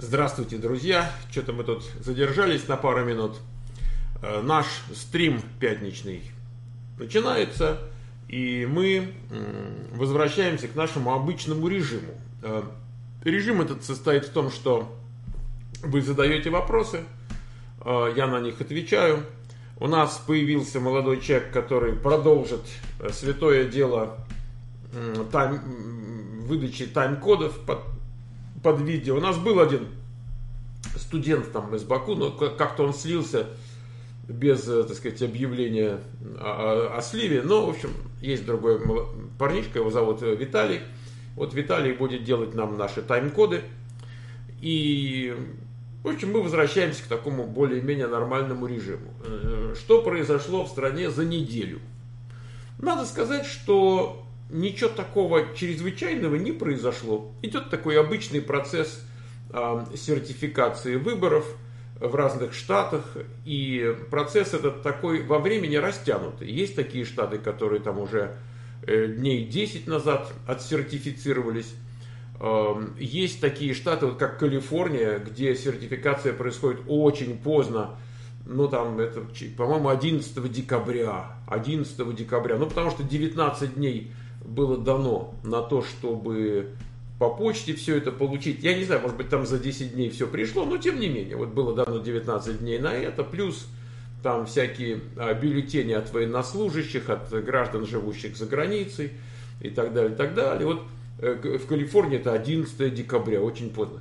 Здравствуйте, друзья! Что-то мы тут задержались на пару минут. Наш стрим пятничный начинается, и мы возвращаемся к нашему обычному режиму. Режим этот состоит в том, что вы задаете вопросы, я на них отвечаю. У нас появился молодой человек, который продолжит святое дело выдачи тайм-кодов под видео. У нас был один студент там из Баку, но как-то он слился без, так сказать, объявления о сливе. Но, в общем, есть другой парнишка, его зовут Виталий. Вот Виталий будет делать нам наши тайм-коды. И, в общем, мы возвращаемся к такому более-менее нормальному режиму. Что произошло в стране за неделю? Надо сказать, что ничего такого чрезвычайного не произошло. Идет такой обычный процесс сертификации выборов в разных штатах. И процесс этот такой во времени растянутый. Есть такие штаты, которые там уже дней 10 назад отсертифицировались. Есть такие штаты, вот как Калифорния, где сертификация происходит очень поздно. Ну, там, это, по-моему, 11 декабря. 11 декабря. Ну, потому что 19 дней было дано на то, чтобы по почте все это получить. Я не знаю, может быть, там за 10 дней все пришло, но тем не менее, вот было дано 19 дней на это, плюс там всякие бюллетени от военнослужащих, от граждан, живущих за границей и так далее, и так далее. Вот в Калифорнии это 11 декабря, очень поздно.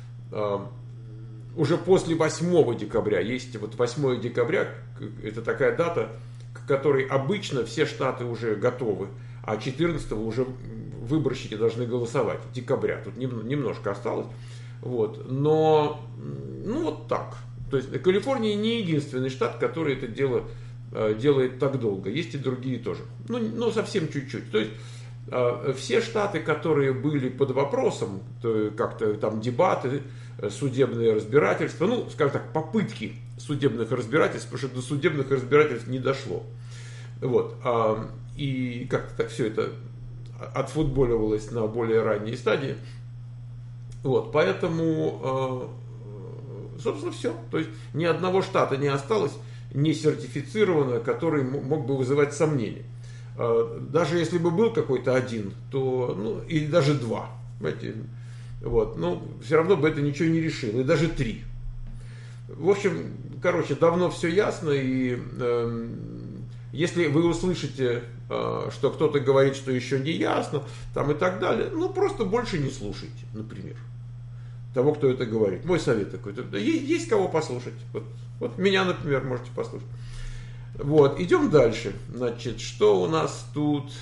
Уже после 8 декабря, есть вот 8 декабря, это такая дата, к которой обычно все штаты уже готовы, а 14 уже выборщики должны голосовать, декабря, тут немножко осталось, вот, но, ну вот так. То есть Калифорния не единственный штат, который это дело делает так долго, есть и другие тоже, но совсем чуть-чуть. То есть все штаты, которые были под вопросом, как-то там дебаты, судебные разбирательства, ну, скажем так, попытки судебных разбирательств, потому что до судебных разбирательств не дошло. Вот. И как-то так все это отфутболивалось на более ранней стадии. Вот. Поэтому, собственно, все. То есть ни одного штата не осталось не сертифицированного, который мог бы вызывать сомнения. Даже если бы был какой-то один, то, ну, или даже два, понимаете, вот, но все равно бы это ничего не решило, и даже 3. В общем, короче, давно все ясно, и если вы услышите, что кто-то говорит, что еще не ясно, там и так далее, ну, просто больше не слушайте, например, того, кто это говорит. Мой совет такой, есть кого послушать, вот меня, например, можете послушать. Вот, идем дальше. Значит, что у нас тут?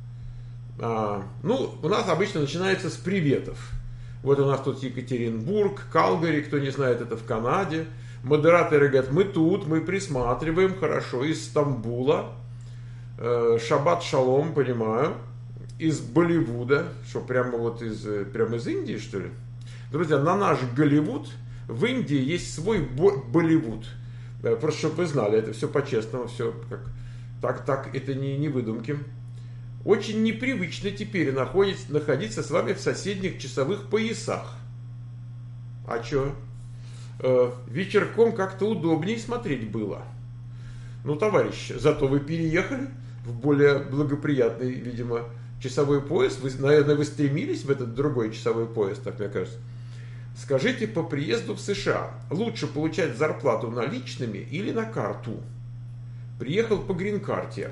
Ну, у нас обычно начинается с приветов. Вот у нас тут Екатеринбург, Калгари, кто не знает, это в Канаде. Модераторы говорят, мы тут, мы присматриваем, хорошо, из Стамбула. Шаббат шалом, понимаю. Из Болливуда, что прямо вот прямо из Индии, что ли? Друзья, на наш Голливуд в Индии есть свой Болливуд. Просто чтобы вы знали, это все по-честному, все так, это не выдумки. Очень непривычно теперь находиться с вами в соседних часовых поясах. А что? Вечерком как-то удобнее смотреть было. Ну, товарищи, зато вы переехали в более благоприятный, видимо, часовой пояс. Вы, наверное, вы стремились в этот другой часовой пояс, так мне кажется. Скажите, по приезду в США лучше получать зарплату наличными или на карту? Приехал по грин-карте.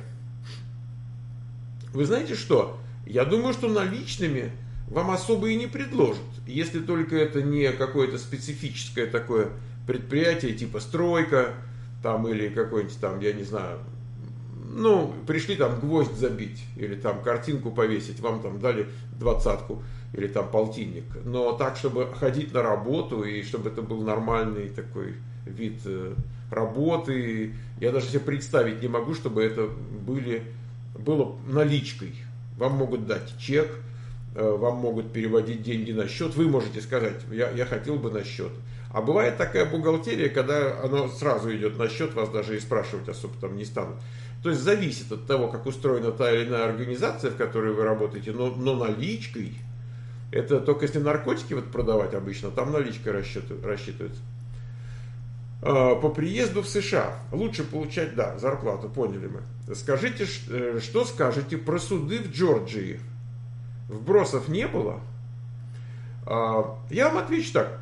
Вы знаете что? Я думаю, что наличными вам особо и не предложат. Если только это не какое-то специфическое такое предприятие, типа стройка, там, или какой-нибудь там, я не знаю, ну, пришли там гвоздь забить, или там картинку повесить, вам там дали 20-ку. Или там полтинник. Но так, чтобы ходить на работу, и чтобы это был нормальный такой вид работы, я даже себе представить не могу, чтобы это было наличкой. Вам могут дать чек, вам могут переводить деньги на счет, вы можете сказать, я хотел бы на счет. А бывает такая бухгалтерия, когда оно сразу идет на счет, вас даже и спрашивать особо там не станут. То есть зависит от того, как устроена та или иная организация, в которой вы работаете, но наличкой Это только если наркотики вот продавать обычно, там наличка рассчитывается. По приезду в США лучше получать, да, зарплату, поняли мы. Скажите, что скажете про суды в Джорджии? Вбросов не было? Я вам отвечу так,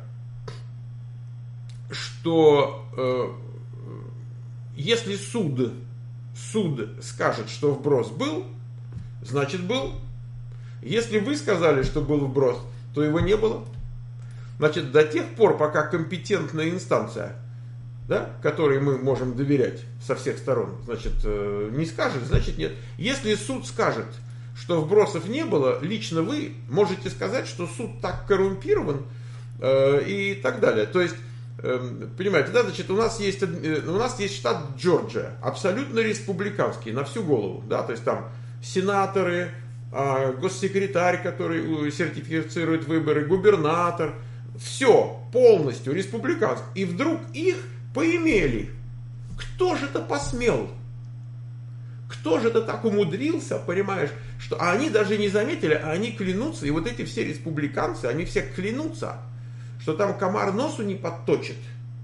что если суд скажет, что вброс был, значит был. Если вы сказали, что был вброс, то его не было. Значит, до тех пор, пока компетентная инстанция, да, которой мы можем доверять со всех сторон, значит, не скажет, значит нет. Если суд скажет, что вбросов не было, лично вы можете сказать, что суд так коррумпирован и так далее. То есть, понимаете, да, значит, у нас есть штат Джорджия, абсолютно республиканский, на всю голову, да, то есть там сенаторы, госсекретарь, который сертифицирует выборы, губернатор, все полностью республиканский. И вдруг их поимели. Кто же это посмел? Кто же это так умудрился, понимаешь, что они даже не заметили, а они клянутся, и вот эти все республиканцы, они все клянутся, что там комар носу не подточит.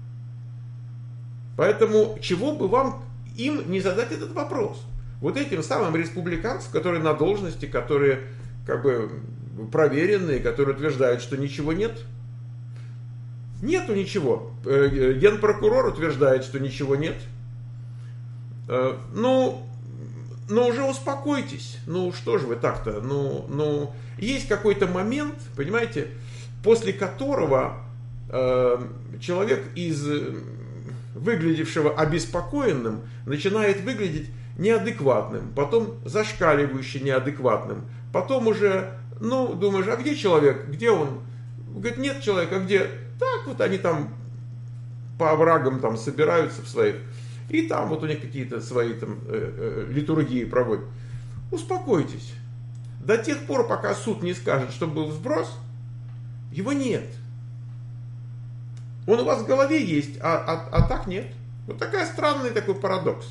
Поэтому чего бы вам им не задать этот вопрос? Вот этим самым республиканцам, которые на должности, которые как бы проверенные, которые утверждают, что ничего нет. Нету ничего. Генпрокурор утверждает, что ничего нет. Ну уже успокойтесь. Ну что же вы так-то? Ну есть какой-то момент, понимаете, после которого человек из выглядевшего обеспокоенным начинает выглядеть неадекватным, потом зашкаливающе неадекватным, потом уже, думаешь, а где человек, где он? Говорит, нет человека, а где? Так вот они там по оврагам там собираются в своих, и там вот у них какие-то свои там литургии проводят. Успокойтесь. До тех пор, пока суд не скажет, что был сброс, его нет. Он у вас в голове есть, а так нет. Вот странный такой парадокс.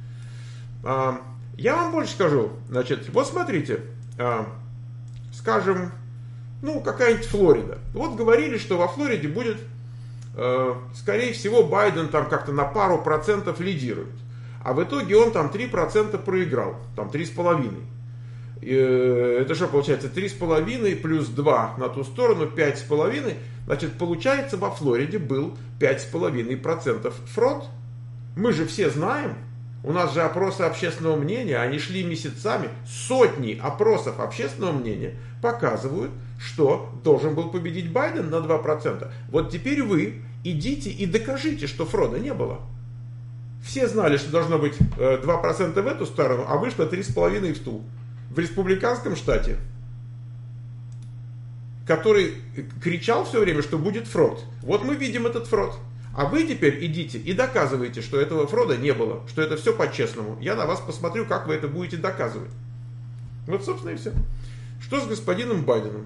Я вам больше скажу. Значит, вот смотрите, скажем, какая-нибудь Флорида. Вот говорили, что во Флориде будет, скорее всего, Байден там как-то на пару процентов лидирует. А в итоге он там 3% проиграл, там 3,5%. Это что получается? 3,5 плюс 2 на ту сторону, 5,5. Значит, получается, во Флориде был 5,5% фрод. Мы же все знаем, у нас же опросы общественного мнения, они шли месяцами, сотни опросов общественного мнения показывают, что должен был победить Байден на 2%. Вот теперь вы идите и докажите, что фрода не было. Все знали, что должно быть 2% в эту сторону, а вышло 3,5% в ту. В республиканском штате, который кричал все время, что будет фрод. Вот мы видим этот фрод. А вы теперь идите и доказываете, что этого фрода не было, что это все по-честному. Я на вас посмотрю, как вы это будете доказывать. Вот, собственно, и все. Что с господином Байденом?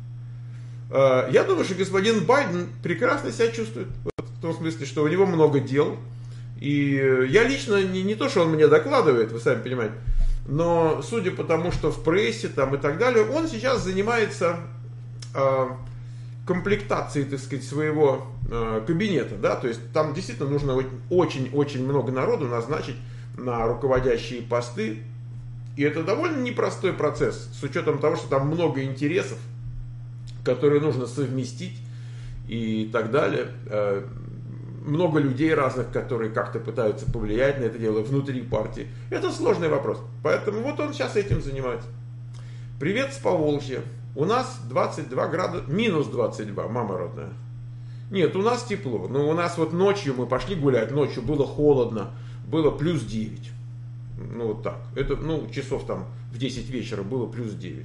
Я думаю, что господин Байден прекрасно себя чувствует. Вот, в том смысле, что у него много дел. И я лично, не то, что он мне докладывает, вы сами понимаете, но судя по тому, что в прессе там и так далее, он сейчас занимается комплектацией, так сказать, своего кабинета, да, то есть там действительно нужно очень-очень много народу назначить на руководящие посты, и это довольно непростой процесс, с учетом того, что там много интересов, которые нужно совместить и так далее, много людей разных, которые как-то пытаются повлиять на это дело внутри партии. Это сложный вопрос. Поэтому вот он сейчас этим занимается. Привет с Поволжья. У нас 22 градуса, минус 22, мама родная. Нет, у нас тепло. Но у нас вот ночью мы пошли гулять, ночью было холодно, было плюс 9. Ну вот так. Это, часов там в 10 вечера было плюс 9.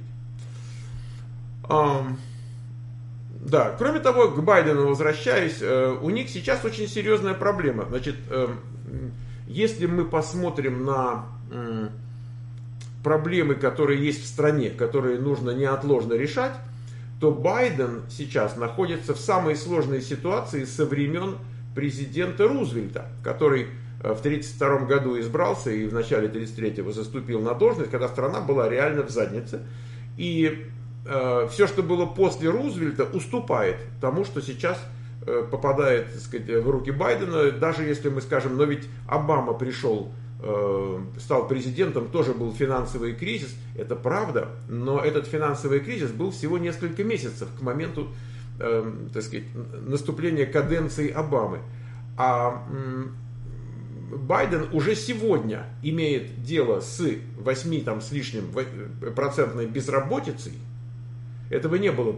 Да, кроме того, к Байдену возвращаясь, у них сейчас очень серьезная проблема. Значит, если мы посмотрим на проблемы, которые есть в стране, которые нужно неотложно решать, то Байден сейчас находится в самой сложной ситуации со времен президента Рузвельта, который в 1932 году избрался и в начале 1933 заступил на должность, когда страна была реально в заднице. И все, что было после Рузвельта, уступает тому, что сейчас попадает, так сказать, в руки Байдена. Даже если мы скажем, но ведь Обама пришел, стал президентом, тоже был финансовый кризис, это правда, но этот финансовый кризис был всего несколько месяцев к моменту, так сказать, наступления каденции Обамы. А Байден уже сегодня имеет дело с 8 там, с лишним процентной безработицей. Этого не было в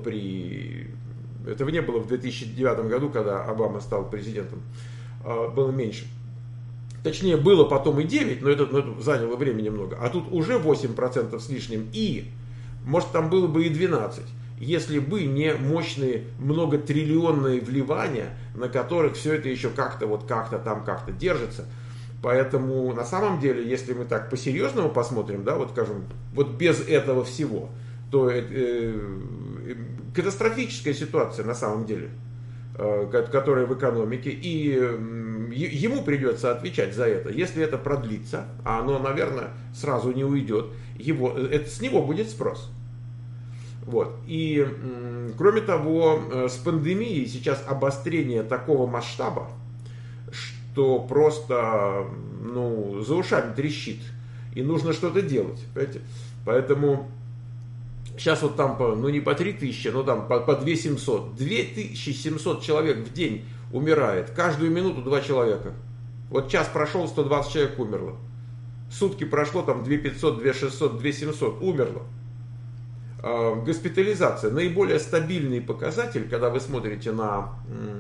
2009 году, когда Обама стал президентом. Было меньше. Точнее, было потом и 9, но это заняло времени много. А тут уже 8% с лишним. И, может, там было бы и 12, если бы не мощные многотриллионные вливания, на которых все это еще как-то там держится. Поэтому, на самом деле, если мы так по-серьезному посмотрим, да, вот скажем, вот без этого всего, то катастрофическая ситуация на самом деле, которая в экономике, и ему придется отвечать за это. Если это продлится, а оно, наверное, сразу не уйдет, с него будет спрос. Вот. И, кроме того, с пандемией сейчас обострение такого масштаба, что просто за ушами трещит, и нужно что-то делать. Понимаете? Поэтому сейчас вот там, не по 3000, но там по 2700. 2700 человек в день умирает. Каждую минуту 2 человека. Вот час прошел, 120 человек умерло. Сутки прошло, там 2500, 2600, 2700 умерло. Госпитализация. Наиболее стабильный показатель, когда вы смотрите на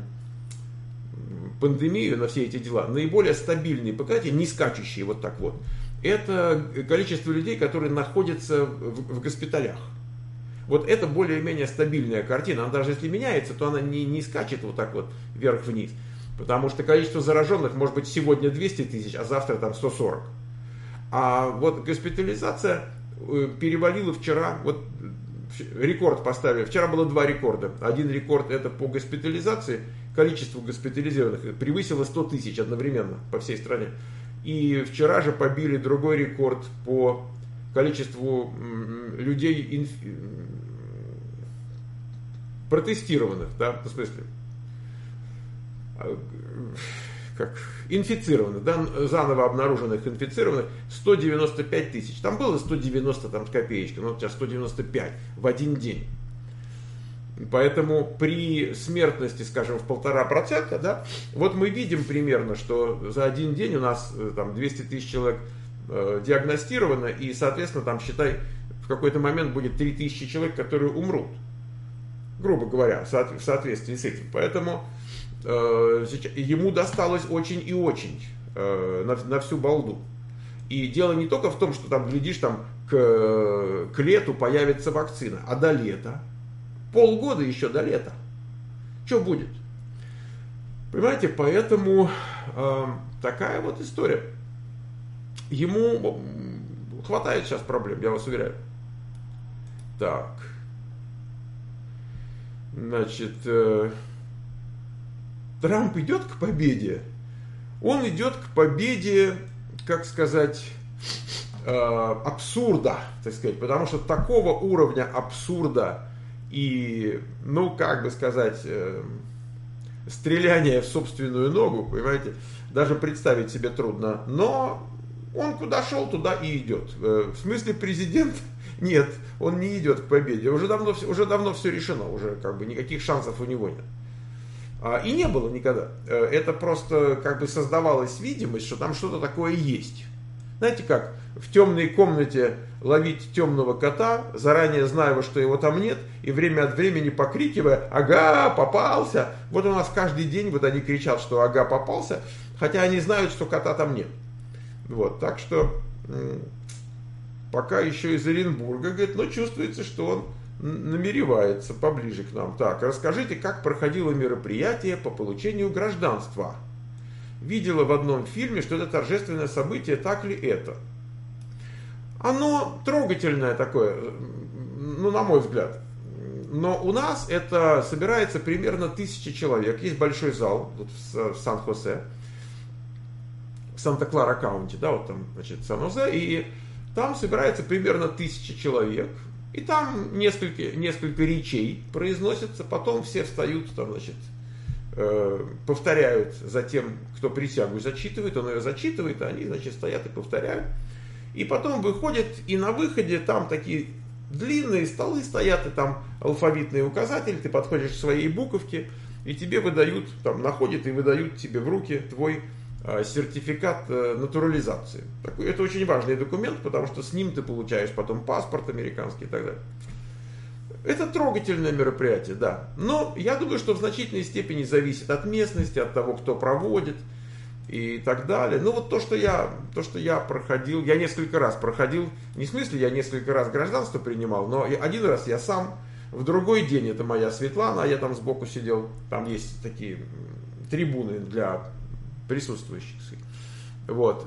пандемию, на все эти дела, наиболее стабильный показатель, не скачущий вот так вот, это количество людей, которые находятся в госпиталях. Вот это более-менее стабильная картина. Она даже если меняется, то она не скачет вот так вот вверх-вниз. Потому что количество зараженных может быть сегодня 200 тысяч, а завтра там 140. А вот госпитализация перевалила вчера, вот рекорд поставили. Вчера было 2 рекорда. Один рекорд это по госпитализации. Количество госпитализированных превысило 100 тысяч одновременно по всей стране. И вчера же побили другой рекорд по количеству людей протестированных, да, в смысле, инфицированных, да, заново обнаруженных инфицированных 195 тысяч. Там было 190 там, с копеечкой, но сейчас 195 в один день. Поэтому при смертности, скажем, в 1,5%, да, вот мы видим примерно, что за один день у нас там 200 тысяч человек диагностировано, и, соответственно, там, считай, в какой-то момент будет 3000 человек, которые умрут, грубо говоря, в соответствии с этим. Поэтому ему досталось очень и очень на всю балду. И дело не только в том, что там, глядишь, там к лету появится вакцина, а до лета. Полгода еще до лета. Что будет? Понимаете, поэтому такая вот история. Ему хватает сейчас проблем, я вас уверяю. Так. Значит, Трамп идет к победе. Он идет к победе, как сказать, абсурда, так сказать. Потому что такого уровня абсурда и, как бы сказать, стреляние в собственную ногу, понимаете, даже представить себе трудно. Но он куда шел, туда и идет. В смысле президент? Нет, он не идет к победе. Уже давно все решено, уже как бы никаких шансов у него нет. И не было никогда. Это просто как бы создавалась видимость, что там что-то такое есть. Знаете как, в темной комнате ловить темного кота, заранее зная, что его там нет, и время от времени покрикивая: «Ага, попался!» Вот у нас каждый день вот они кричат, что «ага, попался», хотя они знают, что кота там нет. Вот, так что пока еще из Оренбурга, говорит, но чувствуется, что он намеревается поближе к нам. Так, расскажите, как проходило мероприятие по получению гражданства. Видела в одном фильме, что это торжественное событие, так ли это? Оно трогательное такое, на мой взгляд. Но у нас это собирается примерно 1000 человек. Есть большой зал вот в Сан-Хосе, в Санта-Клара Каунти, да, вот там, значит, Сан-Хосе, и там собирается примерно 1000 человек. И там несколько речей произносятся, потом все встают, там, значит, повторяют за тем, кто присягу зачитывает, он ее зачитывает, а они, значит, стоят и повторяют. И потом выходят, и на выходе там такие длинные столы стоят, и там алфавитные указатели, ты подходишь к своей буковке, и тебе выдают, там, находят и выдают тебе в руки твой сертификат натурализации. Это очень важный документ, потому что с ним ты получаешь потом паспорт американский и так далее. Это трогательное мероприятие, да. Но я думаю, что в значительной степени зависит от местности, от того, кто проводит и так далее. Ну вот то, что я проходил, я несколько раз проходил, не в смысле я несколько раз гражданство принимал, но один раз я сам, в другой день это моя Светлана, а я там сбоку сидел, там есть такие трибуны для присутствующих. Вот.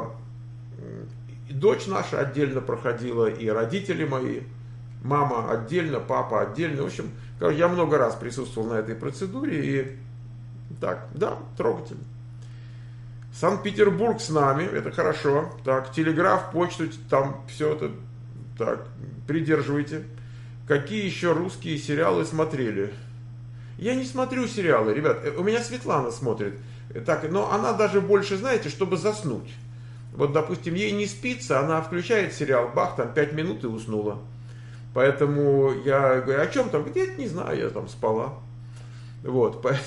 Дочь наша отдельно проходила, и родители мои, мама отдельно, папа отдельно. В общем, я много раз присутствовал на этой процедуре, и так, да, трогательно. Санкт-Петербург с нами, это хорошо. Так, телеграф, почту, там все это, так, придерживайте. Какие еще русские сериалы смотрели? Я не смотрю сериалы, ребят, у меня Светлана смотрит. Так, но она даже больше, знаете, чтобы заснуть. Вот, допустим, ей не спится, она включает сериал, бах, там 5 минут и уснула. Поэтому я говорю, о чем там? Говорит, я не знаю, я там спала. Вот, поэтому...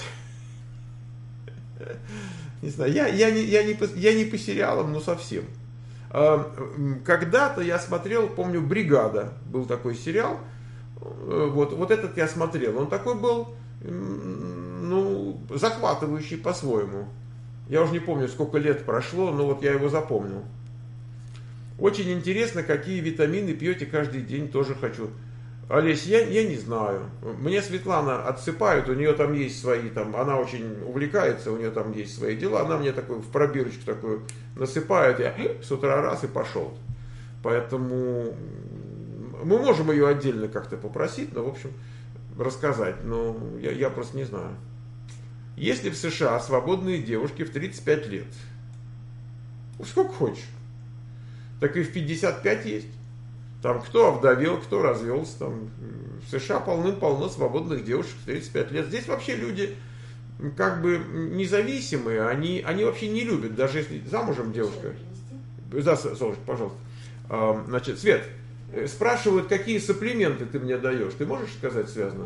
Не знаю, я не по сериалам, но совсем. Когда-то я смотрел, помню, «Бригада», был такой сериал. Вот этот я смотрел. Он такой был, ну, захватывающий по-своему. Я уже не помню, сколько лет прошло, но вот я его запомнил. Очень интересно, какие витамины пьете каждый день, тоже хочу. Олесь, я не знаю. Мне Светлана отсыпает, у нее там есть свои, там, она очень увлекается, у нее там есть свои дела, она мне такую в пробирочку такую насыпает, я с утра раз и пошел. Поэтому мы можем ее отдельно как-то попросить, но, в общем, рассказать, но я просто не знаю. Есть ли в США свободные девушки в 35 лет? Сколько хочешь. Так и в 55 есть. Там кто овдовел, кто развелся. Там в США полным-полно свободных девушек в 35 лет. Здесь вообще люди как бы независимые, они вообще не любят, даже если замужем девушка. Да, солнышко, пожалуйста. Значит, Свет, спрашивают, какие сапплименты ты мне даешь. Ты можешь сказать связано?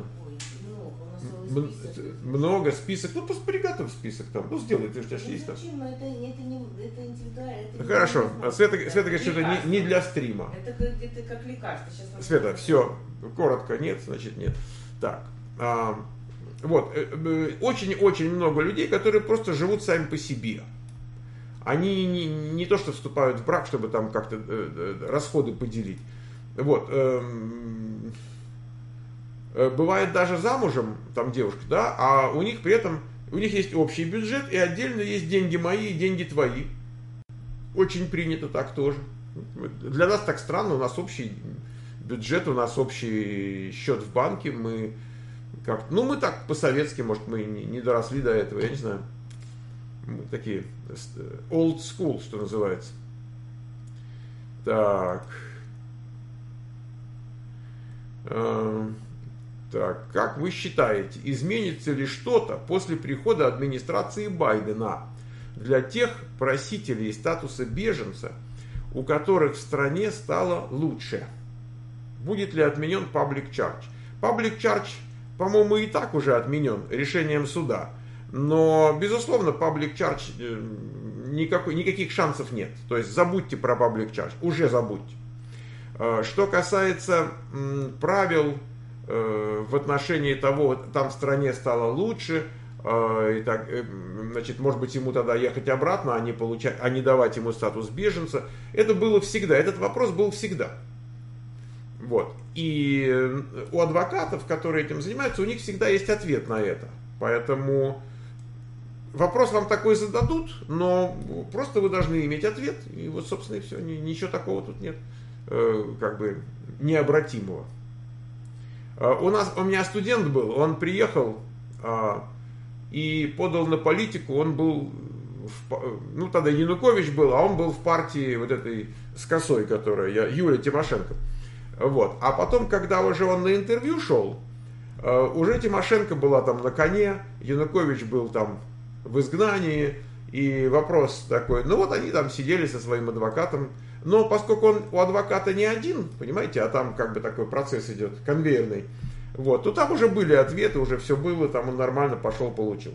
Много список, ну просто приготовь список там, ну сделай, ты же у тебя есть там. Это индивидуально. Хорошо, Света говорит, что это не для стрима. Это как лекарство. Сейчас Света, все, коротко, нет, значит нет. Так, вот, очень-очень много людей, которые просто живут сами по себе. Они не то, что вступают в брак, чтобы там как-то расходы поделить. Вот. Бывает даже замужем, там девушка, да, а у них при этом, у них есть общий бюджет, и отдельно есть деньги мои и деньги твои. Очень принято так тоже. Для нас так странно, у нас общий бюджет, у нас общий счет в банке, мы как, ну мы так по-советски, может мы не доросли до этого, я не знаю. Мы такие old school, что называется. Так. Так, как вы считаете, изменится ли что-то после прихода администрации Байдена для тех просителей статуса беженца, у которых в стране стало лучше? Будет ли отменен public charge? Public charge, по-моему, и так уже отменен решением суда. Но, безусловно, public charge никаких шансов нет. То есть забудьте про public charge, уже забудьте. Что касается правил в отношении того, там в стране стало лучше, и так, значит, может быть, ему тогда ехать обратно, а не давать ему статус беженца. Это было всегда, этот вопрос был всегда. Вот. И у адвокатов, которые этим занимаются, у них всегда есть ответ на это. Поэтому вопрос вам такой зададут, но просто вы должны иметь ответ. И вот, собственно, и все. Ничего такого тут нет, как бы, необратимого. У меня студент был, он приехал и подал на политику, он был, ну тогда Янукович был, а он был в партии вот этой с косой, которая, Юлия Тимошенко. Вот. А потом, когда уже он на интервью шел, уже Тимошенко была там на коне, Янукович был там в изгнании, и вопрос такой, ну вот они там сидели со своим адвокатом, но поскольку он у адвоката не один, понимаете, а там как бы такой процесс идет, конвейерный, вот, то там уже были ответы, уже все было, там он нормально пошел, получил.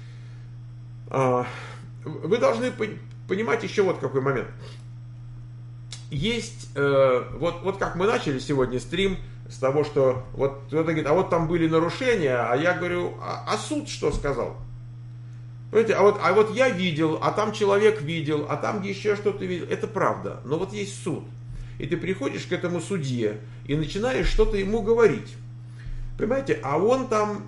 Вы должны понимать еще вот какой момент. Есть, вот как мы начали сегодня стрим с того, что вот кто-то говорит, а вот там были нарушения, а я говорю, а суд что сказал? Понимаете, а вот я видел, а там человек видел, а там еще что-то видел. Это правда, но вот есть суд. И ты приходишь к этому судье и начинаешь что-то ему говорить. Понимаете, а он там,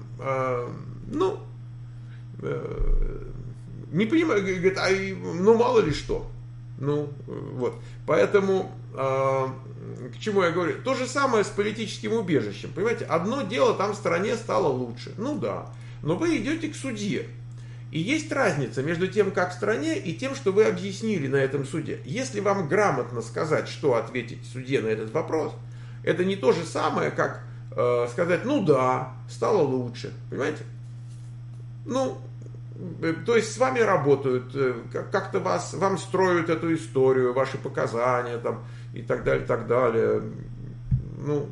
не понимаю, говорит, ну мало ли что. Ну, вот. Поэтому, к чему я говорю? То же самое с политическим убежищем. Понимаете, одно дело, там в стране стало лучше. Ну да. Но вы идете к судье. И есть разница между тем, как в стране, и тем, что вы объяснили на этом суде. Если вам грамотно сказать, что ответить судье на этот вопрос, это не то же самое, как сказать, ну да, стало лучше. Понимаете? Ну, то есть с вами работают, как-то вам строят эту историю, ваши показания там, и так далее, так далее. Ну,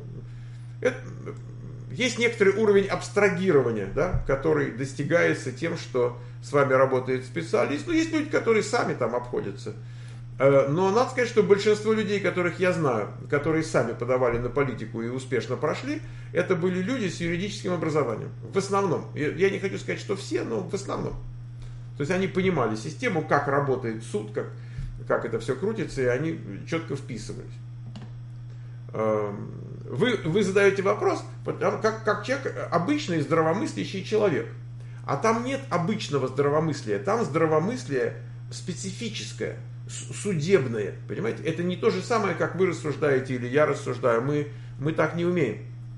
есть некоторый уровень абстрагирования, да, который достигается тем, что с вами работает специалист. Ну, есть люди, которые сами там обходятся. Но надо сказать, что большинство людей, которых я знаю, которые сами подавали на политику и успешно прошли, это были люди с юридическим образованием. В основном. Я не хочу сказать, что все, но в основном. То есть они понимали систему, как работает суд, как это все крутится, и они четко вписывались. Вы задаете вопрос, как человек, обычный здравомыслящий человек. А там нет обычного здравомыслия, там здравомыслие специфическое, судебное. Понимаете? Это не то же самое, как вы рассуждаете или я рассуждаю. Мы так не умеем.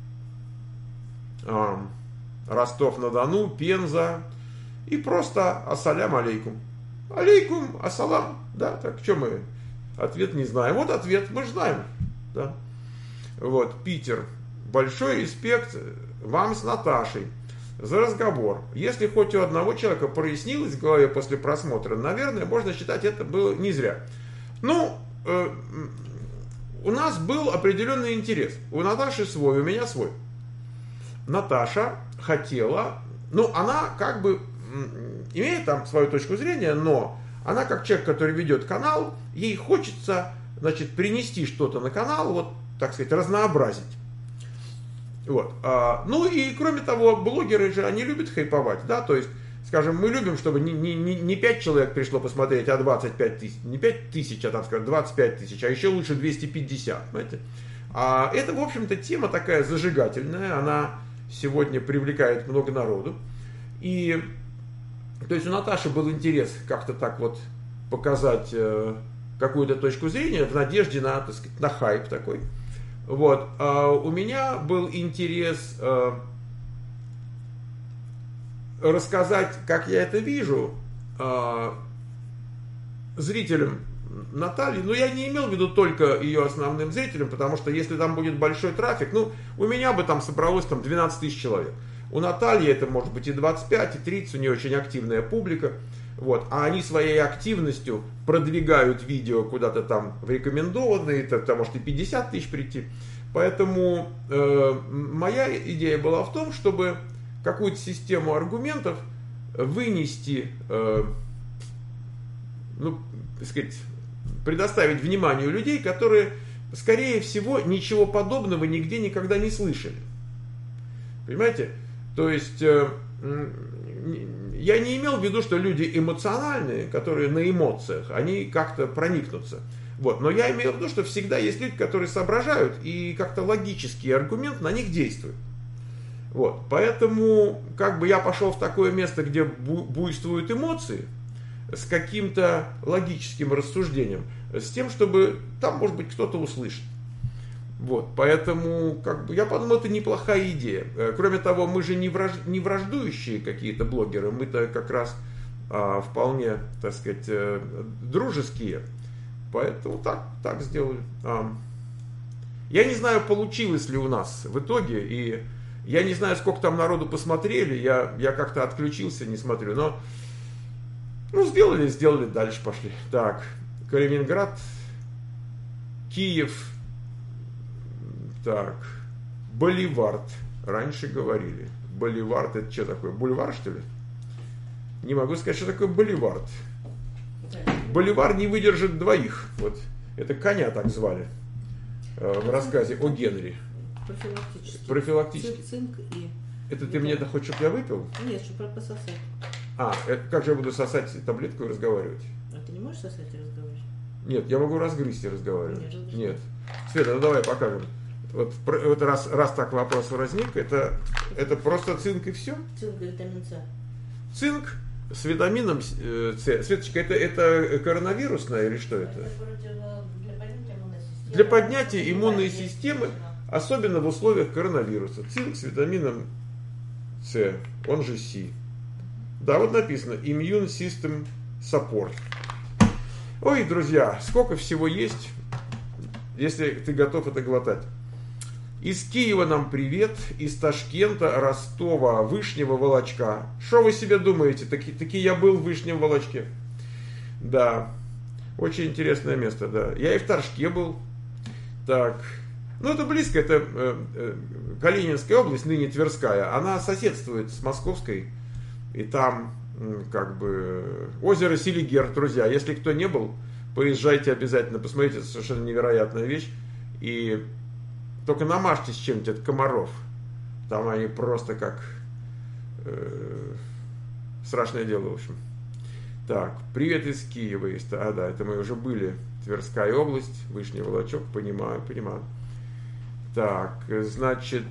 Ростов-на-Дону, Пенза. И просто ассалям алейкум. Алейкум, ассалам. Да, так что мы? Ответ не знаем. Вот ответ мы же знаем. Да. Вот, Питер. Большой респект вам с Наташей за разговор. Если хоть у одного человека прояснилось в голове после просмотра, наверное, можно считать, это было не зря. Ну, у нас был определенный интерес. У Наташи свой, у меня свой. Наташа хотела, ну, она как бы имеет там свою точку зрения, но она как человек, который ведет канал, ей хочется, значит, принести что-то на канал, вот, так сказать, разнообразить. Вот. Ну и кроме того, блогеры же, они любят хайповать, да, то есть, скажем, мы любим, чтобы не 5 человек пришло посмотреть, а 25 тысяч, не 5 тысяч, а там, скажем, 25 тысяч, а еще лучше 250, понимаете. Это, в общем-то, тема такая зажигательная, она сегодня привлекает много народу, и, то есть, у Наташи был интерес как-то так вот показать какую-то точку зрения в надежде на, так сказать, на хайп такой. Вот. У меня был интерес рассказать, как я это вижу, зрителям Натальи. Но я не имел в виду только ее основным зрителям, потому что если там будет большой трафик, ну, у меня бы там собралось там 12 тысяч человек. У Натальи это может быть и 25, и 30, у нее очень активная публика. Вот. А они своей активностью продвигают видео куда-то там в рекомендованные, там может и 50 тысяч прийти. Поэтому моя идея была в том, чтобы какую-то систему аргументов вынести, ну, так сказать, предоставить вниманию людей, которые, скорее всего, ничего подобного нигде никогда не слышали. Понимаете? То есть я не имел в виду, что люди эмоциональные, которые на эмоциях, они как-то проникнутся. Вот. Но я имел в виду, что всегда есть люди, которые соображают, и как-то логический аргумент на них действует. Вот. Поэтому как бы я пошел в такое место, где буйствуют эмоции, с каким-то логическим рассуждением, с тем, чтобы там, может быть, кто-то услышит. Вот, поэтому, как бы, я подумал, это неплохая идея. Кроме того, мы же не враждующие какие-то блогеры, мы-то как раз вполне, так сказать, дружеские. Поэтому так сделали. Я не знаю, получилось ли у нас в итоге, и я не знаю, сколько там народу посмотрели, я как-то отключился, не смотрю, но ну, сделали, дальше пошли. Так, Калининград, Киев, так, Боливард, раньше говорили. Боливард, это что такое, бульвар, что ли? Не могу сказать, что такое боливард. Боливар не выдержит двоих, вот, это коня так звали в рассказе о Генри. Профилактически. Цинк и... Это ты мне хочешь, чтобы я выпил? Нет, чтобы пососать. Как же я буду сосать таблетку и разговаривать? А ты не можешь сосать и разговаривать? Нет, я могу разгрызть и разговаривать. Нет. Света, ну давай покажем. Вот раз так вопрос возник, это просто цинк и все? Цинк и витамин С. Цинк с витамином С. Светочка, это коронавирусное или что это? Для поднятия иммунной системы, особенно в условиях коронавируса. Цинк с витамином С, он же С. Да, вот написано Immune System Support. Ой, друзья, сколько всего есть, если ты готов это глотать. Из Киева нам привет, из Ташкента, Ростова, Вышнего Волочка. Что вы себе думаете? Таки я был в Вышнем Волочке. Да, очень интересное место, да. Я и в Торжке был. Так, ну это близко, это Калининская область, ныне Тверская. Она соседствует с Московской. И там как бы озеро Селигер, друзья. Если кто не был, поезжайте обязательно, посмотрите, это совершенно невероятная вещь. И только намажьтесь чем-нибудь от комаров. Там они просто как страшное дело, в общем. Так, привет из Киева. Да, это мы уже были. Тверская область, Вышний Волочок, понимаю. Так, значит,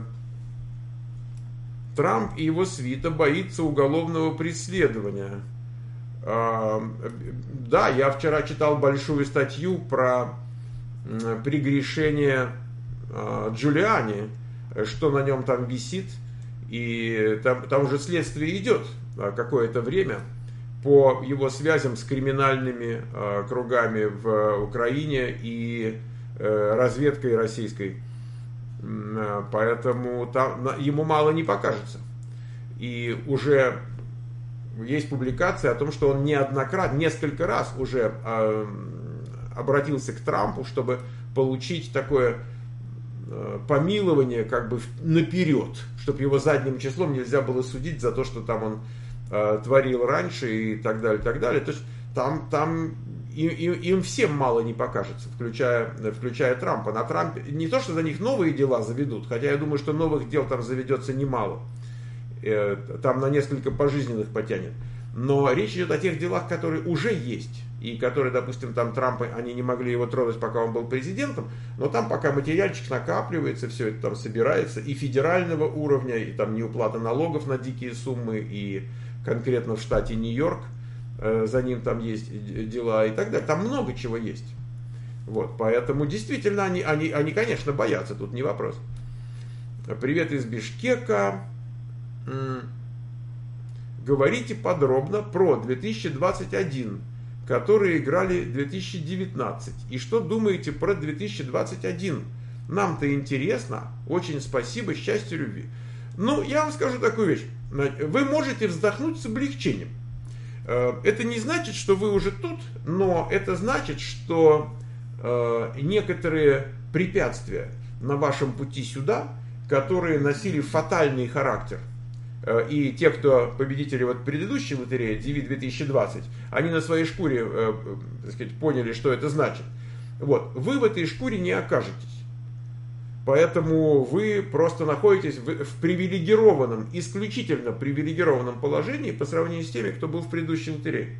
Трамп и его свита боится уголовного преследования. Да, я вчера читал большую статью про прегрешение Джулиани, что на нем там висит, и там уже следствие идет какое-то время по его связям с криминальными кругами в Украине и разведкой российской. Поэтому там ему мало не покажется. И уже есть публикация о том, что он несколько раз уже обратился к Трампу, чтобы получить такое помилование как бы наперед, чтобы его задним числом нельзя было судить за то, что там он творил раньше и так далее, так далее. То есть там им всем мало не покажется, включая Трампа. На Трампе не то, что за них новые дела заведут, хотя я думаю, что новых дел там заведется немало. Там на несколько пожизненных потянет. Но речь идет о тех делах, которые уже есть. И которые, допустим, там Трампа, они не могли его трогать, пока он был президентом. Но там пока материальчик накапливается, все это там собирается. И федерального уровня, и там неуплата налогов на дикие суммы, и конкретно в штате Нью-Йорк. За ним там есть дела и так далее. Там много чего есть. Вот, поэтому действительно они, конечно, боятся, тут не вопрос. Привет из Бишкека. Говорите подробно про 2021, которые играли 2019. И что думаете про 2021? Нам-то интересно. Очень спасибо, счастья, любви. Ну, я вам скажу такую вещь. Вы можете вздохнуть с облегчением. Это не значит, что вы уже тут, но это значит, что некоторые препятствия на вашем пути сюда, которые носили фатальный характер, и те, кто победители вот предыдущей лотереи, DV-2020, они на своей шкуре, так сказать, поняли, что это значит. Вот, вы в этой шкуре не окажетесь. Поэтому вы просто находитесь в привилегированном, исключительно привилегированном положении по сравнению с теми, кто был в предыдущей лотерее.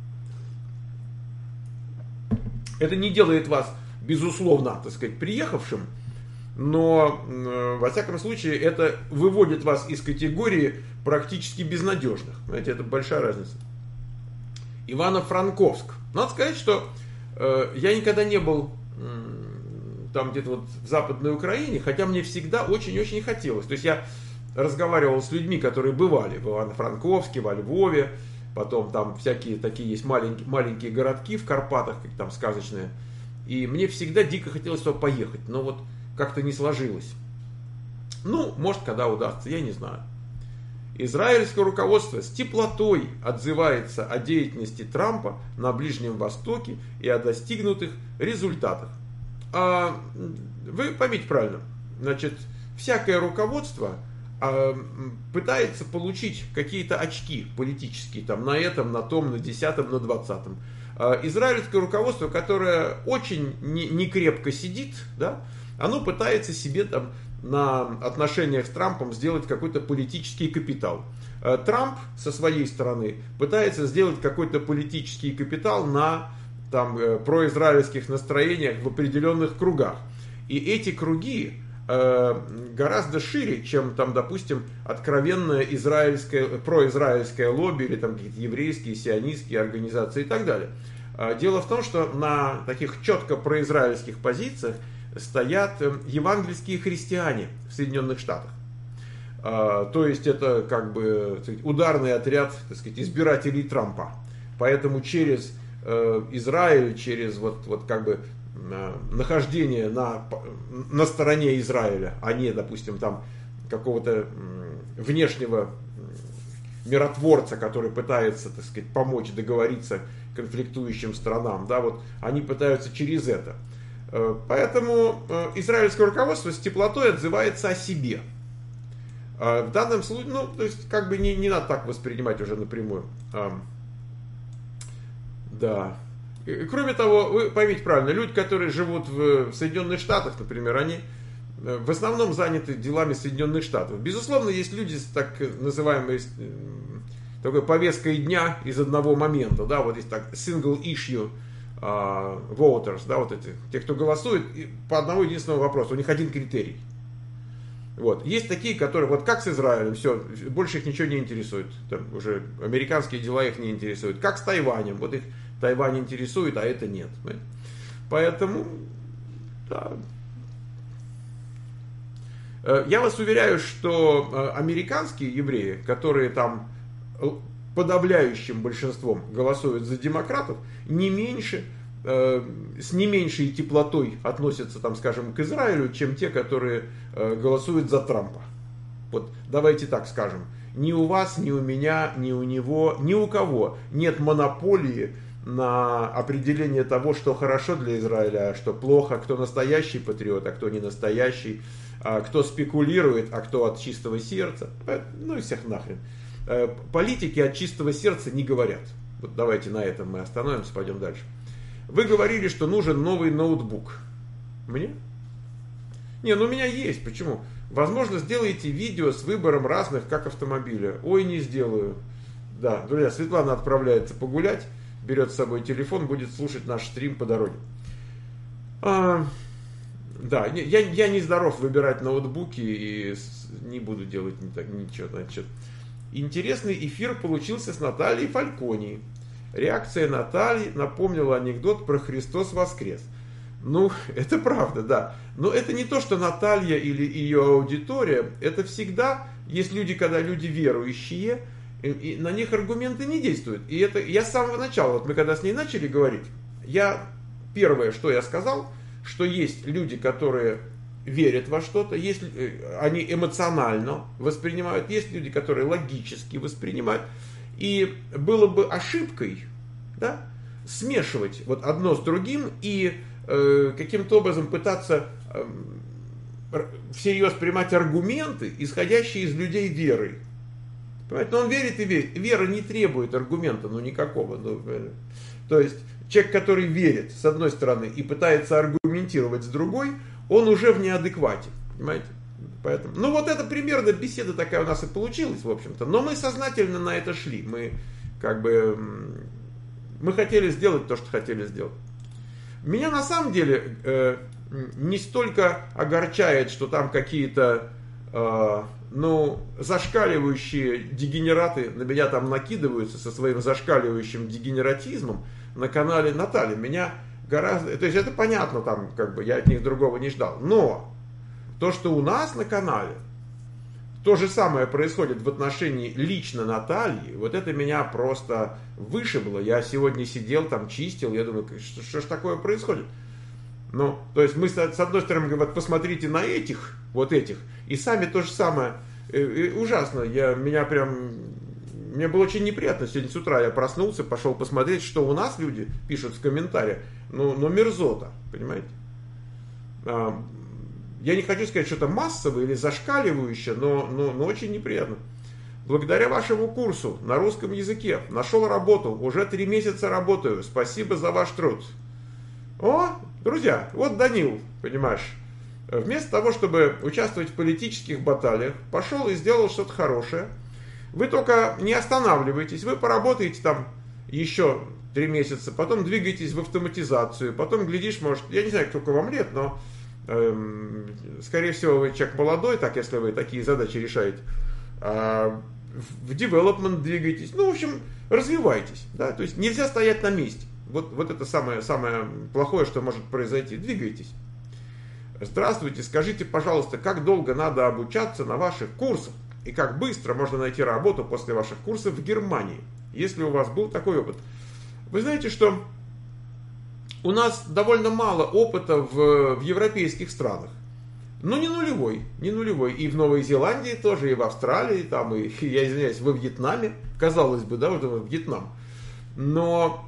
Это не делает вас, безусловно, так сказать, приехавшим, но, во всяком случае, это выводит вас из категории практически безнадежных. Знаете, это большая разница. Ивано-Франковск. Надо сказать, что я никогда не был там где-то вот в Западной Украине, хотя мне всегда очень-очень хотелось. То есть я разговаривал с людьми, которые бывали в Ивано-Франковске, во Львове, потом там всякие такие есть маленькие городки в Карпатах, как там сказочные. И мне всегда дико хотелось туда поехать, но вот как-то не сложилось. Ну, может, когда удастся, я не знаю. Израильское руководство с теплотой отзывается о деятельности Трампа на Ближнем Востоке и о достигнутых результатах. Вы поймите правильно, значит, всякое руководство пытается получить какие-то очки политические, там, на этом, на том, на 10-м, на 20-м. Израильское руководство, которое очень не крепко сидит, да, оно пытается себе там на отношениях с Трампом сделать какой-то политический капитал. Трамп со своей стороны пытается сделать какой-то политический капитал на там, произраильских настроениях в определенных кругах. И эти круги гораздо шире, чем там, допустим, откровенное произраильское лобби или там какие-то еврейские, сионистские организации и так далее. Дело в том, что на таких четко произраильских позициях стоят евангельские христиане в Соединенных Штатах. То есть это как бы ударный отряд, так сказать, избирателей Трампа. Поэтому через Израиль, через вот как бы нахождение на стороне Израиля, а не, допустим, там какого-то внешнего миротворца, который пытается, так сказать, помочь договориться конфликтующим странам, да, вот они пытаются через это. Поэтому израильское руководство с теплотой отзывается о себе. В данном случае, ну, то есть, как бы не надо так воспринимать уже напрямую. Да. Кроме того, вы поймите правильно, люди, которые живут в Соединенных Штатах, например, они в основном заняты делами Соединенных Штатов. Безусловно, есть люди с так называемой такой повесткой дня из одного момента, да, вот есть так single issue voters, да, вот эти, те, кто голосует по одному единственному вопросу, у них один критерий. Вот. Есть такие, которые, вот как с Израилем, все, больше их ничего не интересует, там уже американские дела их не интересуют. Как с Тайванем, вот их Тайвань интересует, а это нет. Поэтому, да. Я вас уверяю, что американские евреи, которые там подавляющим большинством голосуют за демократов, с не меньшей теплотой относятся, там, скажем, к Израилю, чем те, которые голосуют за Трампа. Вот давайте так скажем. Ни у вас, ни у меня, ни у него, ни у кого нет монополии на определение того, что хорошо для Израиля, а что плохо, кто настоящий патриот, а кто не настоящий, кто спекулирует, а кто от чистого сердца. Ну и всех нахрен. Политики от чистого сердца не говорят. Вот давайте на этом мы остановимся, пойдем дальше. Вы говорили, что нужен новый ноутбук. Мне? Не, ну у меня есть. Почему? Возможно, сделаете видео с выбором разных, как автомобиля. Ой, не сделаю. Да, друзья, Светлана отправляется погулять, берет с собой телефон, будет слушать наш стрим по дороге. Да, я не здоров выбирать ноутбуки и не буду делать ничего на этот счет. Интересный эфир получился с Натальей Фалькони. Реакция Натальи напомнила анекдот про «Христос воскрес». Ну, это правда, да. Но это не то, что Наталья или ее аудитория. Это всегда есть люди, когда люди верующие, и на них аргументы не действуют. И это я с самого начала, вот мы когда с ней начали говорить, первое, что я сказал, что есть люди, которые верят во что-то, есть, они эмоционально воспринимают, есть люди, которые логически воспринимают. И было бы ошибкой, да, смешивать вот одно с другим и каким-то образом пытаться всерьез принимать аргументы, исходящие из людей верой. Понимаете? Но он верит и верит. Вера не требует аргумента, никакого. То есть человек, который верит с одной стороны и пытается аргументировать с другой, он уже в неадеквате. Понимаете? Поэтому, ну вот это примерно беседа такая у нас и получилась, в общем-то. Но мы сознательно на это шли. Мы хотели сделать то, что хотели сделать. Меня на самом деле не столько огорчает, что там какие-то зашкаливающие дегенераты на меня там накидываются со своим зашкаливающим дегенератизмом на канале Натальи. Меня гораздо... То есть это понятно, там, я от них другого не ждал. Но то, что у нас на канале то же самое происходит в отношении лично Натальи, вот это меня просто вышибло. Я сегодня сидел там, чистил, я думаю, что ж такое происходит? Ну, то есть мы с одной стороны говорим, вот посмотрите на этих, вот этих, и сами то же самое. Ужасно, мне было очень неприятно сегодня с утра, я проснулся, пошел посмотреть, что у нас люди пишут в комментариях, ну мерзота, понимаете? Я не хочу сказать что-то массовое или зашкаливающее, но очень неприятно. Благодаря вашему курсу на русском языке нашел работу, уже 3 месяца работаю, спасибо за ваш труд. О, друзья, вот Данил, понимаешь, вместо того, чтобы участвовать в политических баталиях, пошел и сделал что-то хорошее. Вы только не останавливайтесь, вы поработаете там еще 3 месяца, потом двигаетесь в автоматизацию, потом, глядишь, может, я не знаю, сколько вам лет, но скорее всего вы человек молодой, так, если вы такие задачи решаете, в development двигаетесь, ну, в общем, развивайтесь, да, то есть нельзя стоять на месте. Вот это самое плохое, что может произойти. Двигайтесь. Здравствуйте, скажите, пожалуйста, как долго надо обучаться на ваших курсах? И как быстро можно найти работу после ваших курсов в Германии? Если у вас был такой опыт. Вы знаете, что у нас довольно мало опыта в европейских странах. Но не нулевой. И в Новой Зеландии тоже, и в Австралии, там, и, я извиняюсь, во Вьетнаме. Казалось бы, да, вот Вьетнам. Но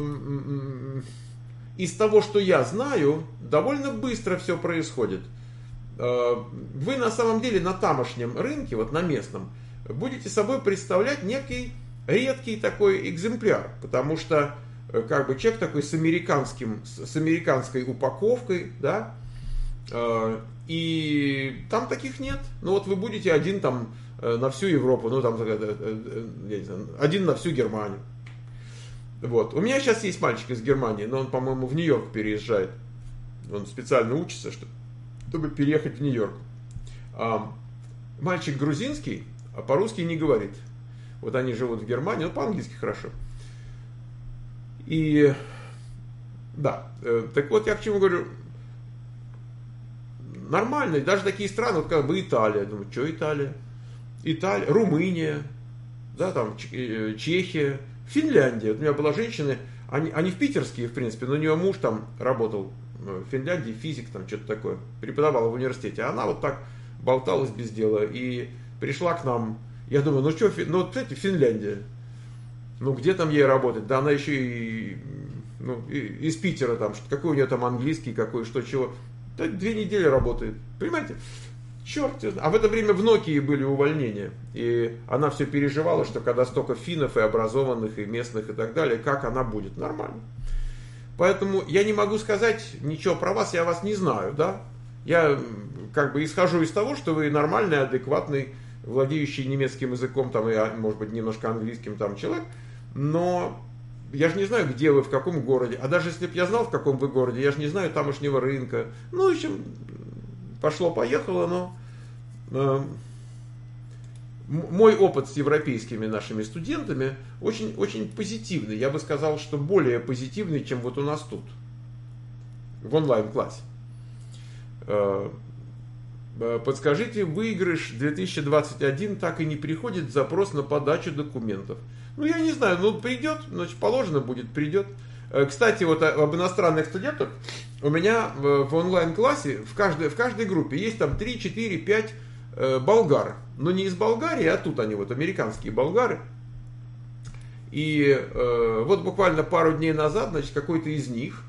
из того, что я знаю, довольно быстро все происходит. Вы на самом деле на тамошнем рынке, вот на местном, будете собой представлять некий редкий такой экземпляр, потому что как бы человек такой с американской упаковкой, да, и там таких нет. Ну вот вы будете один там на всю Европу, ну там я не знаю, один на всю Германию. Вот. У меня сейчас есть мальчик из Германии, но он, по-моему, в Нью-Йорк переезжает. Он специально учится, чтобы переехать в Нью-Йорк. Мальчик грузинский, а по-русски не говорит. Вот они живут в Германии, но по-английски хорошо. И да, так вот я к чему говорю. Нормально, даже такие страны, вот как бы Италия, думаю, что Италия? Румыния, да, там Чехия, Финляндия. Вот у меня была женщина, они в питерские, в принципе, но у нее муж там работал в Финляндии, физик, там что-то такое, преподавала в университете. Она вот так болталась без дела и пришла к нам. Я думаю, ну что, ну вот, знаете, Финляндия, ну где там ей работать? Да она еще и из Питера там, какой у нее там английский, какой, что, чего. 2 недели работает, понимаете? Черт, а в это время в Nokia были увольнения. И она все переживала, что когда столько финнов и образованных, и местных, и так далее, как она будет? Нормально. Поэтому я не могу сказать ничего про вас, я вас не знаю, да? Я как бы исхожу из того, что вы нормальный, адекватный, владеющий немецким языком, там, и, может быть, немножко английским там человек, но я же не знаю, где вы, в каком городе. А даже если бы я знал, в каком вы городе, я же не знаю тамошнего рынка. Ну, в общем, пошло-поехало, но мой опыт с европейскими нашими студентами очень, очень позитивный. Я бы сказал, что более позитивный, чем вот у нас тут, в онлайн-классе. Подскажите, выигрыш 2021 так и не приходит запрос на подачу документов. Ну, я не знаю, ну, придет, значит, положено будет, придет. Кстати, вот об иностранных студентах. У меня в онлайн-классе в каждой группе есть там 3, 4, 5 болгар. Но не из Болгарии, а тут они вот, американские болгары. И вот буквально пару дней назад, значит, какой-то из них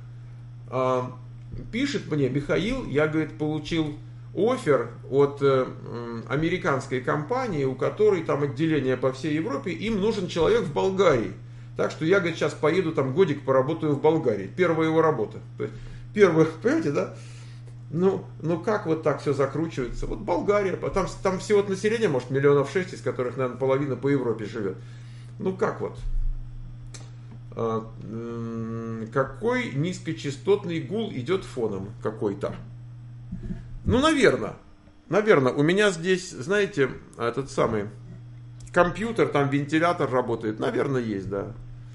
пишет мне: Михаил, я, говорит, получил оффер от американской компании, у которой там отделение по всей Европе, им нужен человек в Болгарии. Так что я, говорит, сейчас поеду там годик поработаю в Болгарии. Первая его работа. То есть, понимаете, да? Ну как вот так все закручивается? Вот Болгария, там всего население, может, 6 миллионов, из которых, наверное, половина по Европе живет. Ну как вот? Какой низкочастотный гул идет фоном какой-то? Ну, наверное. У меня здесь, знаете, этот самый компьютер, там вентилятор работает. Наверное, есть, да.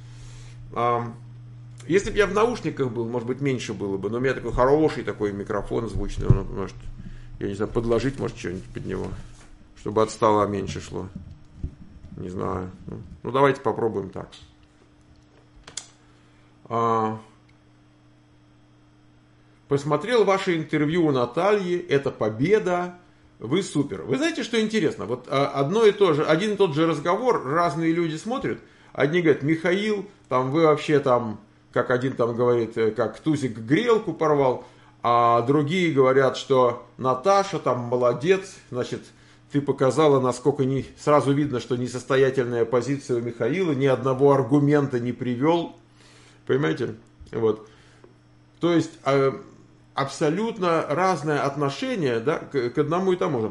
Если бы я в наушниках был, может быть, меньше было бы. Но у меня такой хороший такой микрофон звучный. Он может, я не знаю, подложить, может, что-нибудь под него. Чтобы от стола меньше шло. Не знаю. Ну, давайте попробуем так. Посмотрел ваше интервью у Натальи, это победа, вы супер. Вы знаете, что интересно? Вот один и тот же разговор, разные люди смотрят. Одни говорят, Михаил, там вы вообще там, как один там говорит, как Тузик грелку порвал, а другие говорят, что Наташа там молодец, значит, ты показала, насколько сразу видно, что несостоятельная позиция у Михаила, ни одного аргумента не привел. Понимаете? Вот. То есть абсолютно разное отношение, да, к одному и тому же.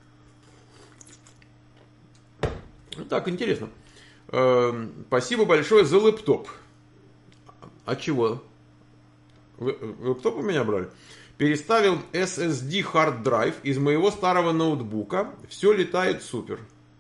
Так, интересно. Спасибо большое за лэптоп. А чего? Вы лэптоп у меня брали? Переставил SSD hard drive из моего старого ноутбука. Все летает супер.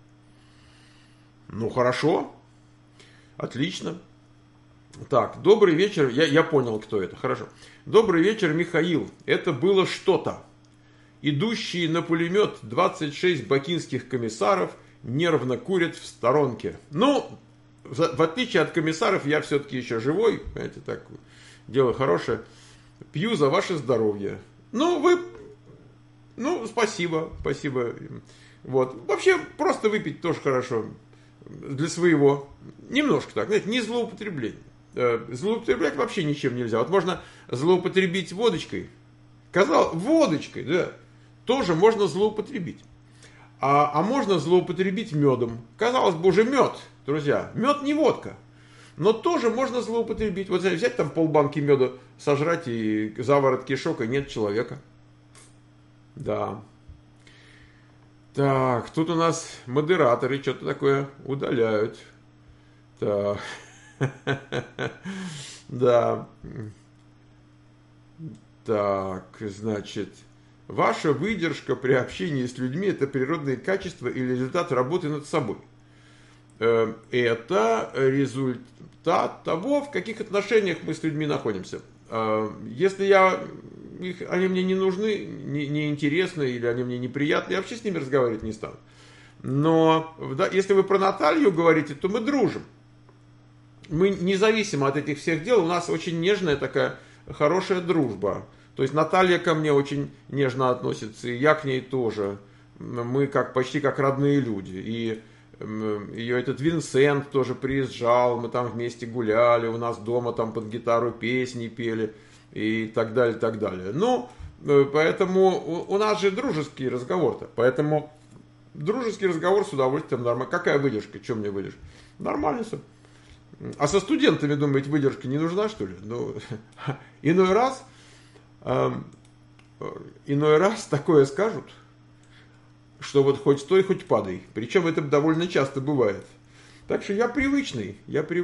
Ну, хорошо. Отлично. Так, добрый вечер. Я понял, кто это. Хорошо. Добрый вечер, Михаил. Это было что-то. Идущие на пулемет 26 бакинских комиссаров нервно курят в сторонке. Ну, в отличие от комиссаров, я все-таки еще живой. Понимаете, так, дело хорошее. Пью за ваше здоровье. Ну, спасибо. Вот. Вообще, просто выпить тоже хорошо. Для своего. Немножко так, знаете, не злоупотребление. Злоупотреблять вообще ничем нельзя. Вот можно злоупотребить водочкой. Водочкой, да. Тоже можно злоупотребить. А можно злоупотребить медом. Казалось бы, уже мед, друзья. Мед не водка. Но тоже можно злоупотребить. Вот взять там полбанки меда, сожрать и заворот кишок, и нет человека. Да. Так, тут у нас модераторы что-то такое удаляют. Так. Да. Так, значит, ваша выдержка при общении с людьми – это природные качества или результат работы над собой. Это результат того, в каких отношениях мы с людьми находимся. Если они мне не нужны, не интересны или они мне неприятны, я вообще с ними разговаривать не стану. Но да, если вы про Наталью говорите, то мы дружим. Мы независимо от этих всех дел, у нас очень нежная такая хорошая дружба. То есть Наталья ко мне очень нежно относится, и я к ней тоже. Мы почти как родные люди. И ее этот Винсент тоже приезжал, мы там вместе гуляли, у нас дома там под гитару песни пели и так далее, так далее. Ну, поэтому у нас же дружеский разговор-то. Поэтому дружеский разговор с удовольствием нормально. Какая выдержка? Что мне выдержка? Нормально все. А со студентами, думаете, выдержка не нужна, что ли? Ну, иной раз такое скажут, что вот хоть стой, хоть падай. Причем это довольно часто бывает. Так что я привычный.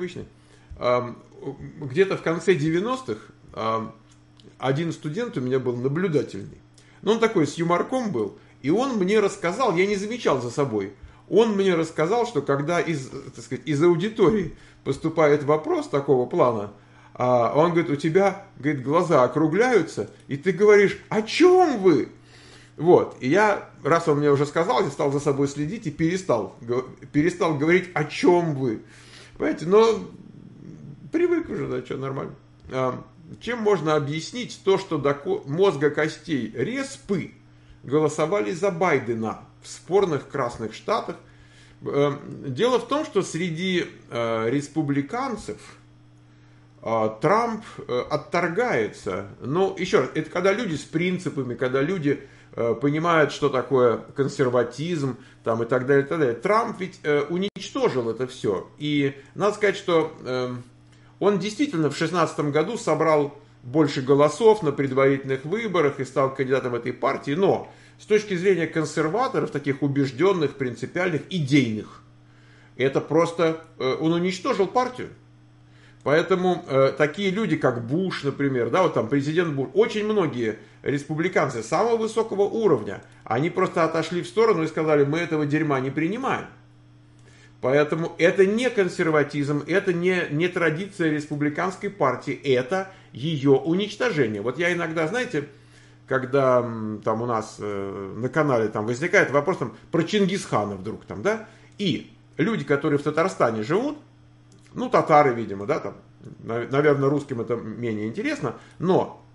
Где-то в конце 90-х один студент у меня был наблюдательный. Но он такой с юморком был. И он мне рассказал, я не замечал за собой, он мне рассказал, что когда из аудитории поступает вопрос такого плана, он говорит, у тебя, говорит, глаза округляются, и ты говоришь, о чем вы? Вот, и я, раз он мне уже сказал, я стал за собой следить и перестал говорить, о чем вы. Понимаете, но привык уже, да, что, нормально. Чем можно объяснить то, что до мозга костей респы голосовали за Байдена в спорных красных штатах? Дело в том, что среди республиканцев Трамп отторгается. Но еще раз, это когда люди с принципами, когда люди понимают, что такое консерватизм там, и так далее, и так далее. Трамп ведь уничтожил это все. И надо сказать, что он действительно в 2016 году собрал больше голосов на предварительных выборах и стал кандидатом этой партии. Но с точки зрения консерваторов, таких убежденных, принципиальных, идейных, это просто он уничтожил партию. Поэтому такие люди, как Буш, например, да, вот там президент Буш, очень многие республиканцы самого высокого уровня, они просто отошли в сторону и сказали, мы этого дерьма не принимаем. Поэтому это не консерватизм, это не традиция республиканской партии, это ее уничтожение. Вот я иногда, знаете, когда там у нас на канале там возникает вопрос там, про Чингисхана вдруг там, да, и люди, которые в Татарстане живут, ну, татары, видимо, да, там, наверное, русским это менее интересно, но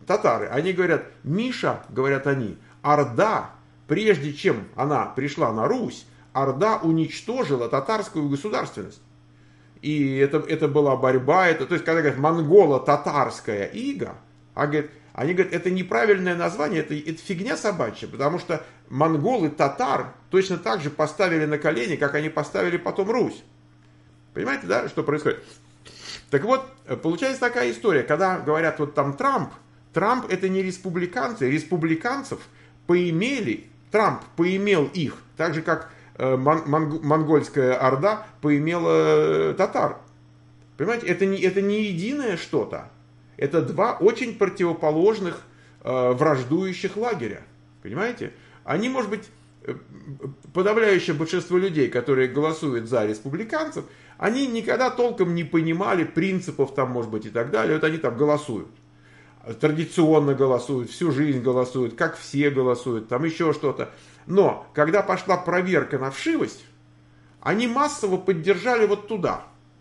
татары, они говорят, Миша, говорят они, Орда, прежде чем она пришла на Русь, Орда уничтожила татарскую государственность. И это была борьба, то есть, когда говорят монголо-татарская ига, они говорят, это неправильное название, это фигня собачья, потому что монголы татар точно так же поставили на колени, как они поставили потом Русь. Понимаете, да, что происходит? Так вот, получается такая история, когда говорят вот там Трамп это не республиканцы, республиканцев поимели, Трамп поимел их, так же как монгольская орда поимела татар. Понимаете, это не единое что-то. Это два очень противоположных враждующих лагеря. Понимаете? Они, может быть, подавляющее большинство людей, которые голосуют за республиканцев, они никогда толком не понимали принципов там, может быть, и так далее. Вот они там голосуют. Традиционно голосуют, всю жизнь голосуют, как все голосуют, там еще что-то. Но, когда пошла проверка на вшивость, они массово поддержали вот туда,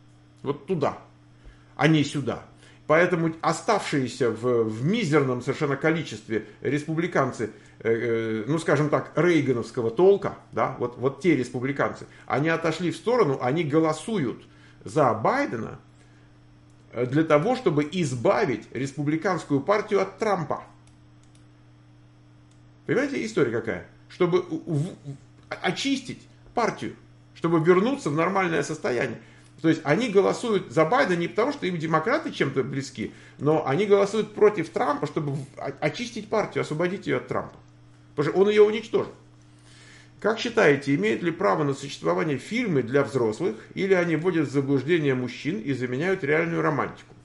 а не сюда. Поэтому оставшиеся в мизерном совершенно количестве республиканцы, ну скажем так, рейгановского толка, да, вот те республиканцы, они отошли в сторону, они голосуют за Байдена для того, чтобы избавить республиканскую партию от Трампа. Понимаете, история какая? Чтобы очистить партию, чтобы вернуться в нормальное состояние. То есть они голосуют за Байдена не потому, что им демократы чем-то близки, но они голосуют против Трампа, чтобы очистить партию, освободить ее от Трампа. Потому что он ее уничтожил. Как считаете, имеют ли право на существование фильмы для взрослых, или они вводят в заблуждение мужчин и заменяют реальную романтику?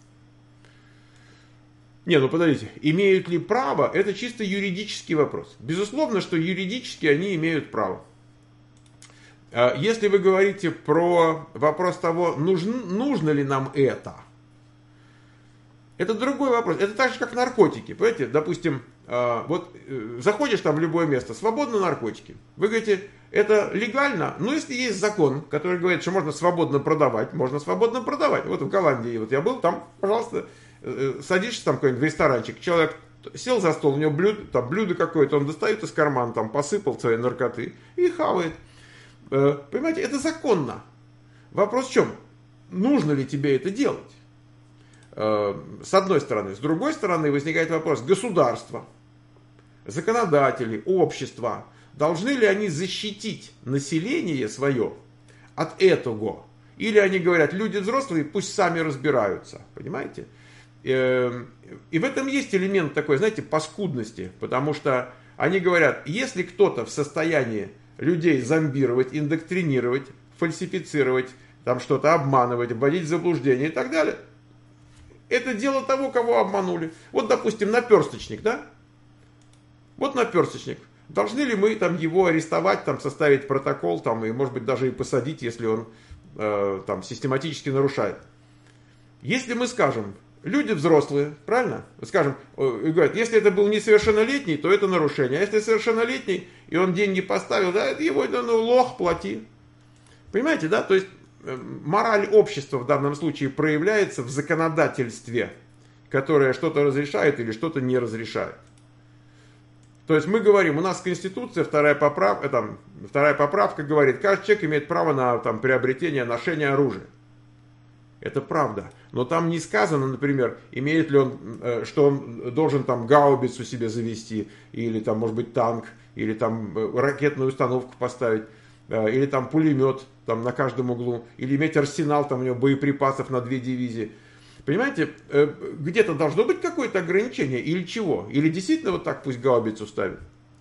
Не, ну подождите, имеют ли право, это чисто юридический вопрос. Безусловно, что юридически они имеют право. Если вы говорите про вопрос того, нужно ли нам это другой вопрос. Это так же, как наркотики. Понимаете, допустим, вот заходишь там в любое место, свободно наркотики. Вы говорите, это легально? Ну, если есть закон, который говорит, что можно свободно продавать, можно свободно продавать. Вот в Голландии вот я был, там, пожалуйста, садишься там какой-нибудь в ресторанчик, человек сел за стол, у него блюдо какое-то, он достает из кармана, там посыпал свои наркоты и хавает. Понимаете, это законно. Вопрос в чем? Нужно ли тебе это делать? С одной стороны. С другой стороны возникает вопрос. Государство, законодатели, общество, должны ли они защитить население свое от этого? Или они говорят, люди взрослые, пусть сами разбираются. Понимаете? И в этом есть элемент такой, знаете, паскудности. Потому что они говорят, если кто-то в состоянии людей зомбировать, индоктринировать, фальсифицировать, там что-то обманывать, вводить в заблуждение и так далее. Это дело того, кого обманули. Вот, допустим, наперсточник, да? Вот наперсточник. Должны ли мы там его арестовать, там составить протокол, там и, может быть, даже и посадить, если он там систематически нарушает? Если мы скажем, люди взрослые, правильно? Скажем, говорят, если это был несовершеннолетний, то это нарушение. А если совершеннолетний, и он деньги поставил, да, это его, ну, лох, плати. Понимаете, да? То есть мораль общества в данном случае проявляется в законодательстве, которое что-то разрешает или что-то не разрешает. То есть мы говорим, у нас Конституция, вторая поправка говорит, каждый человек имеет право на там, приобретение, ношение оружия. Это правда. Но там не сказано, например, имеет ли он, что он должен там гаубицу себе завести, или там, может быть, танк, или там ракетную установку поставить, или там пулемет там, на каждом углу, или иметь арсенал, там у него боеприпасов на 2 дивизии. Понимаете, где-то должно быть какое-то ограничение, или чего? Или действительно вот так пусть гаубицу ставит?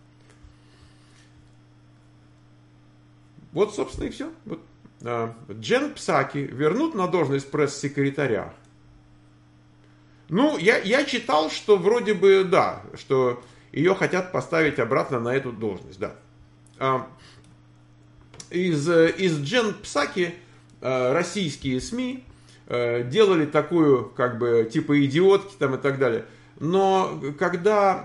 Вот, собственно, и все. Вот. Джен Псаки вернут на должность пресс-секретаря. Ну, я читал, что вроде бы, да, что ее хотят поставить обратно на эту должность, да. Из Джен Псаки российские СМИ делали такую, как бы, типа идиотки там и так далее. Но когда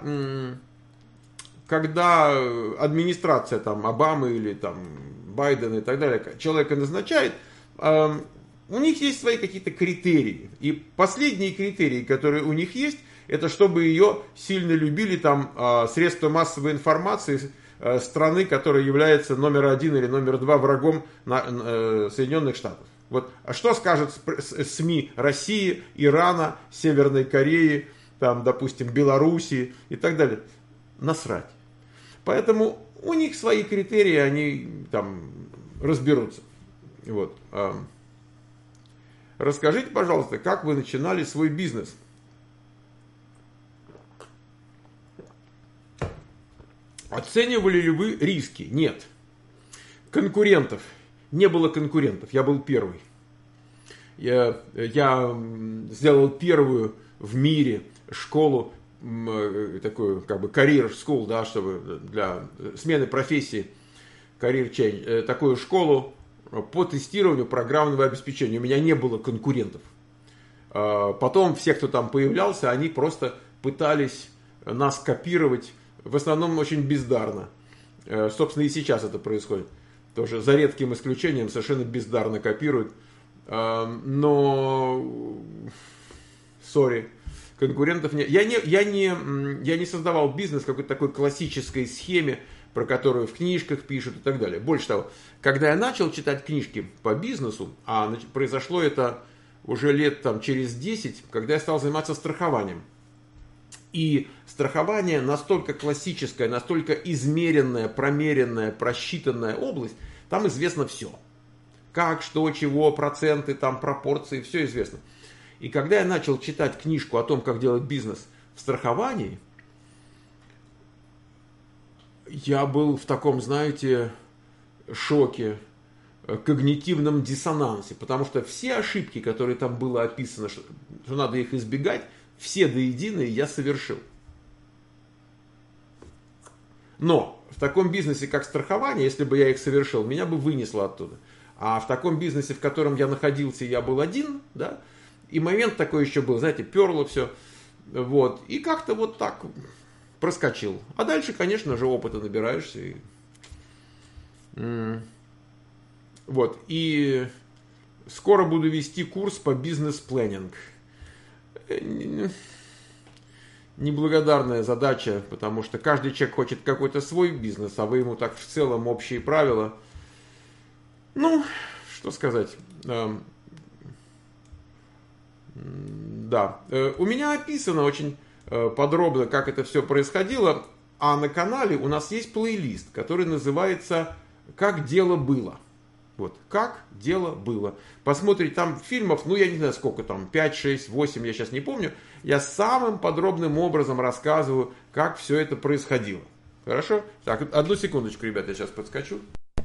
администрация там Обамы или там Байдена и так далее человека назначает, у них есть свои какие-то критерии. И последние критерии, которые у них есть, это чтобы ее сильно любили там средства массовой информации страны, которая является номер 1 или номер 2 врагом Соединенных Штатов. Вот. А что скажут СМИ России, Ирана, Северной Кореи, там, допустим, Белоруссии и так далее? Насрать. Поэтому у них свои критерии, они там разберутся. Вот. Расскажите, пожалуйста, как вы начинали свой бизнес? Оценивали ли вы риски? Нет. Конкурентов. Не было конкурентов. Я был первый. Я сделал первую в мире школу, такую как бы career school, да, чтобы для смены профессии, career change, такую школу по тестированию программного обеспечения. У меня не было конкурентов. Потом все, кто там появлялся, они просто пытались нас копировать, в основном очень бездарно. Собственно, и сейчас это происходит. Тоже за редким исключением совершенно бездарно копируют. Но, сори, конкурентов нет. Я не создавал бизнес в какой-то такой классической схеме, про которую в книжках пишут и так далее. Больше того, когда я начал читать книжки по бизнесу, а произошло это уже лет там, через 10, когда я стал заниматься страхованием. И страхование настолько классическая, настолько измеренная, промеренная, просчитанная область, там известно все. Как, что, чего, проценты, там, пропорции, все известно. И когда я начал читать книжку о том, как делать бизнес в страховании, я был в таком, знаете, шоке, когнитивном диссонансе, потому что все ошибки, которые там было описано, что надо их избегать, все до единой я совершил. Но в таком бизнесе, как страхование, если бы я их совершил, меня бы вынесло оттуда. А в таком бизнесе, в котором я находился, я был один, да, и момент такой еще был, знаете, перло все, вот, и как-то вот так проскочил. А дальше, конечно же, опыта набираешься. Вот, и скоро буду вести курс по бизнес-планинг. Неблагодарная задача, потому что каждый человек хочет какой-то свой бизнес, а вы ему так в целом общие правила. Ну, что сказать. Да, у меня описано очень подробно, как это все происходило, а на канале у нас есть плейлист, который называется «Как дело было». Вот, как дело было. Посмотрите, там фильмов, ну я не знаю сколько там, 5, 6, 8, я сейчас не помню. Я самым подробным образом рассказываю, как все это происходило. Хорошо? Так, одну секундочку, ребята, я сейчас подскочу.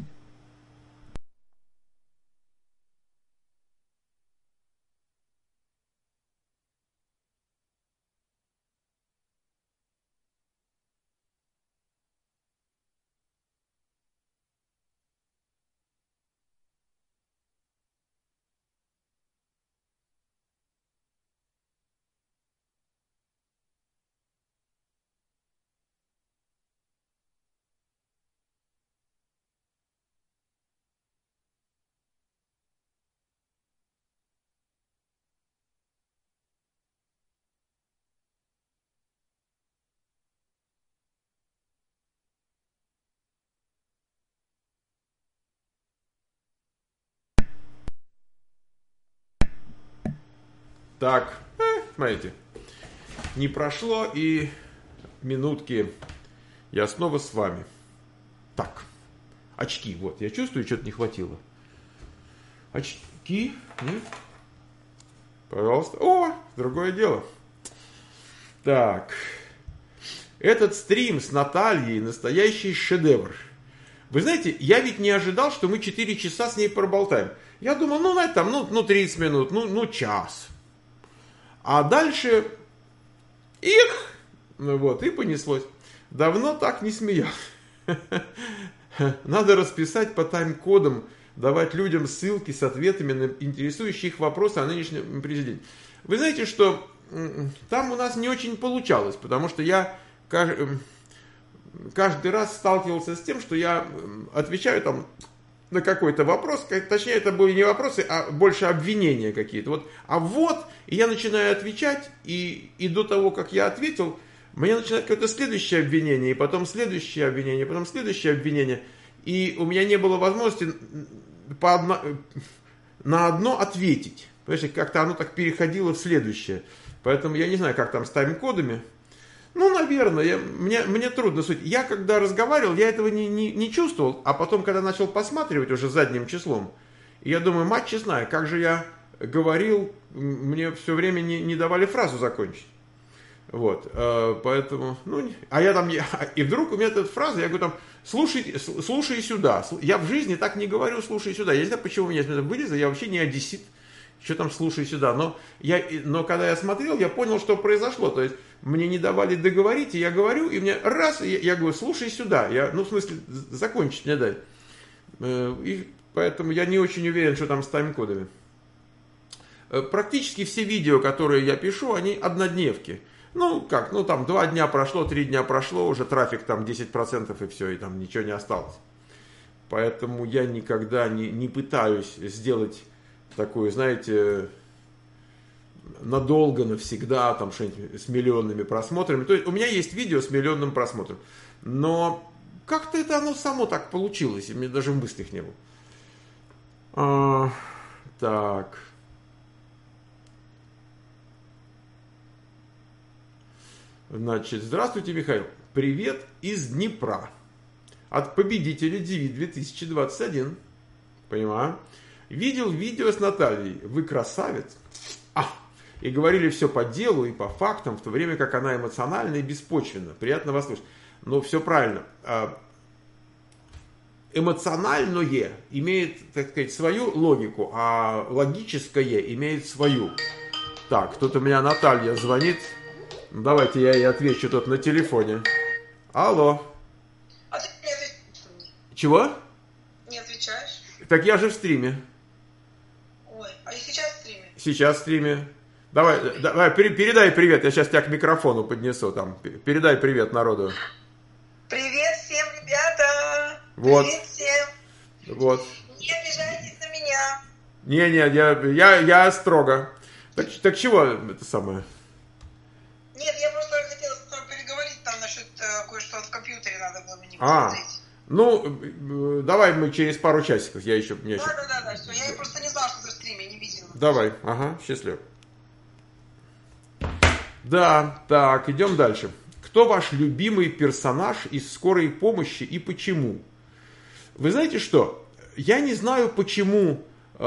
Так, смотрите, не прошло и минутки, я снова с вами. Так, очки, вот, я чувствую, что-то не хватило. Очки, нет? Пожалуйста. О, другое дело. Так, этот стрим с Натальей настоящий шедевр. Вы знаете, я ведь не ожидал, что мы 4 часа с ней проболтаем. Я думал, ну, знаете, там, ну 30 минут, ну, час. А дальше, вот, и понеслось. Давно так не смеялся. Надо расписать по тайм-кодам, давать людям ссылки с ответами на интересующие их вопросы о нынешнем президенте. Вы знаете, что там у нас не очень получалось, потому что я каждый раз сталкивался с тем, что я отвечаю там на какой-то вопрос, точнее, это были не вопросы, а больше обвинения какие-то. Вот, и я начинаю отвечать, и до того, как я ответил, мне начинает какое-то следующее обвинение, и потом следующее обвинение, потом следующее обвинение, и у меня не было возможности на одно ответить. Понимаете, как-то оно так переходило в следующее. Поэтому я не знаю, как там с тайм-кодами. Ну, наверное, мне трудно судить. Я когда разговаривал, я этого не чувствовал, а потом, когда начал посматривать уже задним числом, я думаю, мать честная, как же я говорил, мне все время не давали фразу закончить. Вот, поэтому, и вдруг у меня эта фраза, я говорю там, слушай сюда. Я в жизни так не говорю, слушай сюда. Я не знаю, почему у меня это вылезло, я вообще не одессит. Что там слушай сюда. Но когда я смотрел, я понял, что произошло. То есть мне не давали договорить, и я говорю, и мне раз, и я говорю, слушай сюда. В смысле, закончить не дать. И поэтому я не очень уверен, что там с тайм-кодами. Практически все видео, которые я пишу, они однодневки. Там 2 дня прошло, 3 дня прошло, уже трафик там 10% и все, и там ничего не осталось. Поэтому я никогда не пытаюсь сделать такое, знаете, надолго, навсегда, там что-нибудь с миллионными просмотрами. То есть у меня есть видео с миллионным просмотром. Но как-то это оно само так получилось, и мне даже в мыслях не было. Так. Значит, здравствуйте, Михаил. Привет из Днепра. От победителя DV 2021. Понимаю. Видел видео с Натальей. Вы красавец. И говорили все по делу и по фактам, в то время как она эмоциональна и беспочвенна. Приятно вас слушать. Но все правильно. Эмоциональное имеет, так сказать, свою логику, а логическое имеет свою. Так, тут у меня Наталья звонит. Давайте я ей отвечу тут на телефоне. Алло. А ты не отвечаешь? Чего? Не отвечаешь? Так я же в стриме. Ой, а я сейчас в стриме? Сейчас в стриме. Давай, передай привет, я сейчас тебя к микрофону поднесу. Там. Передай привет народу. Привет всем, ребята! Вот. Привет всем! Вот. Не обижайтесь на меня! Не, я строго. Так чего это самое? Нет, я просто хотела с тобой переговорить там насчет кое-что в компьютере надо было мне посмотреть. Давай мы через пару часиков, я еще... Да, все, я просто не знала, что ты в стриме, не видела. Давай, счастливо. Да, так, идем дальше. Кто ваш любимый персонаж из «Скорой помощи» и почему? Вы знаете что? Я не знаю, почему...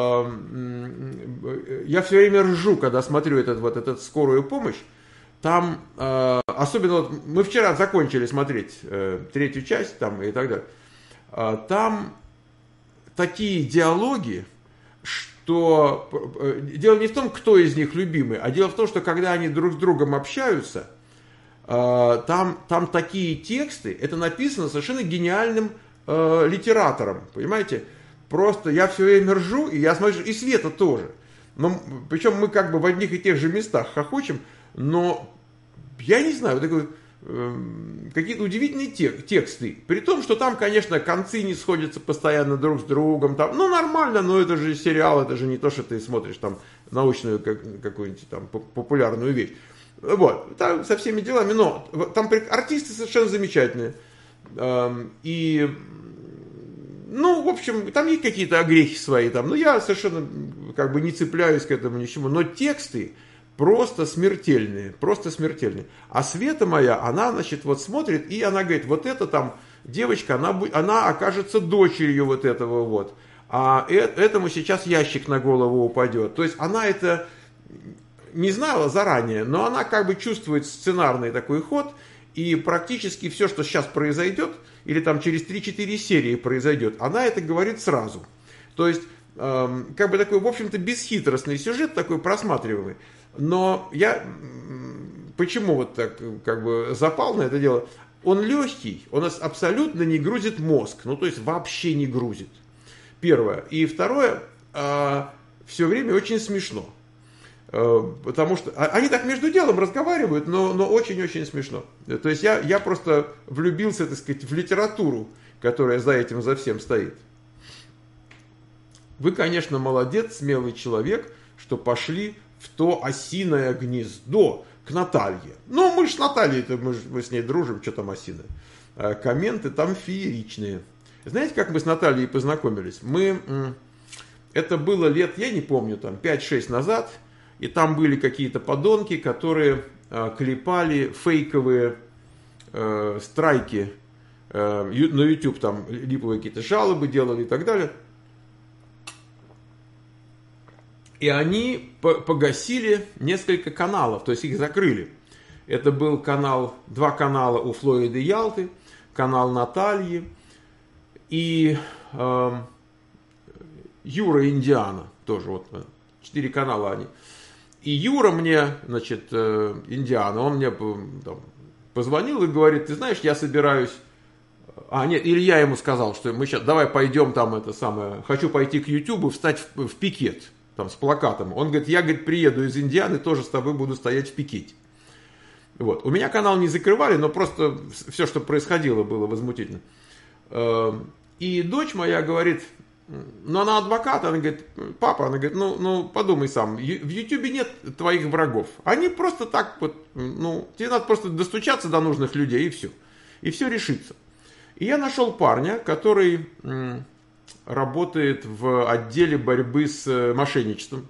Я все время ржу, когда смотрю эту «Скорую помощь». Там, особенно мы вчера закончили смотреть 3-ю часть там, и так далее. Там такие диалоги, что дело не в том, кто из них любимый, а дело в том, что когда они друг с другом общаются, там такие тексты, это написано совершенно гениальным литератором, понимаете? Просто я все время ржу, и я смотрю, и Света тоже. Причем мы как бы в одних и тех же местах хохочем, но я не знаю, какие-то удивительные тексты. При том, что там, конечно, концы не сходятся постоянно друг с другом. Нормально, но это же сериал, это же не то, что ты смотришь там научную какую-нибудь там популярную вещь. Вот, там со всеми делами, но там артисты совершенно замечательные. И, в общем, там есть какие-то огрехи свои там, но я совершенно как бы не цепляюсь к этому ничему. Но тексты просто смертельные. А Света моя, она, значит, вот смотрит, и она говорит, вот это там девочка, она окажется дочерью вот этого вот. А этому сейчас ящик на голову упадет. То есть она это не знала заранее, но она как бы чувствует сценарный такой ход, и практически все, что сейчас произойдет, или там через 3-4 серии произойдет, она это говорит сразу. То есть, как бы такой, в общем-то, бесхитростный сюжет, такой просматриваемый. Но я почему вот так как бы запал на это дело? Он легкий, он абсолютно не грузит мозг, то есть вообще не грузит. Первое. И второе, все время очень смешно. Потому что они так между делом разговаривают, но очень-очень смешно. То есть я просто влюбился, так сказать, в литературу, которая за всем стоит. вы, конечно, молодец, смелый человек, что пошли в то осиное гнездо к Наталье. Ну, мы ж с Натальей-то, мы с ней дружим, что там осиное. Комменты там фееричные. Знаете, как мы с Натальей познакомились? Это было лет, я не помню, там 5-6 назад, и там были какие-то подонки, которые клепали фейковые страйки на YouTube, там липовые какие-то жалобы делали и так далее. И они погасили несколько каналов, то есть их закрыли. Это был два канала у Флориды Ялты, канал Натальи и Юра Индиана, тоже вот 4 канала они. И Юра мне, значит, Индиана, он мне там позвонил и говорит, ты знаешь, я собираюсь... нет, или я ему сказал, что мы сейчас, давай пойдем там, хочу пойти к Ютубу, встать в пикет, там, с плакатом. Он говорит, я, говорит, приеду из Индианы, тоже с тобой буду стоять в пикете. Вот. У меня канал не закрывали, но просто все, что происходило, было возмутительно. И дочь моя говорит, она адвокат, она говорит, папа, она говорит, ну подумай сам, в Ютубе нет твоих врагов. Они просто так вот, тебе надо просто достучаться до нужных людей, и все. И все решится. И я нашел парня, который работает в отделе борьбы с мошенничеством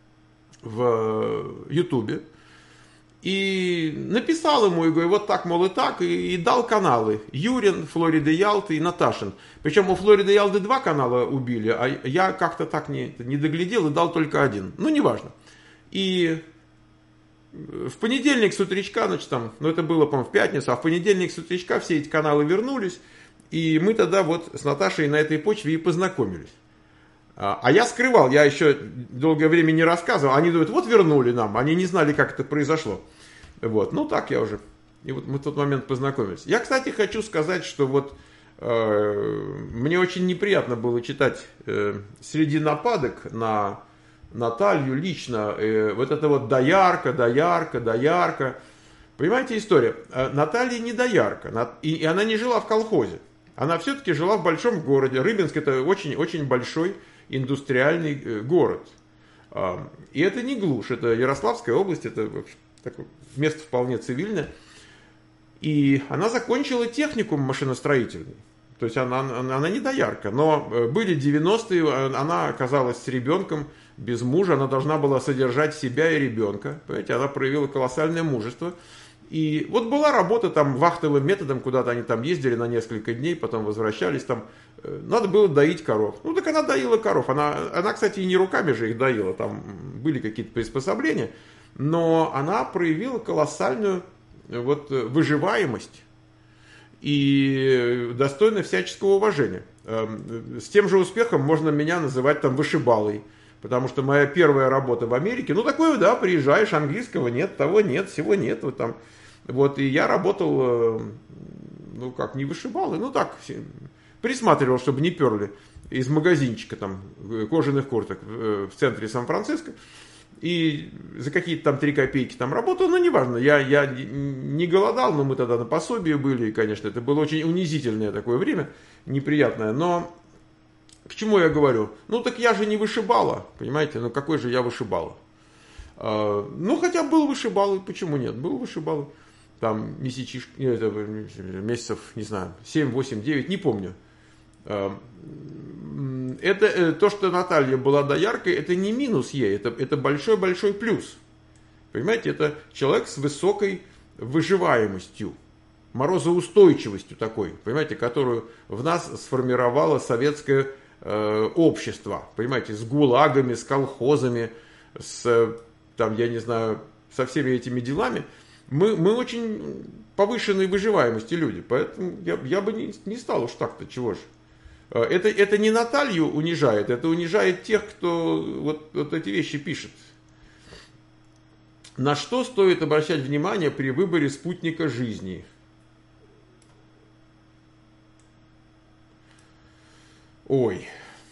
в Ютубе. И написал ему, и говорю, вот так, мол, и так, и дал каналы. Юрин, Флорида Ялты и Наташин. Причем у Флориды Ялты 2 канала убили, а я как-то так не доглядел и дал только 1. Ну, неважно. И в понедельник с утречка, значит, там, это было, по-моему, в пятницу, а в понедельник с утречка все эти каналы вернулись. И мы тогда вот с Наташей на этой почве и познакомились. А я скрывал, я еще долгое время не рассказывал. Они думают, вот вернули нам, они не знали, как это произошло. Вот, так я уже. И вот мы в тот момент познакомились. Я, кстати, хочу сказать, что вот мне очень неприятно было читать среди нападок на Наталью лично вот это вот доярка. Понимаете история? Наталья не доярка, и она не жила в колхозе. Она все-таки жила в большом городе. Рыбинск это очень-очень большой индустриальный город. И это не глушь, это Ярославская область, это такое место вполне цивильное. И она закончила техникум машиностроительный. То есть она не доярка, но были 90-е, она оказалась с ребенком без мужа, она должна была содержать себя и ребенка. Понимаете, она проявила колоссальное мужество. И вот была работа там вахтовым методом, куда-то они там ездили на несколько дней, потом возвращались там. Надо было доить коров. Так она доила коров. Она, кстати, и не руками же их доила, там были какие-то приспособления. Но она проявила колоссальную выживаемость и достойна всяческого уважения. С тем же успехом можно меня называть там вышибалой. Потому что моя первая работа в Америке, такое, да, приезжаешь, английского нет, того нет, всего нет. И я работал, не вышибал, так, присматривал, чтобы не перли из магазинчика там кожаных курток в центре Сан-Франциско. И за какие-то там 3 копейки там работал, неважно, я не голодал, но мы тогда на пособии были, и, конечно, это было очень унизительное такое время, неприятное, но... К чему я говорю? Так я же не вышибала, понимаете? Какой же я вышибала? Хотя был вышибалой, почему нет? Был вышибалой. Там месяцев, не знаю, 7, 8, 9, не помню. Это то, что Наталья была дояркой, это не минус ей, это большой-большой плюс. Понимаете, это человек с высокой выживаемостью, морозоустойчивостью такой, понимаете, которую в нас сформировало советское общество, понимаете, с гулагами, с колхозами, со всеми этими делами. Мы очень повышенной выживаемости люди, поэтому я бы не стал уж так-то, чего же. Это не Наталью унижает, это унижает тех, кто вот эти вещи пишет. На что стоит обращать внимание при выборе спутника жизни? Ой.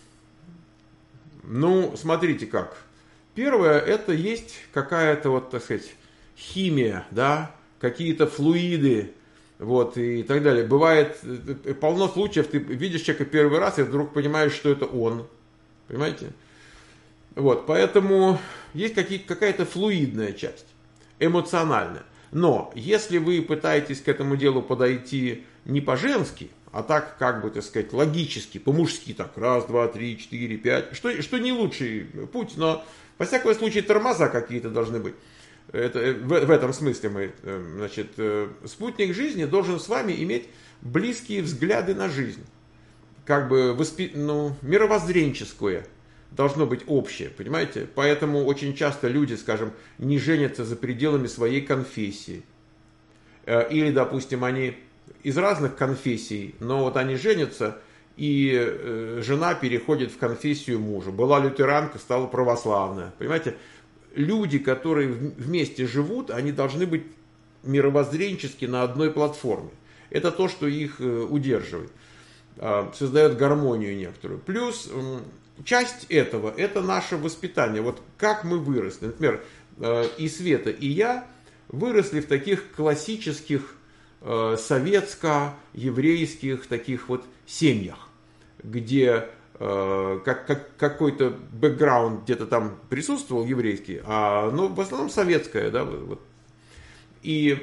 Смотрите как. Первое, это есть какая-то, химия, да, какие-то флуиды, и так далее. Бывает полно случаев, ты видишь человека первый раз и вдруг понимаешь, что это он. Понимаете? Вот, поэтому есть какая-то флуидная часть, эмоциональная. Но если вы пытаетесь к этому делу подойти не по-женски, а так, как бы, так сказать, логически, по-мужски, так, раз, два, три, четыре, пять, что не лучший путь, но, во всяком случае, тормоза какие-то должны быть. Это, в этом смысле мы, значит, спутник жизни должен с вами иметь близкие взгляды на жизнь, как бы мировоззренческое должно быть общее, понимаете? Поэтому очень часто люди, скажем, не женятся за пределами своей конфессии. Или, допустим, они из разных конфессий, но вот они женятся, и жена переходит в конфессию мужа. Была лютеранка, стала православная. Понимаете? Люди, которые вместе живут, они должны быть мировоззренчески на одной платформе. Это то, что их удерживает, создает гармонию некоторую. Плюс часть этого – это наше воспитание. Вот как мы выросли. Например, и Света, и я выросли в таких классических советско-еврейских таких вот семьях, где какой-то бэкграунд где-то там присутствовал еврейский, но в основном советское, да, вот. И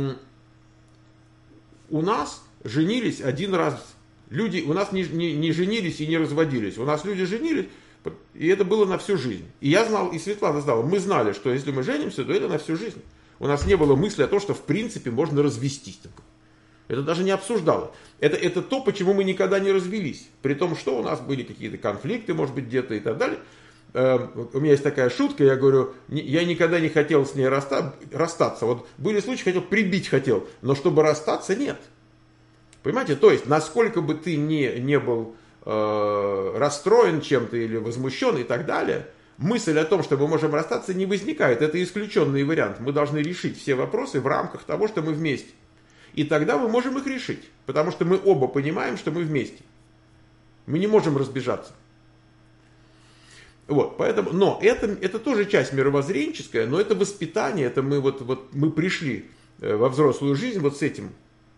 у нас женились один раз. Люди у нас не женились и не разводились. У нас люди женились, и это было на всю жизнь. И я знал, и Светлана знала, мы знали, что если мы женимся, то это на всю жизнь. У нас не было мысли о том, что в принципе можно развестись. Это даже не обсуждалось. Это то, почему мы никогда не развелись. При том, что у нас были какие-то конфликты, может быть, где-то и так далее. У меня есть такая шутка, я говорю, я никогда не хотел с ней расстаться. Вот были случаи, прибить хотел, но чтобы расстаться, нет. Понимаете? То есть, насколько бы ты не был расстроен чем-то или возмущен и так далее, мысль о том, что мы можем расстаться, не возникает. Это исключенный вариант. Мы должны решить все вопросы в рамках того, что мы вместе. И тогда мы можем их решить. Потому что мы оба понимаем, что мы вместе. Мы не можем разбежаться. Вот, поэтому, но это тоже часть мировоззренческая, но это воспитание, это мы пришли во взрослую жизнь вот с этим.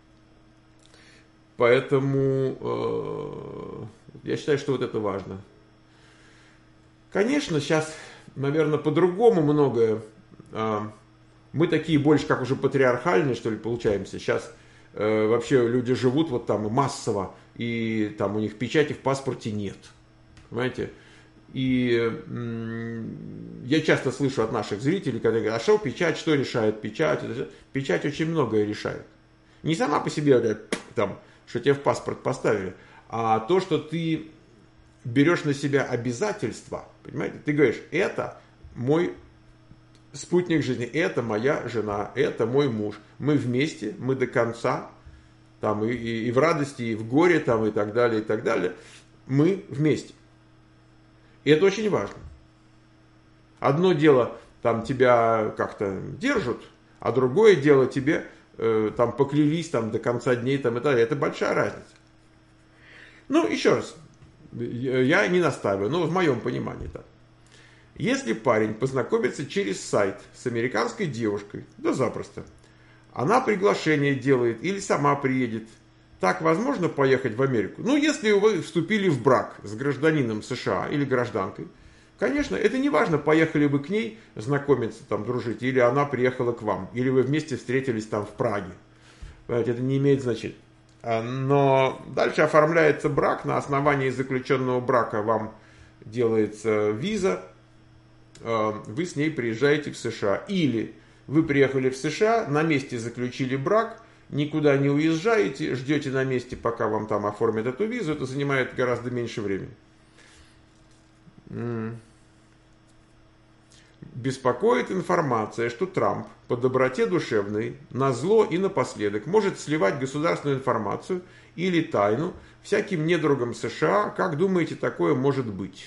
Поэтому я считаю, что вот это важно. Конечно, сейчас, наверное, по-другому многое. Мы такие больше как уже патриархальные, что ли, получаемся. Сейчас вообще люди живут вот там массово, и там у них печати в паспорте нет. Понимаете? И я часто слышу от наших зрителей, когда говорят, а что печать, что решает печать? Печать очень многое решает. Не сама по себе, там, что тебе в паспорт поставили, а то, что ты берешь на себя обязательства, понимаете? Ты говоришь, это мой спутник жизни, это моя жена, это мой муж. Мы вместе, мы до конца, там, и в радости, и в горе, там, и так далее, и так далее. Мы вместе. И это очень важно. Одно дело, там тебя как-то держат, а другое дело тебе там поклялись там, до конца дней там, и так далее. Это большая разница. Ну, еще раз, я не настаиваю, но в моем понимании так. Если парень познакомится через сайт с американской девушкой, да запросто, она приглашение делает или сама приедет, так возможно поехать в Америку? Ну, если вы вступили в брак с гражданином США или гражданкой, конечно, это не важно, поехали вы к ней знакомиться, там, дружить, или она приехала к вам, или вы вместе встретились там в Праге. Понимаете, это не имеет значения. Но дальше оформляется брак, на основании заключенного брака вам делается виза, вы с ней приезжаете в США. Или вы приехали в США, на месте заключили брак, никуда не уезжаете, ждете на месте, пока вам там оформят эту визу, это занимает гораздо меньше времени. Беспокоит информация, что Трамп по доброте душевной, назло и напоследок может сливать государственную информацию или тайну всяким недругам США. Как думаете, такое может быть?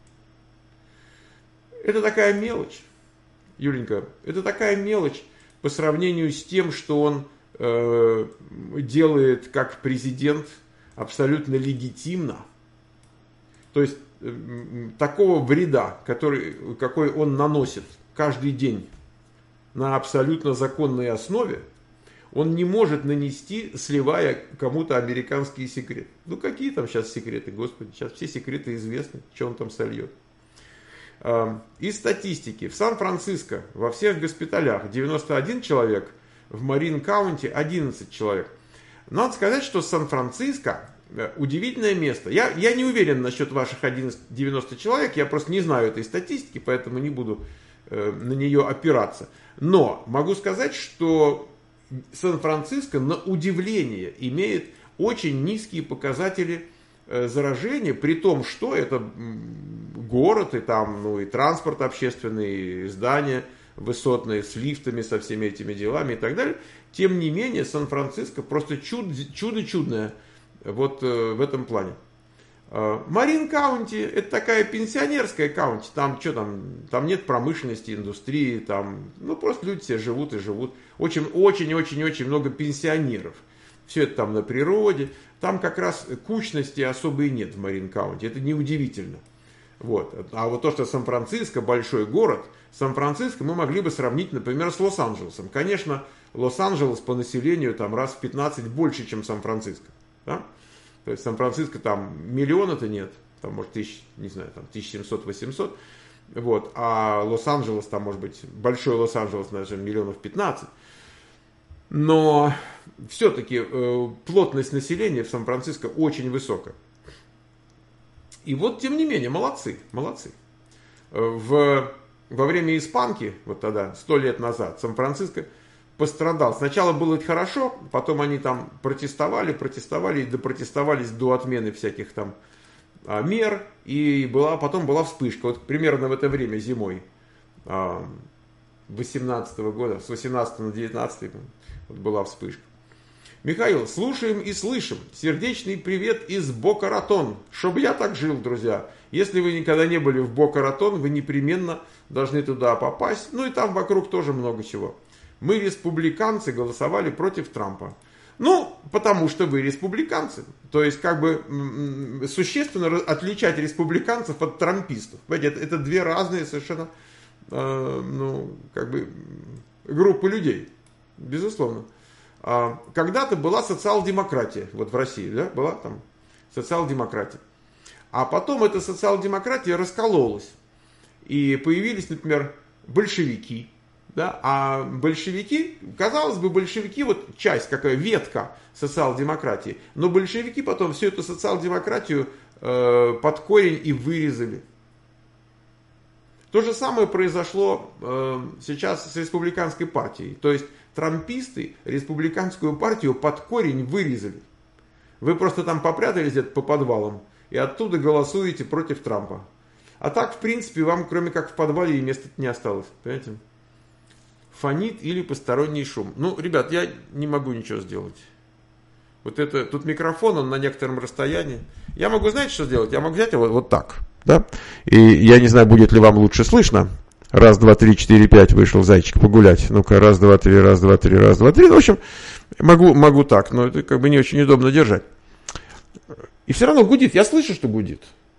Это такая мелочь, Юленька, это такая мелочь по сравнению с тем, что он делает как президент абсолютно легитимно. То есть такого вреда, какой он наносит каждый день на абсолютно законной основе, он не может нанести, сливая кому-то американские секреты. Ну, какие там сейчас секреты, господи, сейчас все секреты известны, что он там сольет. Из статистики. В Сан-Франциско во всех госпиталях 91 человек, в Марин-Каунти 11 человек. Надо сказать, что Сан-Франциско удивительное место. Я не уверен насчет ваших 90 человек, я просто не знаю этой статистики, поэтому не буду на нее опираться. Но могу сказать, что Сан-Франциско на удивление имеет очень низкие показатели заражения, при том, что это город, и там и транспорт общественный, и здания высотные с лифтами, со всеми этими делами и так далее. Тем не менее, Сан-Франциско просто чудо чудное вот в этом плане. Марин-Каунти — это такая пенсионерская каунти, там нет промышленности, индустрии, там, просто люди все живут и живут. Очень много пенсионеров. Все это там на природе. Там как раз кучности особой нет в Марин-Каунти. Это неудивительно. Вот. А вот то, что Сан-Франциско большой город, Сан-Франциско мы могли бы сравнить, например, с Лос-Анджелесом. Конечно, Лос-Анджелес по населению там раз в 15 больше, чем Сан-Франциско. Да? То есть Сан-Франциско там миллиона-то нет, там может 1700-800. Вот. А Лос-Анджелес, там может быть большой Лос-Анджелес, даже миллионов 15. Но все-таки плотность населения в Сан-Франциско очень высокая. И вот, тем не менее, молодцы. Во время испанки, вот тогда, 100 лет назад, Сан-Франциско пострадал. Сначала было хорошо, потом они там протестовали и допротестовались до отмены всяких там мер. И потом была вспышка. Вот примерно в это время зимой 18 года, с 18 на 19 вот была вспышка. Михаил, слушаем и слышим. Сердечный привет из Бока-Ратон. Чтоб я так жил, друзья. Если вы никогда не были в Бока-Ратон, вы непременно должны туда попасть. Ну и там вокруг тоже много чего. Мы, республиканцы, голосовали против Трампа. Потому что вы республиканцы. То есть, существенно отличать республиканцев от трампистов. Понимаете, это две разные совершенно группы людей. Безусловно. Когда-то была социал-демократия. Вот в России, да, была там социал-демократия. А потом эта социал-демократия раскололась. И появились, например, большевики. Да? А большевики, казалось бы, вот часть, какая ветка социал-демократии. Но большевики потом всю эту социал-демократию под корень и вырезали. То же самое произошло сейчас с республиканской партией. То есть трамписты республиканскую партию под корень вырезали. Вы просто там попрятались где-то по подвалам и оттуда голосуете против Трампа. А так, в принципе, вам, кроме как в подвале, и места не осталось. Понимаете? Фонит или посторонний шум. Ребят, я не могу ничего сделать. Вот это, тут микрофон, он на некотором расстоянии. Я могу, знаете, что сделать? Я могу взять его вот так. Да? И я не знаю, будет ли вам лучше слышно. Раз, два, три, четыре, пять, вышел зайчик погулять. Ну-ка, раз, два, три, раз, два, три, раз, два, три. В общем, могу так, но это не очень удобно держать. И все равно гудит. Я слышу, что гудит.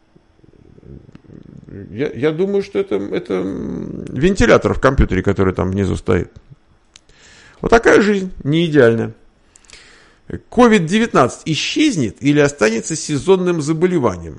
Я думаю, что это вентилятор в компьютере, который там внизу стоит. Вот такая жизнь, не идеальная. COVID-19 исчезнет или останется сезонным заболеванием?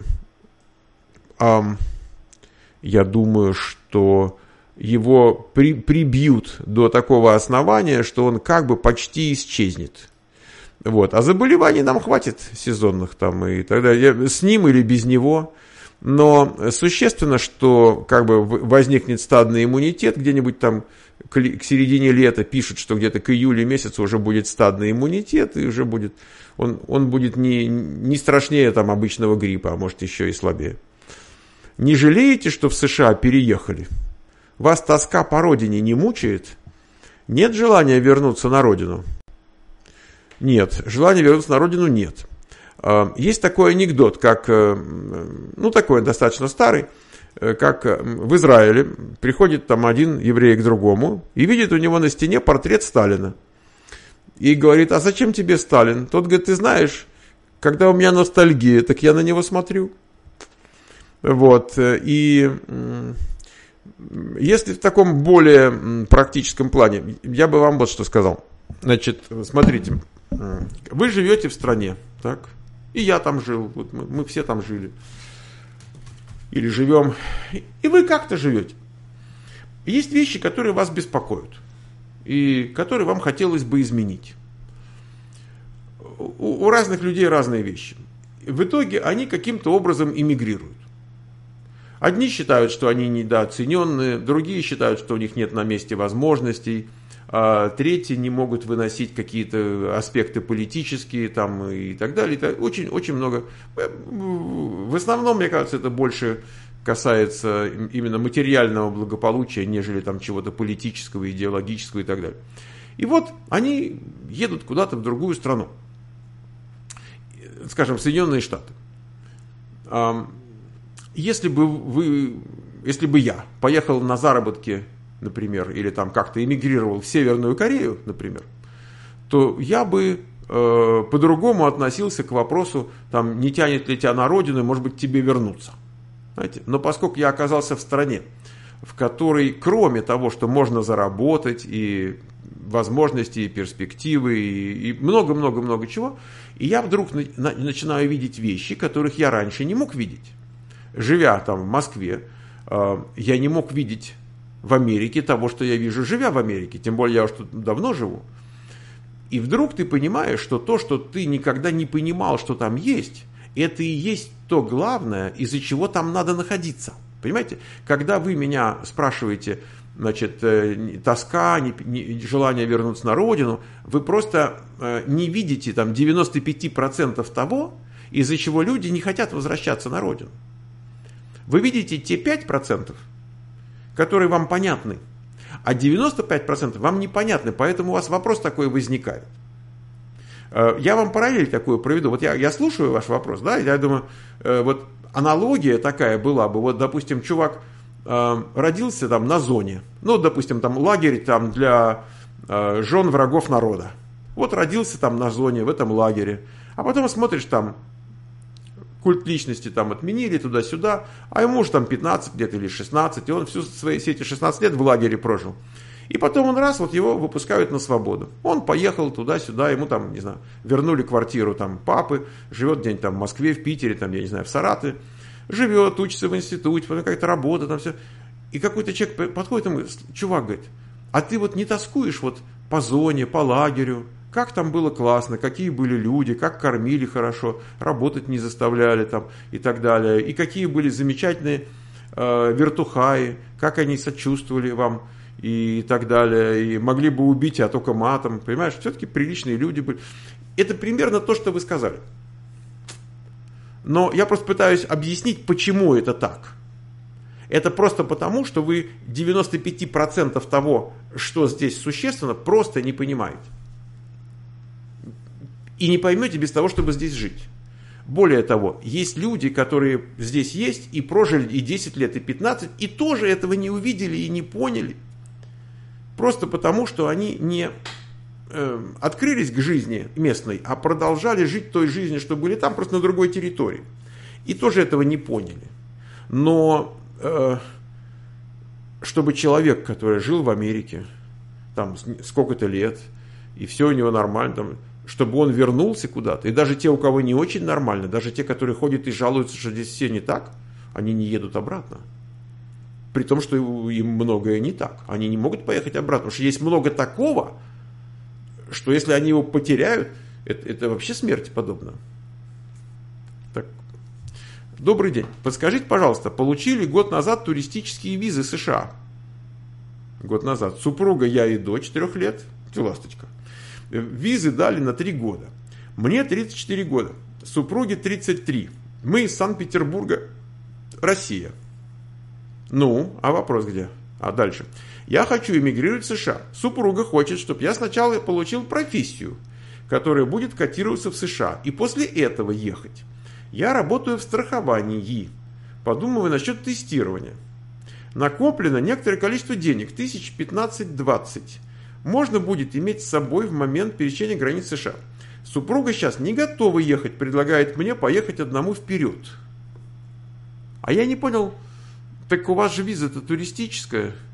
Я думаю, что его прибьют до такого основания, что он почти исчезнет. Вот. А заболеваний нам хватит сезонных там и так далее, с ним или без него. Но существенно, что возникнет стадный иммунитет, где-нибудь там к середине лета пишут, что где-то к июлю месяцу уже будет стадный иммунитет, и уже будет, он будет не страшнее там обычного гриппа, а может еще и слабее. Не жалеете, что в США переехали? Вас тоска по родине не мучает? Нет желания вернуться на родину? Нет, желания вернуться на родину нет. Есть такой анекдот, такой достаточно старый, как в Израиле приходит там один еврей к другому и видит у него на стене портрет Сталина. И говорит, а зачем тебе Сталин? Тот говорит, ты знаешь, когда у меня ностальгия, так я на него смотрю. Вот, и если в таком более практическом плане, я бы вам вот что сказал. Значит, смотрите, вы живете в стране, так? И я там жил, вот мы все там жили. Или живем. И вы как-то живете. Есть вещи, которые вас беспокоят. И которые вам хотелось бы изменить. У разных людей разные вещи. В итоге они каким-то образом эмигрируют. Одни считают, что они недооцененные, другие считают, что у них нет на месте возможностей, третьи не могут выносить какие-то аспекты политические там, и так далее. Очень, очень много. В основном, мне кажется, это больше касается именно материального благополучия, нежели там чего-то политического, идеологического и так далее. И вот они едут куда-то в другую страну, скажем, в Соединенные Штаты. Если бы я поехал на заработки, например, или там как-то эмигрировал в Северную Корею, например, то я бы по-другому относился к вопросу, там, не тянет ли тебя на родину, может быть, тебе вернуться. Знаете? Но поскольку я оказался в стране, в которой, кроме того, что можно заработать, и возможности, и перспективы, и много-много-много чего, и я вдруг начинаю видеть вещи, которых я раньше не мог видеть. Живя там в Москве, я не мог видеть в Америке того, что я вижу, живя в Америке. Тем более я уж тут давно живу. И вдруг ты понимаешь, что то, что ты никогда не понимал, что там есть, это и есть то главное, из-за чего там надо находиться. Понимаете? Когда вы меня спрашиваете, значит, тоска, желание вернуться на родину, вы просто не видите там 95% того, из-за чего люди не хотят возвращаться на родину. Вы видите те 5%, которые вам понятны, а 95% вам непонятны, поэтому у вас вопрос такой возникает. Я вам параллель такую проведу. Вот я слушаю ваш вопрос, да, я думаю, вот аналогия такая была бы, вот, допустим, чувак родился там на зоне, ну, допустим, там лагерь там для жен врагов народа. Вот родился там на зоне, в этом лагере, а потом смотришь там, культ личности там отменили туда-сюда, а ему уже там 15 лет или 16, и он все эти 16 лет в лагере прожил. И потом он раз, вот его выпускают на свободу. Он поехал туда-сюда, ему там, не знаю, вернули квартиру там папы, живет где-нибудь там в Москве, в Питере, там, я не знаю, в Саратове, живет, учится в институте, потом какая-то работа, там все. И какой-то человек подходит ему, чувак, говорит, а ты вот не тоскуешь вот по зоне, по лагерю, как там было классно, какие были люди, как кормили хорошо, работать не заставляли там и так далее, и какие были замечательные вертухаи, как они сочувствовали вам и так далее, и могли бы убить, а только матом, понимаешь, все-таки приличные люди были. Это примерно то, что вы сказали. Но я просто пытаюсь объяснить, почему это так. Это просто потому, что вы 95% того, что здесь существенно, просто не понимаете. И не поймете без того, чтобы здесь жить. Более того, есть люди, которые здесь есть и прожили и 10 лет, и 15, и тоже этого не увидели и не поняли. Просто потому, что они не открылись к жизни местной, а продолжали жить той жизнью, что были там, просто на другой территории. И тоже этого не поняли. Но чтобы человек, который жил в Америке, там сколько-то лет, и все у него нормально, там, чтобы он вернулся куда-то, и даже те, у кого не очень нормально, даже те, которые ходят и жалуются, что здесь все не так, они не едут обратно. При том, что им многое не так. Они не могут поехать обратно, потому что есть много такого, что если они его потеряют, это вообще смерти подобно. Так. Добрый день. Подскажите, пожалуйста, получили год назад туристические визы США? Год назад. Супруга, я и дочь 4 лет. Ласточка. Визы дали на 3 года. Мне 34 года. Супруге 33. Мы из Санкт-Петербурга, Россия. Ну, а вопрос где? А дальше. Я хочу эмигрировать в США. Супруга хочет, чтобы я сначала получил профессию, которая будет котироваться в США, и после этого ехать. Я работаю в страховании. Подумываю насчет тестирования. Накоплено некоторое количество денег, 15-20. Можно будет иметь с собой в момент пересечения границ США. Супруга сейчас не готова ехать, предлагает мне поехать одному вперед. А я не понял, так у вас же виза-то туристическая.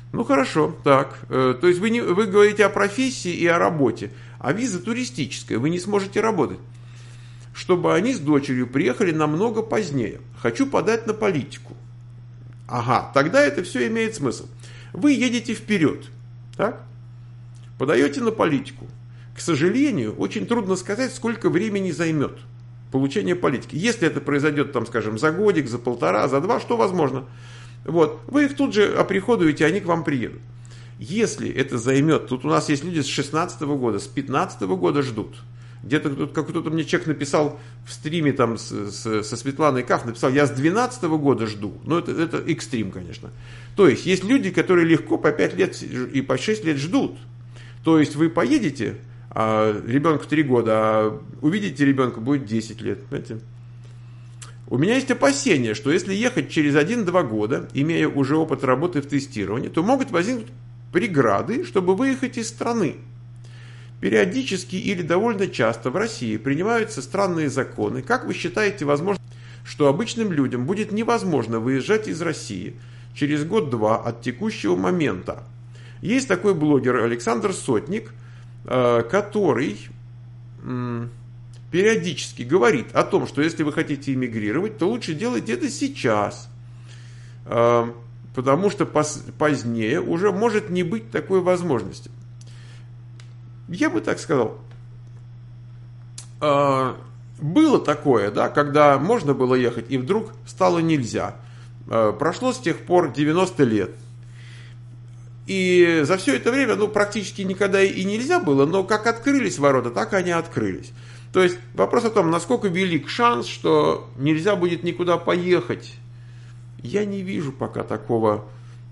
Ну хорошо, так. То есть вы говорите о профессии и о работе, а виза туристическая, вы не сможете работать. Чтобы они с дочерью приехали намного позднее. Хочу подать на политику. Ага, тогда это все имеет смысл. Вы едете вперед, так? Подаете на политику. К сожалению, очень трудно сказать, сколько времени займет получение политики. Если это произойдет, там, скажем, за годик, за полтора, за два, что возможно. Вот. Вы их тут же оприходуете, они к вам приедут. Если это займет, тут у нас есть люди с 16 года, с 15 года ждут. Где-то кто-то мне человек написал в стриме там со Светланой Каф, написал, я с 12 года жду. Ну, это экстрим, конечно. То есть, есть люди, которые легко по 5 лет и по 6 лет ждут. То есть, вы поедете, ребенку 3 года, а увидите ребенка, будет 10 лет. Понимаете? У меня есть опасение, что если ехать через 1-2 года, имея уже опыт работы в тестировании, то могут возникнуть преграды, чтобы выехать из страны. Периодически или довольно часто в России принимаются странные законы. Как вы считаете, возможно, что обычным людям будет невозможно выезжать из России через год-два от текущего момента? Есть такой блогер Александр Сотник, который периодически говорит о том, что если вы хотите эмигрировать, то лучше делать это сейчас, потому что позднее уже может не быть такой возможности. Я бы так сказал, было такое, да, когда можно было ехать, и вдруг стало нельзя. Прошло с тех пор 90 лет. И за все это время, практически никогда и нельзя было, но как открылись ворота, так они открылись. То есть вопрос о том, насколько велик шанс, что нельзя будет никуда поехать. Я не вижу пока такого.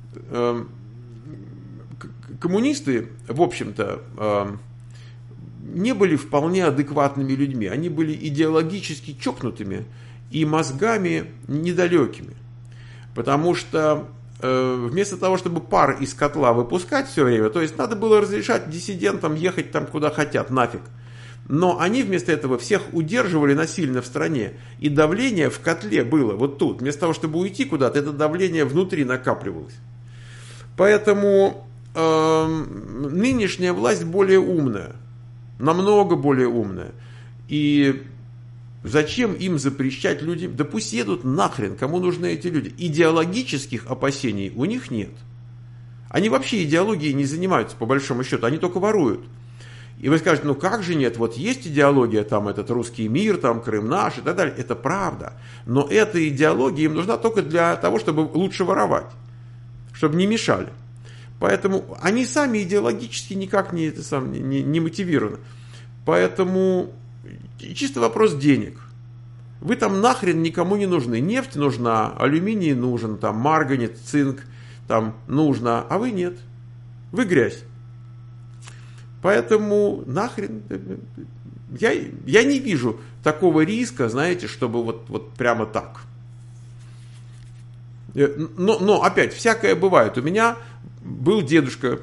Коммунисты, в общем-то, не были вполне адекватными людьми. Они были идеологически чокнутыми и мозгами недалекими. Потому что вместо того, чтобы пар из котла выпускать все время, то есть надо было разрешать диссидентам ехать там, куда хотят, нафиг. Но они вместо этого всех удерживали насильно в стране. И давление в котле было вот тут. Вместо того, чтобы уйти куда-то, это давление внутри накапливалось. Поэтому нынешняя власть более умная. Намного более умная. И зачем им запрещать людям? Да пусть едут нахрен, кому нужны эти люди. Идеологических опасений у них нет. Они вообще идеологией не занимаются, по большому счету. Они только воруют. И вы скажете, как же нет, вот есть идеология, там этот русский мир, там Крым наш и так далее. Это правда. Но эта идеология им нужна только для того, чтобы лучше воровать. Чтобы не мешали. Поэтому они сами идеологически никак не мотивированы. Поэтому чисто вопрос денег. Вы там нахрен никому не нужны. Нефть нужна, алюминий нужен, там марганец, цинк там нужно, а вы нет. Вы грязь. Поэтому нахрен я не вижу такого риска, знаете, чтобы вот прямо так. Но опять, всякое бывает. У меня был дедушка,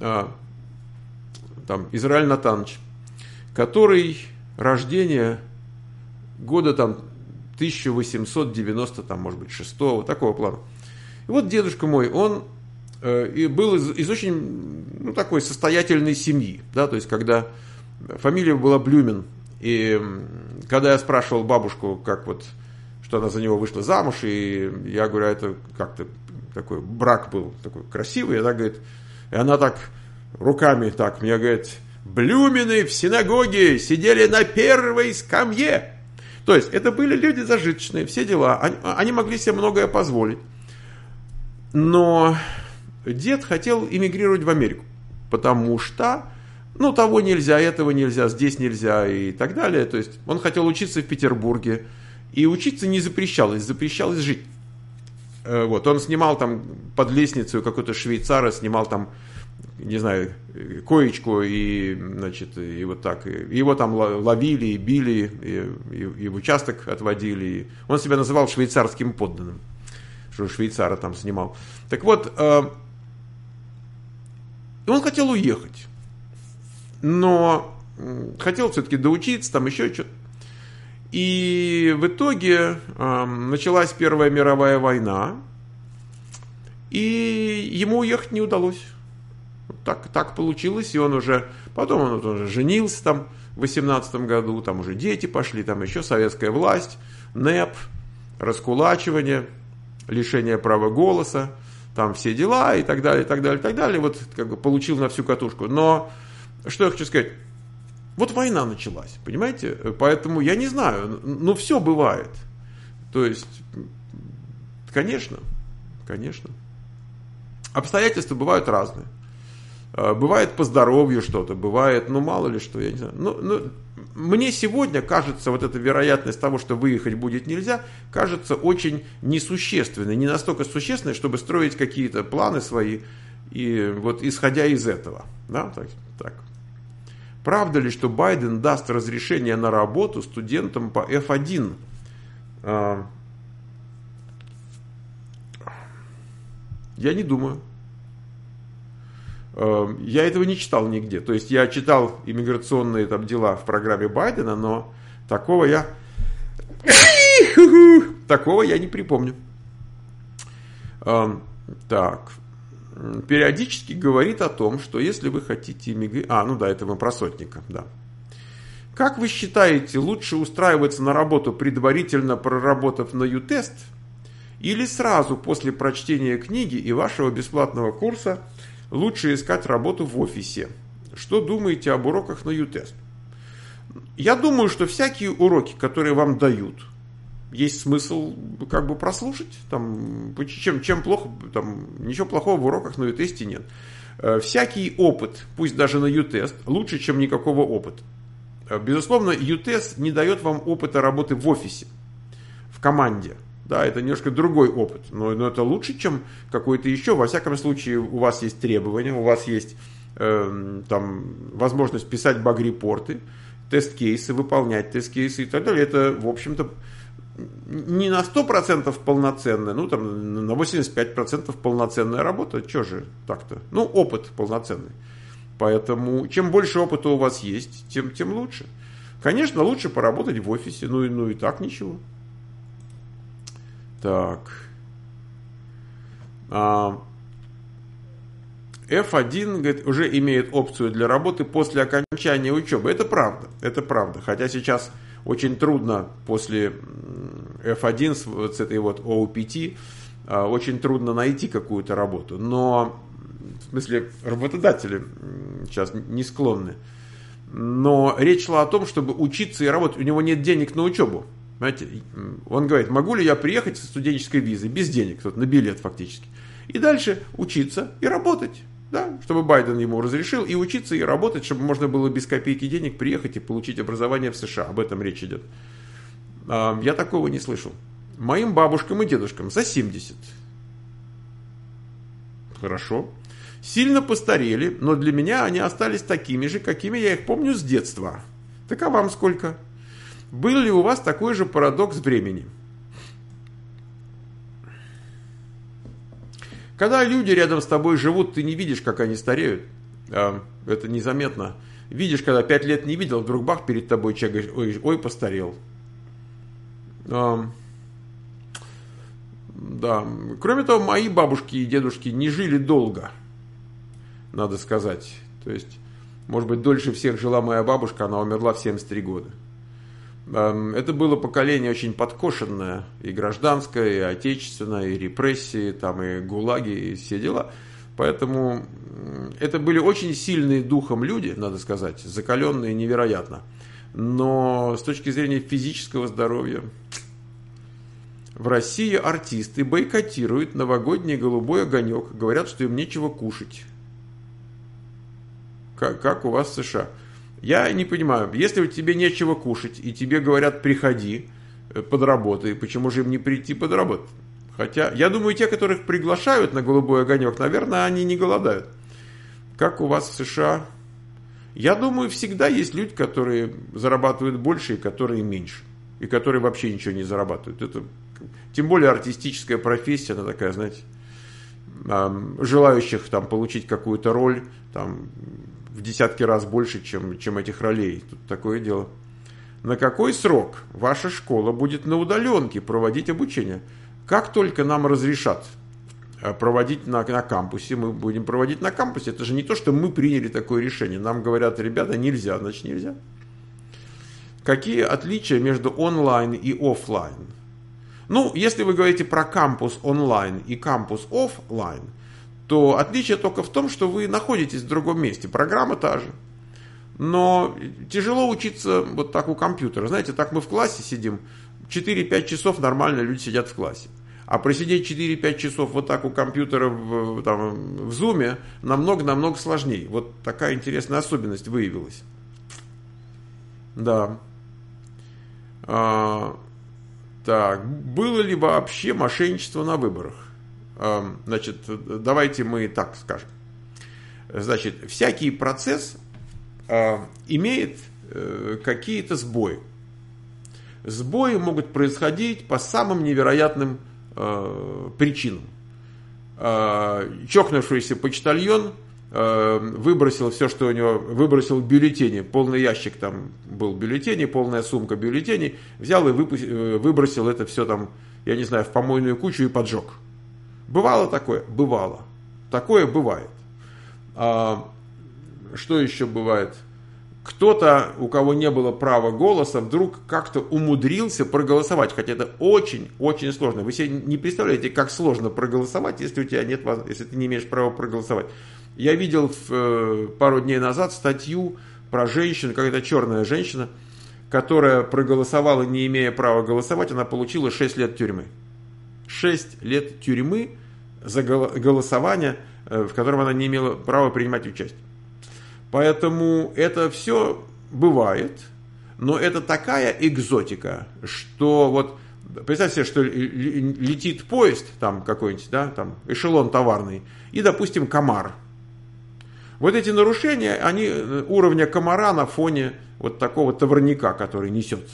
там, Израиль Натанович, который рождение года там 1890, там, может быть, 6-го, такого плана. И вот дедушка мой, он был из очень такой состоятельной семьи, да, то есть когда фамилия была Блюмин, и когда я спрашивал бабушку, как что она за него вышла замуж, и я говорю, это как-то такой брак был такой красивый, и она говорит, и она так руками так мне говорит, Блюмины в синагоге сидели на первой скамье. То есть это были люди зажиточные, все дела, они могли себе многое позволить. Но дед хотел эмигрировать в Америку, потому что, того нельзя, этого нельзя, здесь нельзя и так далее. То есть он хотел учиться в Петербурге, и учиться не запрещалось, запрещалось жить. Вот, он снимал там под лестницей какой-то швейцара, снимал там, не знаю, коечку, и, значит, и вот так. И его там ловили, и били, и в участок отводили. И он себя называл швейцарским подданным, что швейцара там снимал. Так вот, он хотел уехать, но хотел все-таки доучиться, там еще что-то. И в итоге началась Первая мировая война, и ему уехать не удалось. Так получилось, и потом он уже женился там в 18 году, там уже дети пошли, там еще советская власть, НЭП, раскулачивание, лишение права голоса, там все дела и так далее, и так далее, и так далее. Вот как бы получил на всю катушку. Но что я хочу сказать? Вот война началась, понимаете? Поэтому я не знаю, но все бывает. То есть, конечно. Обстоятельства бывают разные. Бывает по здоровью что-то, бывает, мало ли что, я не знаю. Мне сегодня кажется, вот эта вероятность того, что выехать будет нельзя, кажется очень несущественной, не настолько существенной, чтобы строить какие-то планы свои, и вот исходя из этого. Да, так. Правда ли, что Байден даст разрешение на работу студентам по F1? Я не думаю. Я этого не читал нигде. То есть я читал иммиграционные там дела в программе Байдена, но такого я не припомню. Так. Периодически говорит о том, что если вы хотите эмигрировать... это мы про Сотника, да. Как вы считаете, лучше устраиваться на работу, предварительно проработав на ю-тест, или сразу после прочтения книги и вашего бесплатного курса лучше искать работу в офисе? Что думаете об уроках на ю-тест? Я думаю, что всякие уроки, которые вам дают, есть смысл как бы прослушать. Там, чем плохо, там, ничего плохого в уроках на ю-тесте нет. Всякий опыт, пусть даже на ю-тест, лучше, чем никакого опыта. Безусловно, ю-тест не дает вам опыта работы в офисе, в команде. Да, это немножко другой опыт, но это лучше, чем какой-то еще. Во всяком случае, у вас есть требования, у вас есть возможность писать баг-репорты, тест-кейсы, выполнять тест-кейсы и так далее. Это, в общем-то, не на 100% полноценная, на 85% полноценная работа. Чего же так-то? Опыт полноценный. Поэтому, чем больше опыта у вас есть, тем лучше. Конечно, лучше поработать в офисе, и так ничего. Так. F1, говорит, уже имеет опцию для работы после окончания учебы. Это правда. Хотя сейчас очень трудно после F1 с этой вот OPT, очень трудно найти какую-то работу. Но, в смысле, работодатели сейчас не склонны. Но речь шла о том, чтобы учиться и работать. У него нет денег на учебу. Понимаете? Он говорит, могу ли я приехать со студенческой визой, без денег, на билет фактически. И дальше учиться и работать. Да? Чтобы Байден ему разрешил и учиться, и работать, чтобы можно было без копейки денег приехать и получить образование в США. Об этом речь идет. Я такого не слышал. Моим бабушкам и дедушкам за 70. Хорошо. Сильно постарели, но для меня они остались такими же, какими я их помню с детства. Так а вам сколько? Был ли у вас такой же парадокс времени? Когда люди рядом с тобой живут, ты не видишь, как они стареют. Это незаметно. Видишь, когда 5 лет не видел, вдруг бах, перед тобой человек говорит, ой, постарел. Да. Кроме того, мои бабушки и дедушки не жили долго, надо сказать. То есть, может быть, дольше всех жила моя бабушка, она умерла в 73 года. Это было поколение очень подкошенное, и гражданское, и отечественное, и репрессии, там, и гулаги, и все дела. Поэтому это были очень сильные духом люди, надо сказать, закаленные невероятно. Но с точки зрения физического здоровья, в России артисты бойкотируют новогодний голубой огонек, говорят, что им нечего кушать. Как у вас в США? Я не понимаю, если тебе нечего кушать, и тебе говорят, приходи, подработай, почему же им не прийти подработать? Хотя, я думаю, те, которых приглашают на голубой огонек, наверное, они не голодают. Как у вас в США? Я думаю, всегда есть люди, которые зарабатывают больше, и которые меньше. И которые вообще ничего не зарабатывают. Это, тем более, артистическая профессия, она такая, знаете, желающих там получить какую-то роль, там, в десятки раз больше, чем этих ролей. Тут такое дело. На какой срок ваша школа будет на удаленке проводить обучение? Как только нам разрешат. проводить на кампусе, мы будем проводить на кампусе. Это же не то, что мы приняли такое решение. Нам говорят, ребята, нельзя, значит нельзя. Какие отличия между онлайн и офлайн? Ну, если вы говорите про кампус онлайн и кампус офлайн, то отличие только в том, что вы находитесь в другом месте. Программа та же. Но тяжело учиться вот так у компьютера. Знаете, так мы в классе сидим, 4-5 часов нормально люди сидят в классе. А просидеть 4-5 часов вот так у компьютера в Zoom намного сложнее. Вот такая интересная особенность выявилась. Да. Так, было ли вообще мошенничество на выборах? Значит, давайте мы так скажем. Значит, всякий процесс имеет какие-то сбои. Сбои могут происходить по самым невероятным причинам. Чокнувшийся почтальон выбросил все, что у него, выбросил бюллетени, полный ящик там был бюллетеней, полная сумка бюллетеней, взял и выбросил это все там, я не знаю, в помойную кучу и поджег. Бывало такое? Бывало. Такое бывает. Что еще бывает? Кто-то, у кого не было права голоса, вдруг как-то умудрился проголосовать, хотя это очень сложно. Вы себе не представляете, как сложно проголосовать, если у тебя нет, если ты не имеешь права проголосовать. Я видел пару дней назад статью про женщину, какая-то черная женщина, которая проголосовала, не имея права голосовать, она получила 6 лет тюрьмы. 6 лет тюрьмы за голосование, в котором она не имела права принимать участие. Поэтому это все бывает, но это такая экзотика, что вот представьте себе, что летит поезд там какой-нибудь, да, там эшелон товарный, и, допустим, комар. Вот эти нарушения, они уровня комара на фоне вот такого товарняка, который несется.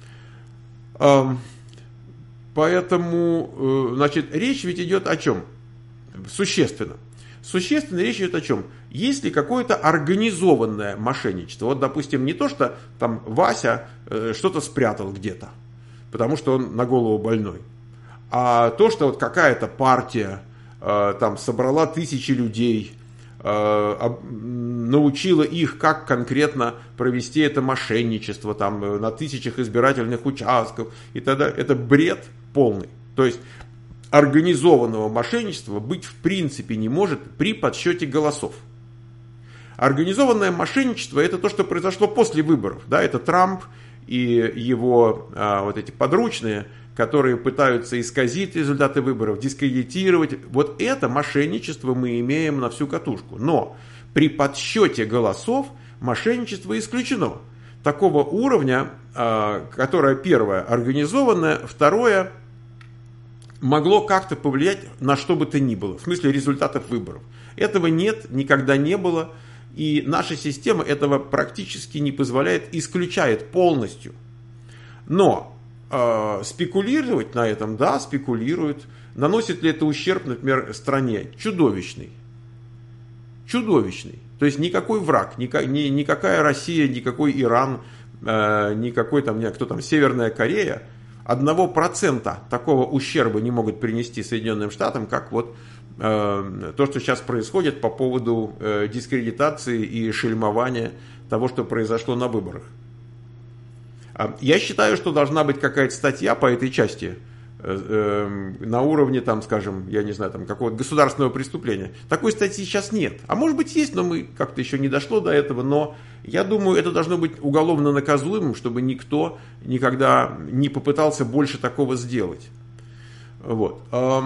Поэтому, значит, речь ведь идет о чем? Существенно речь идет о чем? Есть ли какое-то организованное мошенничество? Вот, допустим, не то, что там Вася что-то спрятал где-то, потому что он на голову больной, а то, что вот какая-то партия там собрала 1000 людей, научила их, как конкретно провести это мошенничество там, на 1000 избирательных участков и т.д. Это бред полный. То есть организованного мошенничества быть в принципе не может при подсчете голосов. Организованное мошенничество — это то, что произошло после выборов. Да? Это Трамп и его вот эти подручные, которые пытаются исказить результаты выборов, дискредитировать. Вот это мошенничество мы имеем на всю катушку. Но при подсчете голосов мошенничество исключено. Такого уровня, которое первое организованное, второе могло как-то повлиять на что бы то ни было, в смысле результатов выборов. Этого нет, никогда не было. И наша система этого практически не позволяет, исключает полностью. Но спекулировать на этом, да, спекулируют. Наносит ли это ущерб, например, стране? Чудовищный. Чудовищный. То есть никакой враг, никакая Россия, никакой Иран, никакой там, кто там, Северная Корея 1% такого ущерба не могут принести Соединенным Штатам, как вот то, что сейчас происходит по поводу дискредитации и шельмования того, что произошло на выборах. Я считаю, что должна быть какая-то статья по этой части на уровне, там, скажем, я не знаю, там, какого-то государственного преступления. Такой статьи сейчас нет. А может быть есть, но мы как-то еще не дошло до этого. Но я думаю, это должно быть уголовно наказуемым, чтобы никто никогда не попытался больше такого сделать. Вот.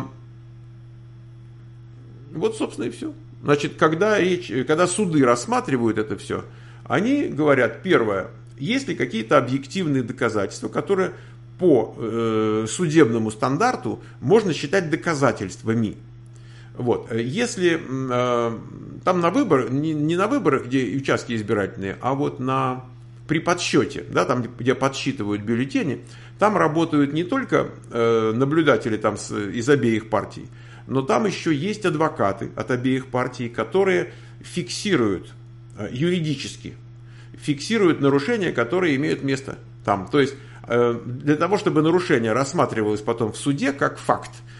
Вот, собственно, и все. Значит, когда суды рассматривают это все, они говорят, первое, есть ли какие-то объективные доказательства, которые по судебному стандарту можно считать доказательствами. Вот. Если там на выборах, не на выборах, где участки избирательные, а вот при подсчете, да, там, где подсчитывают бюллетени, там работают не только наблюдатели там, из обеих партий, но там еще есть адвокаты от обеих партий, которые фиксируют юридически, фиксируют нарушения, которые имеют место там. То есть для того, чтобы нарушение рассматривалось потом в суде как факт,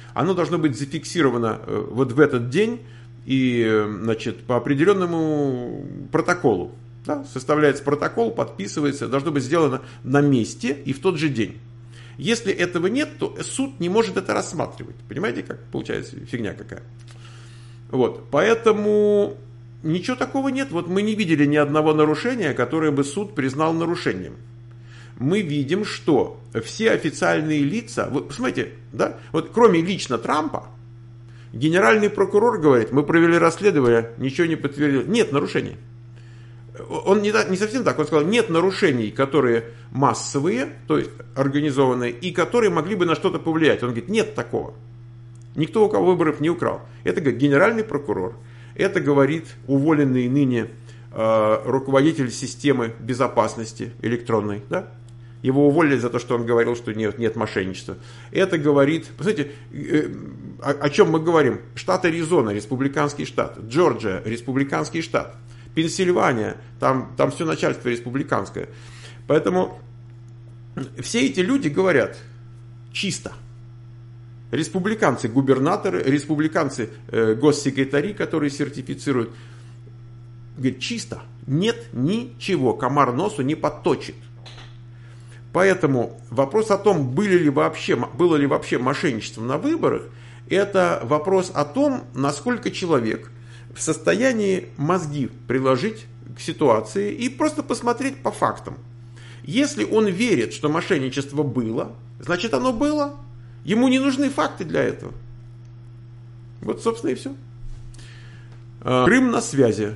оно должно быть зафиксировано вот в этот день и, значит, по определенному протоколу. Да? Составляется протокол, подписывается, должно быть сделано на месте и в тот же день. Если этого нет, то суд не может это рассматривать. Понимаете, как получается фигня какая? Вот, поэтому ничего такого нет. Вот мы не видели ни одного нарушения, которое бы суд признал нарушением. Мы видим, что все официальные лица, вот посмотрите, да, вот кроме лично Трампа, генеральный прокурор говорит, мы провели расследование, ничего не подтвердили. Нет нарушений. Он не совсем так, он сказал, нет нарушений, которые массовые, то есть организованные, и которые могли бы на что-то повлиять. Он говорит, нет такого. Никто у кого выборов не украл. Это говорит генеральный прокурор. Это говорит уволенный ныне руководитель системы безопасности электронной. Да? Его уволили за то, что он говорил, что нет мошенничества. Это говорит, посмотрите, о чем мы говорим. Штат Аризона, республиканский штат. Джорджия, республиканский штат. Пенсильвания, там все начальство республиканское. Поэтому все эти люди говорят чисто. Республиканцы губернаторы, республиканцы госсекретари, которые сертифицируют, говорят чисто, нет ничего, комар носу не подточит. Поэтому вопрос о том, было ли вообще мошенничество на выборах, это вопрос о том, насколько человек в состоянии мозги приложить к ситуации и просто посмотреть по фактам. Если он верит, что мошенничество было, значит оно было. Ему не нужны факты для этого. Вот, собственно, и все. Крым на связи.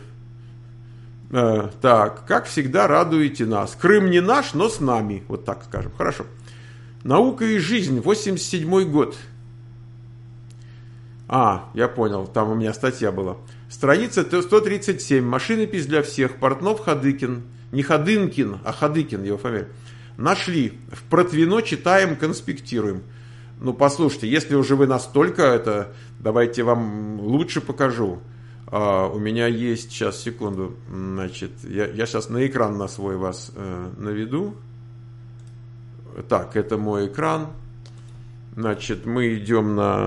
Так, как всегда радуете нас. Крым не наш, но с нами. Вот так скажем. Хорошо. Наука и жизнь, 87-й год. Я понял, там у меня статья была. Страница 137. Машинопись для всех. Портнов Ходыкин. Не Ходынкин, а Ходыкин его фамилия. Нашли. В Протвино читаем, конспектируем. Ну, послушайте, если уже вы настолько давайте вам лучше покажу. У меня есть, сейчас, секунду, значит, я сейчас на экран на свой вас наведу. Так, это мой экран. Значит, мы идем на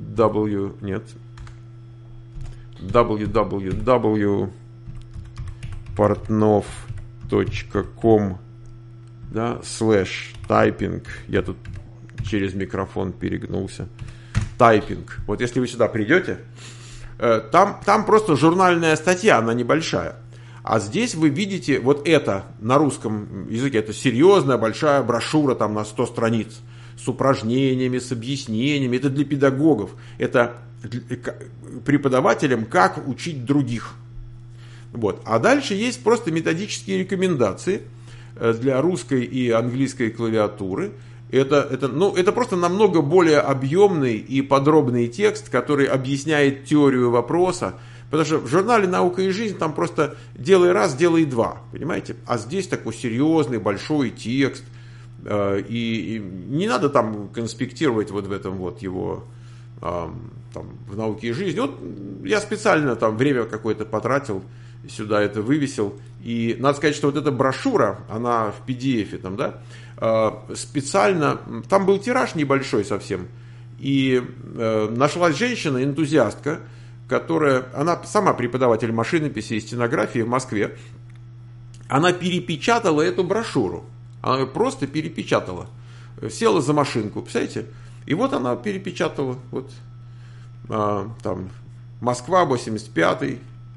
www.portnov.com, да, /typing. Я тут через микрофон перегнулся. Тайпинг. Вот если вы сюда придете, там просто журнальная статья, она небольшая. А здесь вы видите вот это на русском языке. Это серьезная большая брошюра там на 100 страниц. С упражнениями, с объяснениями. Это для педагогов. Это преподавателям, как учить других. Вот. А дальше есть просто методические рекомендации для русской и английской клавиатуры. Это просто намного более объемный и подробный текст, который объясняет теорию вопроса. Потому что в журнале «Наука и жизнь» там просто делай раз, делай два. Понимаете? А здесь такой серьезный, большой текст. И не надо там конспектировать вот в этом вот его там, в «Науке и жизни». Вот я специально там время какое-то потратил, сюда это вывесил. И надо сказать, что вот эта брошюра, она в PDF там, да, специально, там был тираж небольшой совсем, и нашлась женщина-энтузиастка, которая, она сама преподаватель машинописи и стенографии в Москве, она перепечатала эту брошюру, она ее просто перепечатала, села за машинку, представляете, и вот она перепечатала, вот, там, Москва, 85-й,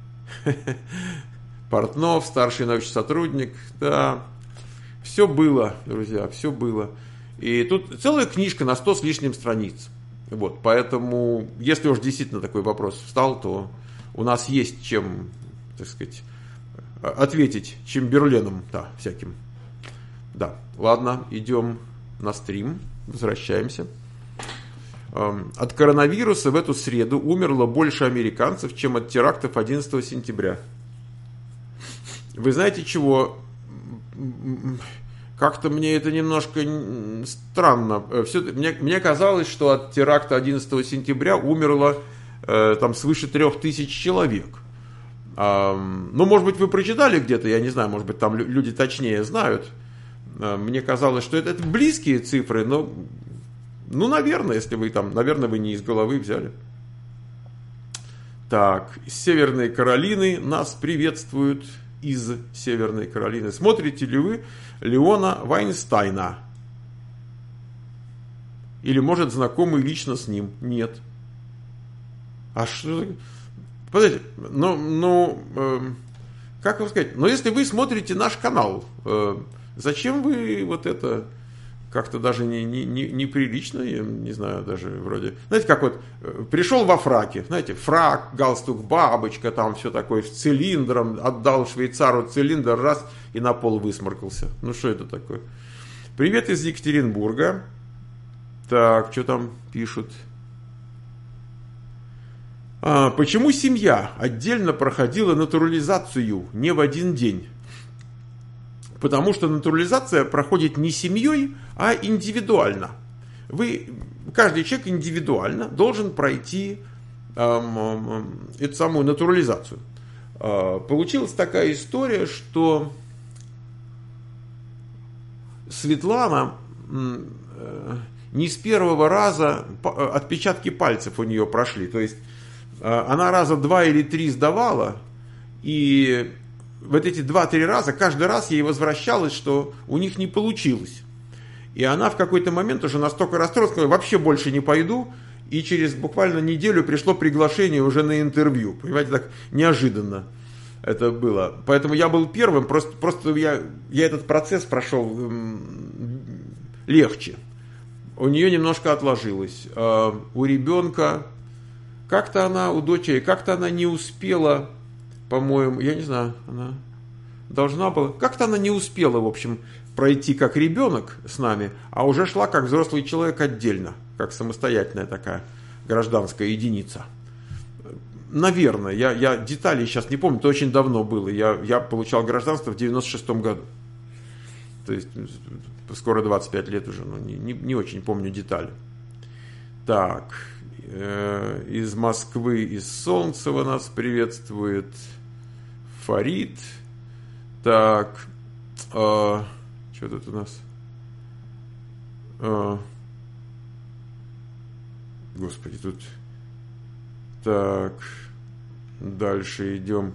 Портнов, старший научный сотрудник, да. Все было, друзья, все было. И тут целая книжка на 100 с лишним страниц. Вот, поэтому, если уж действительно такой вопрос встал, то у нас есть чем, так сказать, ответить Чемберленом, да, всяким. Да, ладно, идем на стрим, возвращаемся. От коронавируса в эту среду умерло больше американцев, чем от терактов 11 сентября. Вы знаете чего? Как-то мне это немножко странно. Мне казалось, что от теракта 11 сентября умерло там свыше 3000 человек. Ну, может быть, вы прочитали где-то, я не знаю, может быть, там люди точнее знают. Мне казалось, что это близкие цифры, но Ну, наверное, если вы там, наверное, вы не из головы взяли. Так, из Северной Каролины нас приветствуют. Из Северной Каролины. Смотрите ли вы Леона Вайнстайна? Или, может, знакомы лично с ним? Нет. А что? Подождите, как вам сказать? Но если вы смотрите наш канал, зачем вы вот это как-то даже неприлично, я не знаю, даже вроде. Знаете, как вот пришел во фраке, знаете, фрак, галстук, бабочка, там все такое, с цилиндром, отдал швейцару цилиндр, раз, и на пол высморкался. Ну, что это такое? Привет из Екатеринбурга. Так, что там пишут? Почему семья отдельно проходила натурализацию не в один день? Потому что натурализация проходит не семьей, а индивидуально. Каждый человек индивидуально должен пройти эту самую натурализацию. Получилась такая история, что Светлана не с первого раза отпечатки пальцев у нее прошли. То есть она раза 2 или 3 сдавала, и вот эти 2-3 раза, каждый раз ей возвращалось, что у них не получилось. И она в какой-то момент уже настолько расстроилась, сказала, вообще больше не пойду. И через буквально неделю пришло приглашение уже на интервью. Понимаете, так неожиданно это было. Поэтому я был первым, просто я этот процесс прошел легче. У нее немножко отложилось. У ребенка, у дочери, как-то она не успела, по-моему, я не знаю, она должна была, как-то она не успела, в общем, пройти как ребенок с нами, а уже шла как взрослый человек отдельно, как самостоятельная такая гражданская единица. Наверное, я деталей сейчас не помню, это очень давно было. Я получал гражданство в 96-м году. То есть скоро 25 лет уже, но не очень помню детали. Так, из Москвы, из Солнцева нас приветствует Фарид. Так, что тут у нас? Господи, тут... Так, дальше идем.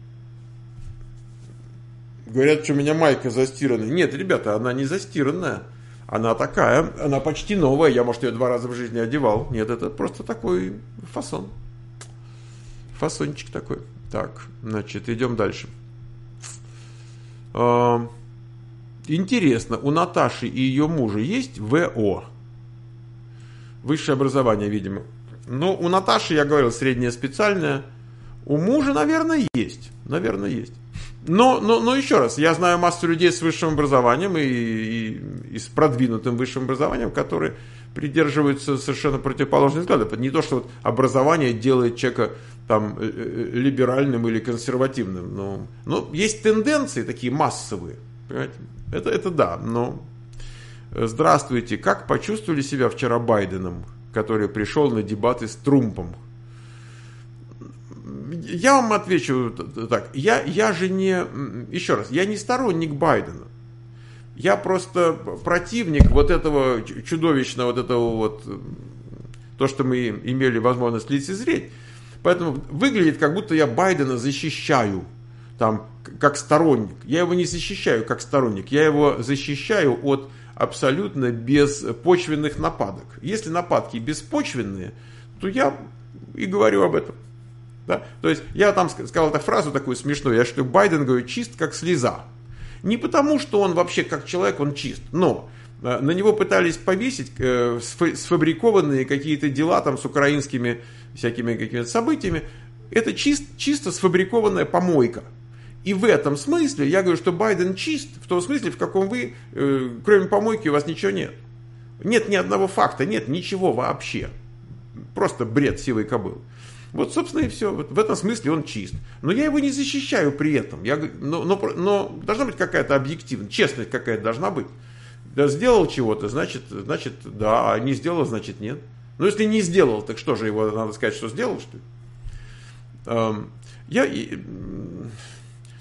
Говорят, что у меня майка застиранная. Нет, ребята, она не застиранная. Она такая, она почти новая. Я, может, ее 2 раза в жизни одевал. Нет, это просто такой фасон. Фасончик такой. Так, значит, идем дальше. Интересно, у Наташи и ее мужа есть ВО? Высшее образование, видимо. Ну, у Наташи, я говорил, среднее специальное. У мужа, наверное, есть. Наверное, есть. Но еще раз, я знаю массу людей с высшим образованием и с продвинутым высшим образованием, которые придерживаются совершенно противоположных взглядов. Это не то, что вот образование делает человека там либеральным или консервативным. Но есть тенденции такие массовые. Понимаете? Это да, но... Здравствуйте, как почувствовали себя вчера Байденом, который пришел на дебаты с Трумпом? Я вам отвечу так. Я же не... Еще раз, я не сторонник Байдена. Я просто противник вот этого чудовищного, вот этого вот... То, что мы имели возможность лицезреть. Поэтому выглядит, как будто я Байдена защищаю. Там, как сторонник. Я его не защищаю как сторонник. Я его защищаю от... абсолютно беспочвенных нападок. Если нападки беспочвенные, то я и говорю об этом. Да? То есть я там сказал эту фразу такую смешную, я что Байден, говорю, чист как слеза. Не потому, что он вообще как человек, он чист, но на него пытались повесить сфабрикованные какие-то дела там с украинскими всякими какими-то событиями. Это чисто сфабрикованная помойка. И в этом смысле я говорю, что Байден чист, в том смысле, в каком вы, кроме помойки, у вас ничего нет. Нет ни одного факта, нет ничего вообще. Просто бред сивой кобылы. Вот, собственно, и все. Вот в этом смысле он чист. Но я его не защищаю при этом. Но должна быть какая-то объективность, честность какая-то должна быть. Да, сделал чего-то, значит, да, а не сделал, значит, нет. Но если не сделал, так что же, его надо сказать, что сделал, что ли? То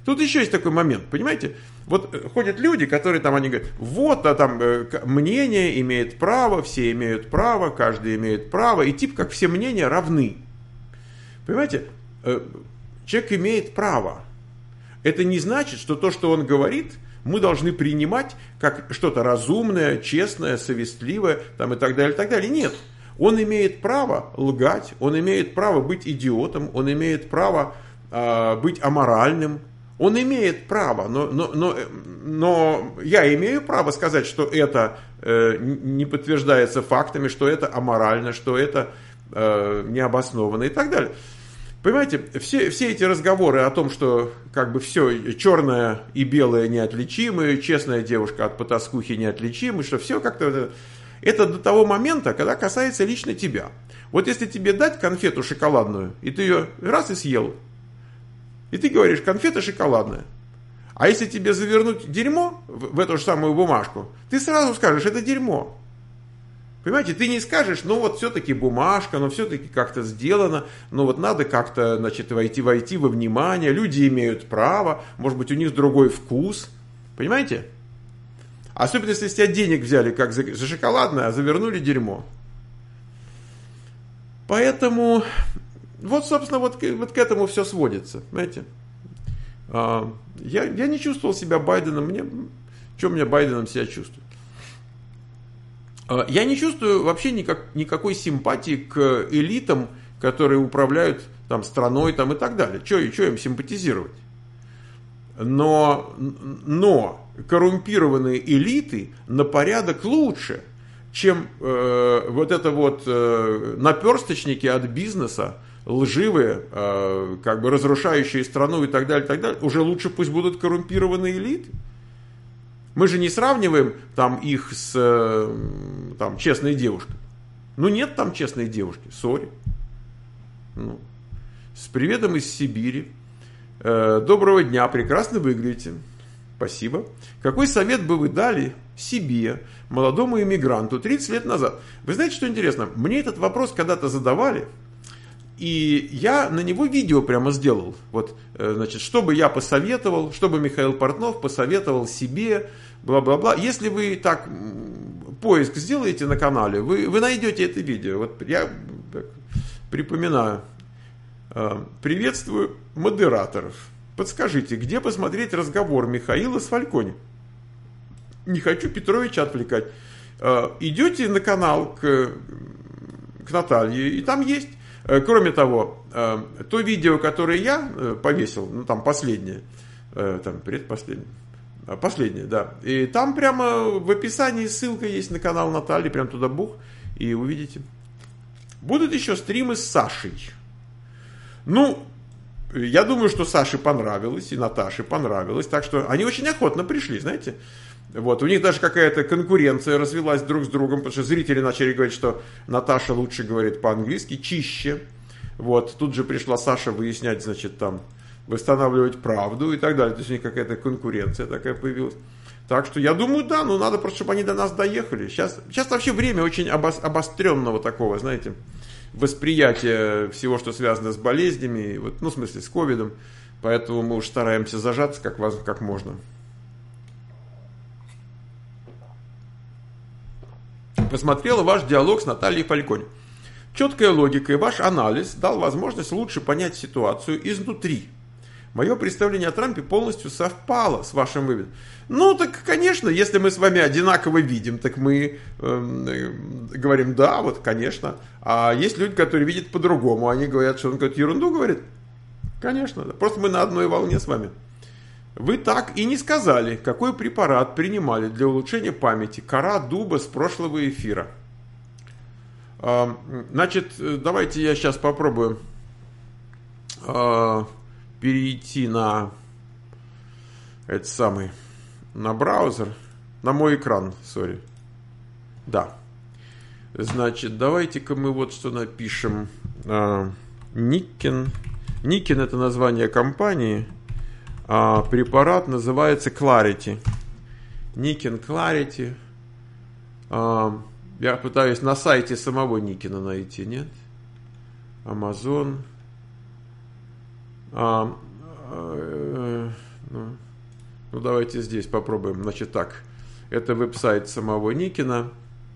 Тут еще есть такой момент, понимаете? Вот ходят люди, которые там, они говорят, вот, а там мнение имеет право, все имеют право, каждый имеет право, и типа как все мнения равны. Понимаете? Человек имеет право. Это не значит, что то, что он говорит, мы должны принимать как что-то разумное, честное, совестливое там, и так далее, и так далее. Нет. Он имеет право лгать, он имеет право быть идиотом, он имеет право быть аморальным. Он имеет право, но я имею право сказать, что это не подтверждается фактами, что это аморально, что это необоснованно и так далее. Понимаете, все эти разговоры о том, что как бы все черное и белое неотличимы, честная девушка от потаскухи неотличимы, что все как-то... Это до того момента, когда касается лично тебя. Вот если тебе дать конфету шоколадную, и ты ее раз и съел, и ты говоришь, конфета шоколадная. А если тебе завернуть дерьмо в эту же самую бумажку, ты сразу скажешь, это дерьмо. Понимаете, ты не скажешь, ну вот все-таки бумажка, но все-таки как-то сделано, ну вот надо как-то, значит, войти во внимание, люди имеют право, может быть у них другой вкус. Понимаете? Особенно если с тебя денег взяли как за шоколадное, а завернули дерьмо. Поэтому... Вот, собственно, вот к этому все сводится, понимаете. Я не чувствовал себя Байденом, что мне Байденом себя чувствует. Я не чувствую вообще никакой симпатии к элитам, которые управляют там, страной там, и так далее. Что им симпатизировать? Но коррумпированные элиты на порядок лучше, чем вот это вот наперсточники от бизнеса, лживые, как бы разрушающие страну и так далее, уже лучше пусть будут коррумпированные элиты. Мы же не сравниваем там их с там, честной девушкой. Ну нет там честной девушки, сори. Ну, с приветом из Сибири. Доброго дня, прекрасно выглядите. Спасибо. Какой совет бы вы дали себе, молодому иммигранту, 30 лет назад? Вы знаете, что интересно? Мне этот вопрос когда-то задавали. И я на него видео прямо сделал. Вот, значит, что бы я посоветовал, что бы Михаил Портнов посоветовал себе, бла-бла-бла. Если вы так поиск сделаете на канале, вы найдете это видео. Вот я так, припоминаю. Приветствую модераторов. Подскажите, где посмотреть разговор Михаила с Фалькони? Не хочу Петровича отвлекать. Идете на канал к Наталье, и там есть. Кроме того, то видео, которое я повесил, ну там последнее, там предпоследнее, последнее, да, и там прямо в описании ссылка есть на канал Натальи, прям туда бух, и увидите. Будут еще стримы с Сашей. Ну, я думаю, что Саше понравилось, и Наташе понравилось, так что они очень охотно пришли, знаете. Вот, у них даже какая-то конкуренция развилась друг с другом, потому что зрители начали говорить, что Наташа лучше говорит по-английски, чище. Вот, тут же пришла Саша выяснять, значит, там, восстанавливать правду и так далее. То есть у них какая-то конкуренция такая появилась. Так что я думаю, да, ну надо просто, чтобы они до нас доехали. Сейчас вообще время очень обостренного такого, знаете, восприятия всего, что связано с болезнями, вот, ну, в смысле, с ковидом. Поэтому мы уж стараемся зажаться как можно. Посмотрела ваш диалог с Натальей Фалькони. Четкая логика и ваш анализ дал возможность лучше понять ситуацию изнутри. Мое представление о Трампе полностью совпало с вашим выводом. Ну, так, конечно, если мы с вами одинаково видим, так мы говорим, да, вот, конечно. А есть люди, которые видят по-другому. Они говорят, что он какую-то ерунду говорит. Конечно, да. Просто мы на одной волне с вами. Вы так и не сказали, какой препарат принимали для улучшения памяти. Кора дуба с прошлого эфира. Значит, давайте я сейчас попробую перейти на на браузер, на мой экран, сори. Да. Значит, давайте-ка мы вот что напишем. Никин. Никин — это название компании. А препарат называется Clarity. Никин Clarity. Я пытаюсь на сайте самого Никина найти, нет? Amazon. Ну, давайте здесь попробуем. Значит, так. Это веб-сайт самого Никина.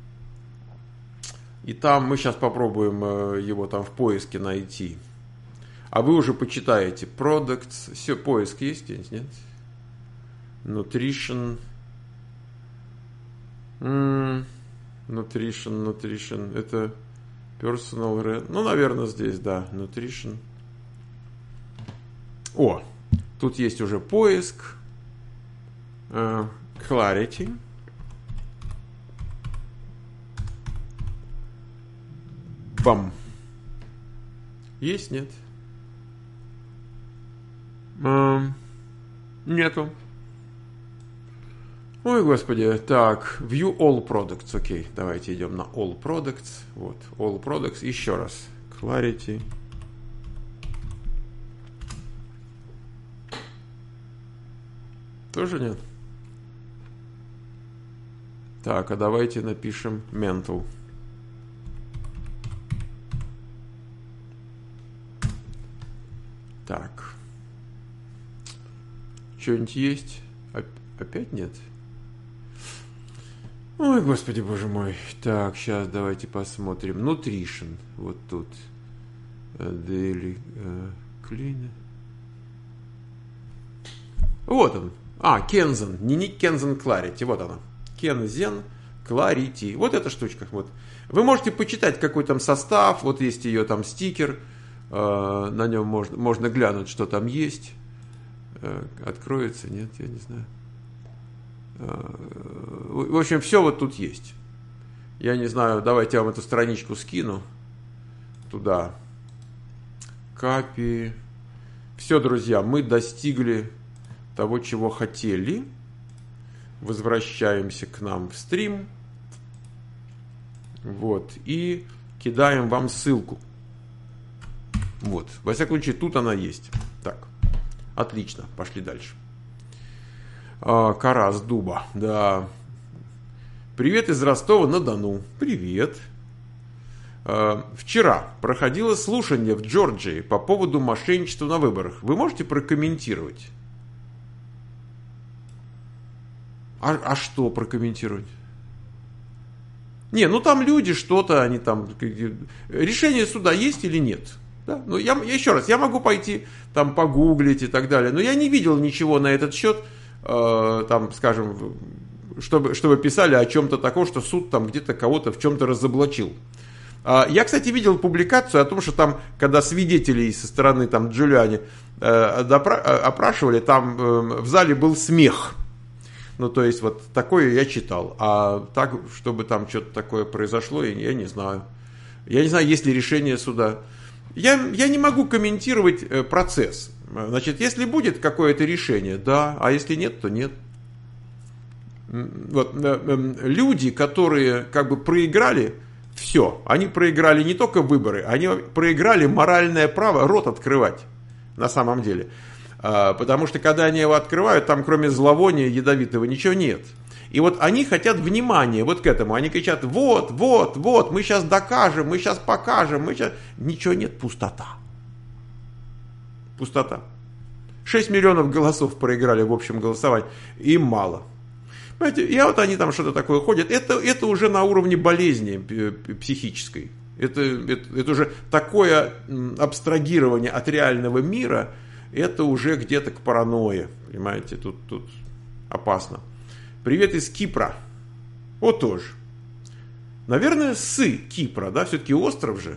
И там мы сейчас попробуем его там в поиске найти. А вы уже почитаете. Products. Все, поиск есть? Нет? Nutrition. Nutrition. Это personal. Ну, наверное, здесь, да. Nutrition. О, тут есть уже поиск. Clarity. Бам. Есть, нет? Нету. Ой, господи. Так, view all products. Окей, давайте идем на all products. Вот, all products. Еще раз. Clarity. Тоже нет? Так, а давайте напишем mental. Так. Что-нибудь есть? Опять нет? Ой, господи, боже мой. Так, сейчас давайте посмотрим. Nutrition. Вот тут. Daily clean. Вот он. Kenzen. Не Kenzen Clarity. Вот она. Kenzen Clarity. Вот эта штучка. Вот. Вы можете почитать, какой там состав. Вот есть ее там стикер. На нем можно глянуть, что там есть. Откроется? Нет, я не знаю. В общем, все вот тут есть. Я не знаю, давайте я вам эту страничку скину. Туда. Копи. Все, друзья, мы достигли того, чего хотели. Возвращаемся к нам в стрим. Вот. И кидаем вам ссылку. Вот. Во всяком случае, тут она есть. Так. Отлично. Пошли дальше. Кора с дуба. Да. Привет из Ростова-на-Дону. Привет. Вчера проходило слушание в Джорджии по поводу мошенничества на выборах. Вы можете прокомментировать? А что прокомментировать? Не, ну там люди что-то, они там... Решение суда есть или нет? Да? Ну, я еще раз, я могу пойти там погуглить и так далее, но я не видел ничего на этот счет, там, скажем, чтобы писали о чем-то таком, что суд там где-то кого-то в чем-то разоблачил. Я, кстати, видел публикацию о том, что там, когда свидетелей со стороны там Джулиани опрашивали, там в зале был смех. Ну, то есть, вот такое я читал. А так, чтобы там что-то такое произошло, я не знаю. Я не знаю, есть ли решение суда. Я не могу комментировать процесс. Значит, если будет какое-то решение, да, а если нет, то нет. Вот, люди, которые как бы проиграли, все, они проиграли не только выборы, они проиграли моральное право рот открывать, на самом деле. Потому что, когда они его открывают, там кроме зловония ядовитого ничего нет. И вот они хотят внимания вот к этому. Они кричат, вот, мы сейчас докажем, мы сейчас покажем, мы сейчас... Ничего нет, пустота. Пустота. 6 миллионов голосов проиграли в общем голосовании. Им мало. Понимаете, и вот они там что-то такое ходят. Это уже на уровне болезни психической. Это уже такое абстрагирование от реального мира, это уже где-то к паранойе. Понимаете, тут опасно. Привет из Кипра. Вот тоже. Наверное, с Кипра, да, все-таки остров же.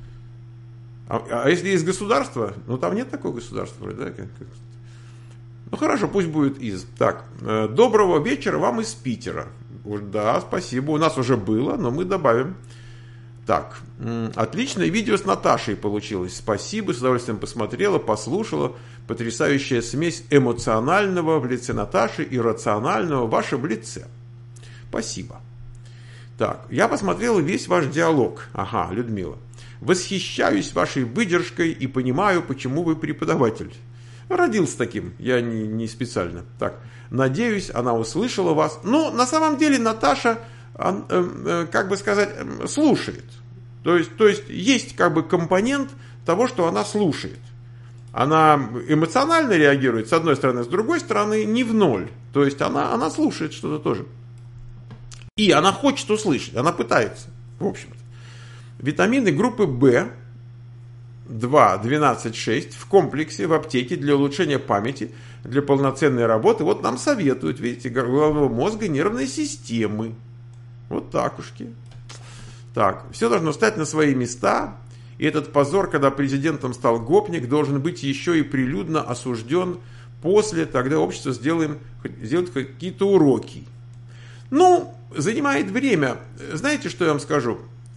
А если есть государство, ну там нет такого государства, да? Ну хорошо, пусть будет из. Так, доброго вечера вам из Питера. Да, спасибо, у нас уже было, но мы добавим. Так, отличное видео с Наташей получилось. Спасибо, с удовольствием посмотрела, послушала. Потрясающая смесь эмоционального в лице Наташи и рационального в вашем лице. Спасибо. Так, я посмотрела весь ваш диалог. Ага, Людмила. Восхищаюсь вашей выдержкой и понимаю, почему вы преподаватель. Родился таким, я не специально. Так, надеюсь, она услышала вас. Но на самом деле Наташа, как бы сказать, слушает. То есть есть как бы компонент того, что она слушает. Она эмоционально реагирует, с одной стороны, с другой стороны, не в ноль. То есть она слушает что-то тоже. И она хочет услышать, она пытается, в общем-то. Витамины группы В, 2, 12, 6 в комплексе в аптеке для улучшения памяти, для полноценной работы. Вот нам советуют, видите, головного мозга и нервной системы. Вот так ушки. Так, все должно стать на свои места. И этот позор, когда президентом стал гопник, должен быть еще и прилюдно осужден после. Тогда общество сделает какие-то уроки. Ну, занимает время. Знаете, что я вам скажу?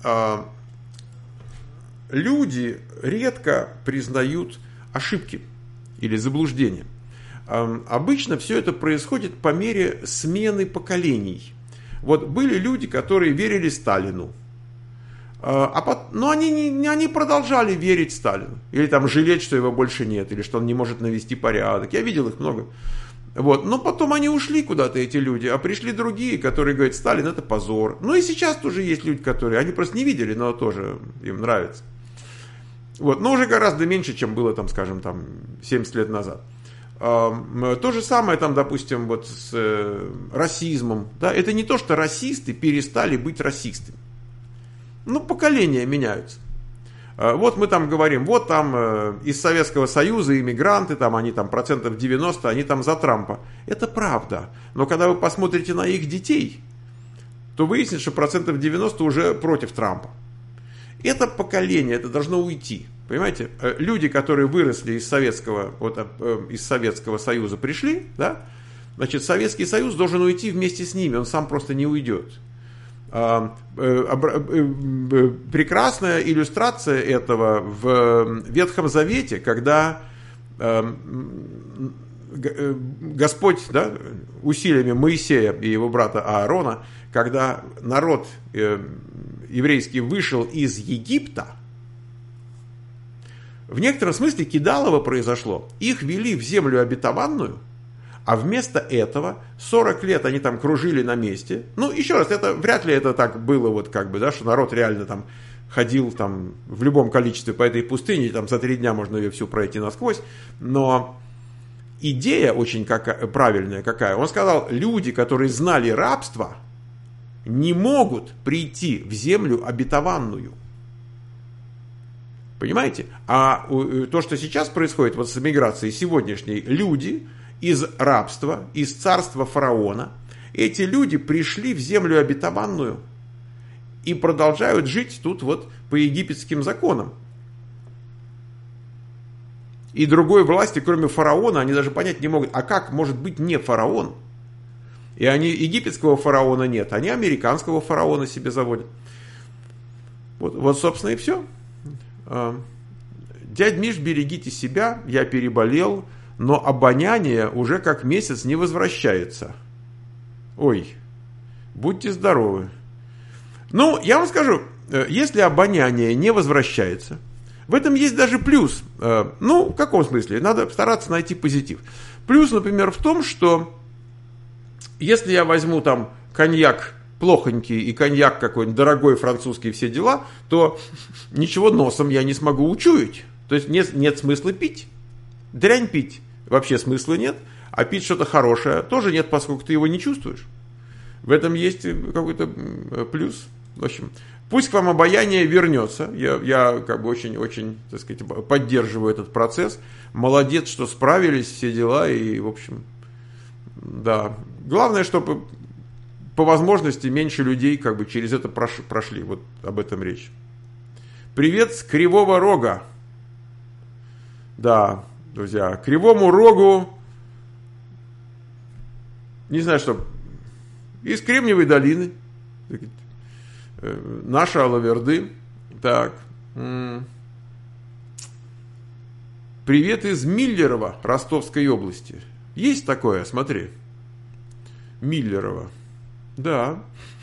Люди редко признают ошибки или заблуждения. Обычно все это происходит по мере смены поколений. Вот были люди, которые верили Сталину. Но они продолжали верить Сталину. Или там жалеть, что его больше нет, или что он не может навести порядок. Я видел их много. Вот. Но потом они ушли куда-то, эти люди, а пришли другие, которые говорят, Сталин это позор. Ну и сейчас тоже есть люди, которые, они просто не видели, но тоже им нравится. Вот. Но уже гораздо меньше, чем было, там, скажем, там, 70 лет назад. То же самое, там, допустим, вот с расизмом. Да? Это не то, что расисты перестали быть расистами. Ну, поколения меняются. Вот мы там говорим, вот там из Советского Союза иммигранты, там они там 90%, они там за Трампа. Это правда. Но когда вы посмотрите на их детей, то выяснится, что 90% уже против Трампа. Это поколение, это должно уйти. Понимаете? Люди, которые выросли из Советского Союза, пришли, да? Значит, Советский Союз должен уйти вместе с ними, он сам просто не уйдет. Прекрасная иллюстрация этого в Ветхом Завете, когда Господь, да, усилиями Моисея и его брата Аарона, когда народ еврейский вышел из Египта, в некотором смысле кидалово произошло. Их вели в землю обетованную, а вместо этого 40 лет они там кружили на месте. Ну, еще раз, это вряд ли это так было, вот как бы, да, что народ реально там ходил там в любом количестве по этой пустыне, там за 3 дня можно ее всю пройти насквозь. Но идея очень правильная какая. Он сказал, люди, которые знали рабство, не могут прийти в землю обетованную. Понимаете? А то, что сейчас происходит вот с эмиграцией сегодняшней, люди из рабства, из царства фараона, эти люди пришли в землю обетованную и продолжают жить тут вот по египетским законам. И другой власти, кроме фараона, они даже понять не могут, а как может быть не фараон? И они египетского фараона нет, они американского фараона себе заводят. Вот собственно, и все. Дядь Миш, берегите себя, я переболел, но обоняние уже как месяц не возвращается. Ой, будьте здоровы. Ну, я вам скажу, если обоняние не возвращается, в этом есть даже плюс. Ну, в каком смысле? Надо стараться найти позитив. Плюс, например, в том, что если я возьму там коньяк плохонький и коньяк какой-нибудь дорогой французский, все дела, то ничего носом я не смогу учуять. То есть нет смысла пить. Дрянь пить вообще смысла нет, а пить что-то хорошее тоже нет, поскольку ты его не чувствуешь. В этом есть какой-то плюс. В общем, пусть к вам обаяние вернется. Я как бы очень, так сказать, поддерживаю этот процесс. Молодец, что справились, все дела. И, в общем, да. Главное, чтобы по возможности меньше людей как бы через это прошли. Вот об этом речь. Привет с Кривого Рога. Да, друзья, Кривому Рогу, не знаю что, из Кремниевой долины, наша Алаверды. Так, привет из Миллерово, Ростовской области. Есть такое, смотри, Миллерово. Да.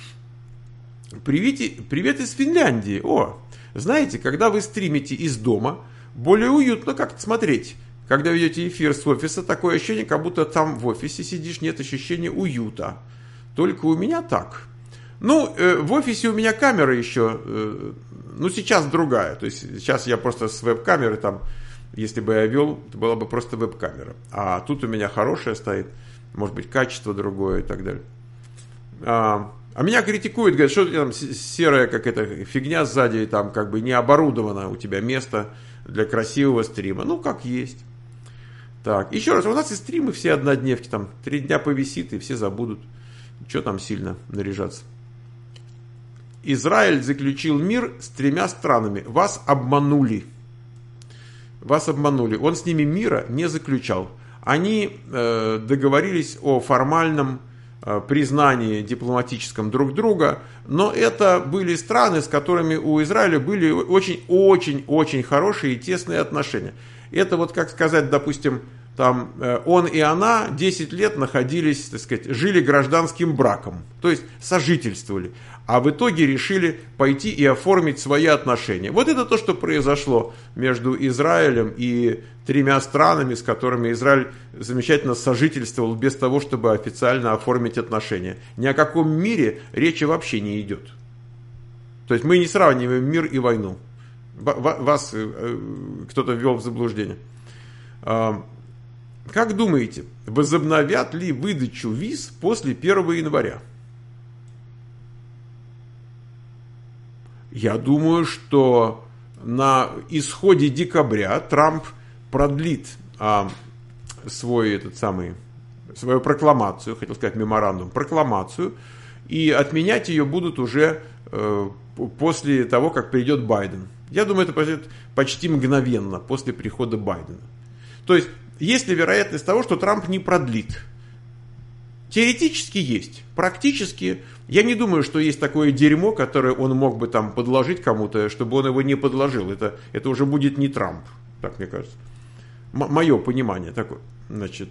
Привет из Финляндии. О, знаете, когда вы стримите из дома, более уютно как-то смотреть. Когда ведете эфир с офиса, такое ощущение, как будто там в офисе сидишь, нет ощущения уюта. Только у меня так. Ну, в офисе у меня камера еще, ну, сейчас другая. То есть, сейчас я просто с веб-камеры там Если бы я вел, это была бы просто веб-камера. А тут у меня хорошая стоит, может быть, качество другое и так далее. А меня критикуют, говорят, что там серая какая-то фигня сзади, там как бы не оборудовано у тебя место для красивого стрима. Ну, как есть. Так, еще раз, у нас и стримы все однодневки, там 3 дня повисит, и все забудут. Что там сильно наряжаться. Израиль заключил мир с 3 странами. Вас обманули. Вас обманули. Он с ними мира не заключал. Они договорились о формальном признании дипломатическом друг друга, но это были страны, с которыми у Израиля были очень-очень-очень хорошие и тесные отношения. Это вот, как сказать, допустим, там он и она 10 лет находились, так сказать, жили гражданским браком, то есть сожительствовали, а в итоге решили пойти и оформить свои отношения. Вот это то, что произошло между Израилем и 3 странами, с которыми Израиль замечательно сожительствовал без того, чтобы официально оформить отношения. Ни о каком мире речи вообще не идет. То есть мы не сравниваем мир и войну. Вас кто-то ввел в заблуждение. Как думаете, возобновят ли выдачу виз после 1 января? Я думаю, что на исходе декабря Трамп продлит свою прокламацию, хотел сказать меморандум, прокламацию, и отменять ее будут уже после того, как придет Байден. Я думаю, это произойдет почти мгновенно после прихода Байдена. То есть, есть ли вероятность того, что Трамп не продлит? Теоретически есть. Практически я не думаю, что есть такое дерьмо, которое он мог бы там подложить кому-то, чтобы он его не подложил. Это уже будет не Трамп, так мне кажется. Мое понимание такое. Значит,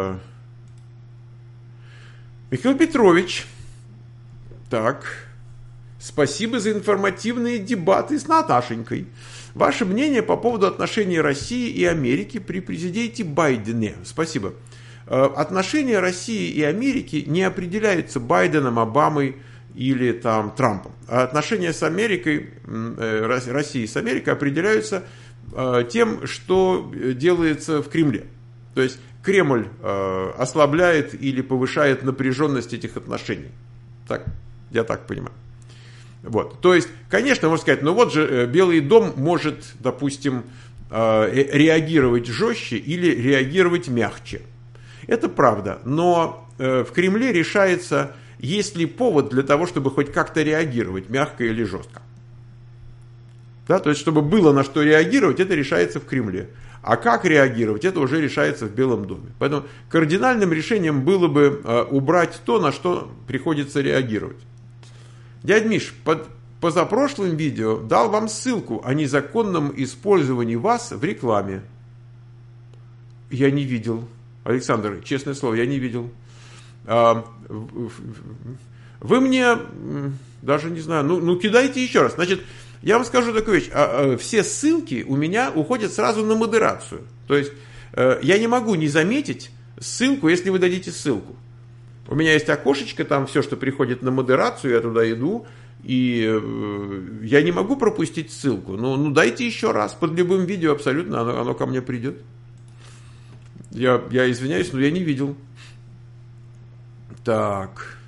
Михаил Петрович. Так. Спасибо за информативные дебаты с Наташенькой. Ваше мнение по поводу отношений России и Америки при президенте Байдене? Спасибо. Отношения России и Америки не определяются Байденом, Обамой или там Трампом. А отношения с Америкой, России с Америкой определяются тем, что делается в Кремле. То есть Кремль ослабляет или повышает напряженность этих отношений. Так, я так понимаю. Вот. То есть, конечно, можно сказать, ну вот же Белый дом может, допустим, реагировать жестче или реагировать мягче. Это правда, но в Кремле решается, есть ли повод для того, чтобы хоть как-то реагировать, мягко или жестко. Да, то есть, чтобы было на что реагировать, это решается в Кремле. А как реагировать, это уже решается в Белом доме. Поэтому кардинальным решением было бы убрать то, на что приходится реагировать. Дядь Миш, под позапрошлым видео дал вам ссылку о незаконном использовании вас в рекламе. Я не видел. Александр, честное слово, я не видел. Вы мне, даже не знаю, ну кидайте еще раз. Значит, я вам скажу такую вещь. Все ссылки у меня уходят сразу на модерацию. То есть, я не могу не заметить ссылку, если вы дадите ссылку. У меня есть окошечко, там все, что приходит на модерацию, я туда иду, и я не могу пропустить ссылку. Ну дайте еще раз, под любым видео абсолютно оно ко мне придет. Я извиняюсь, но я не видел. Так.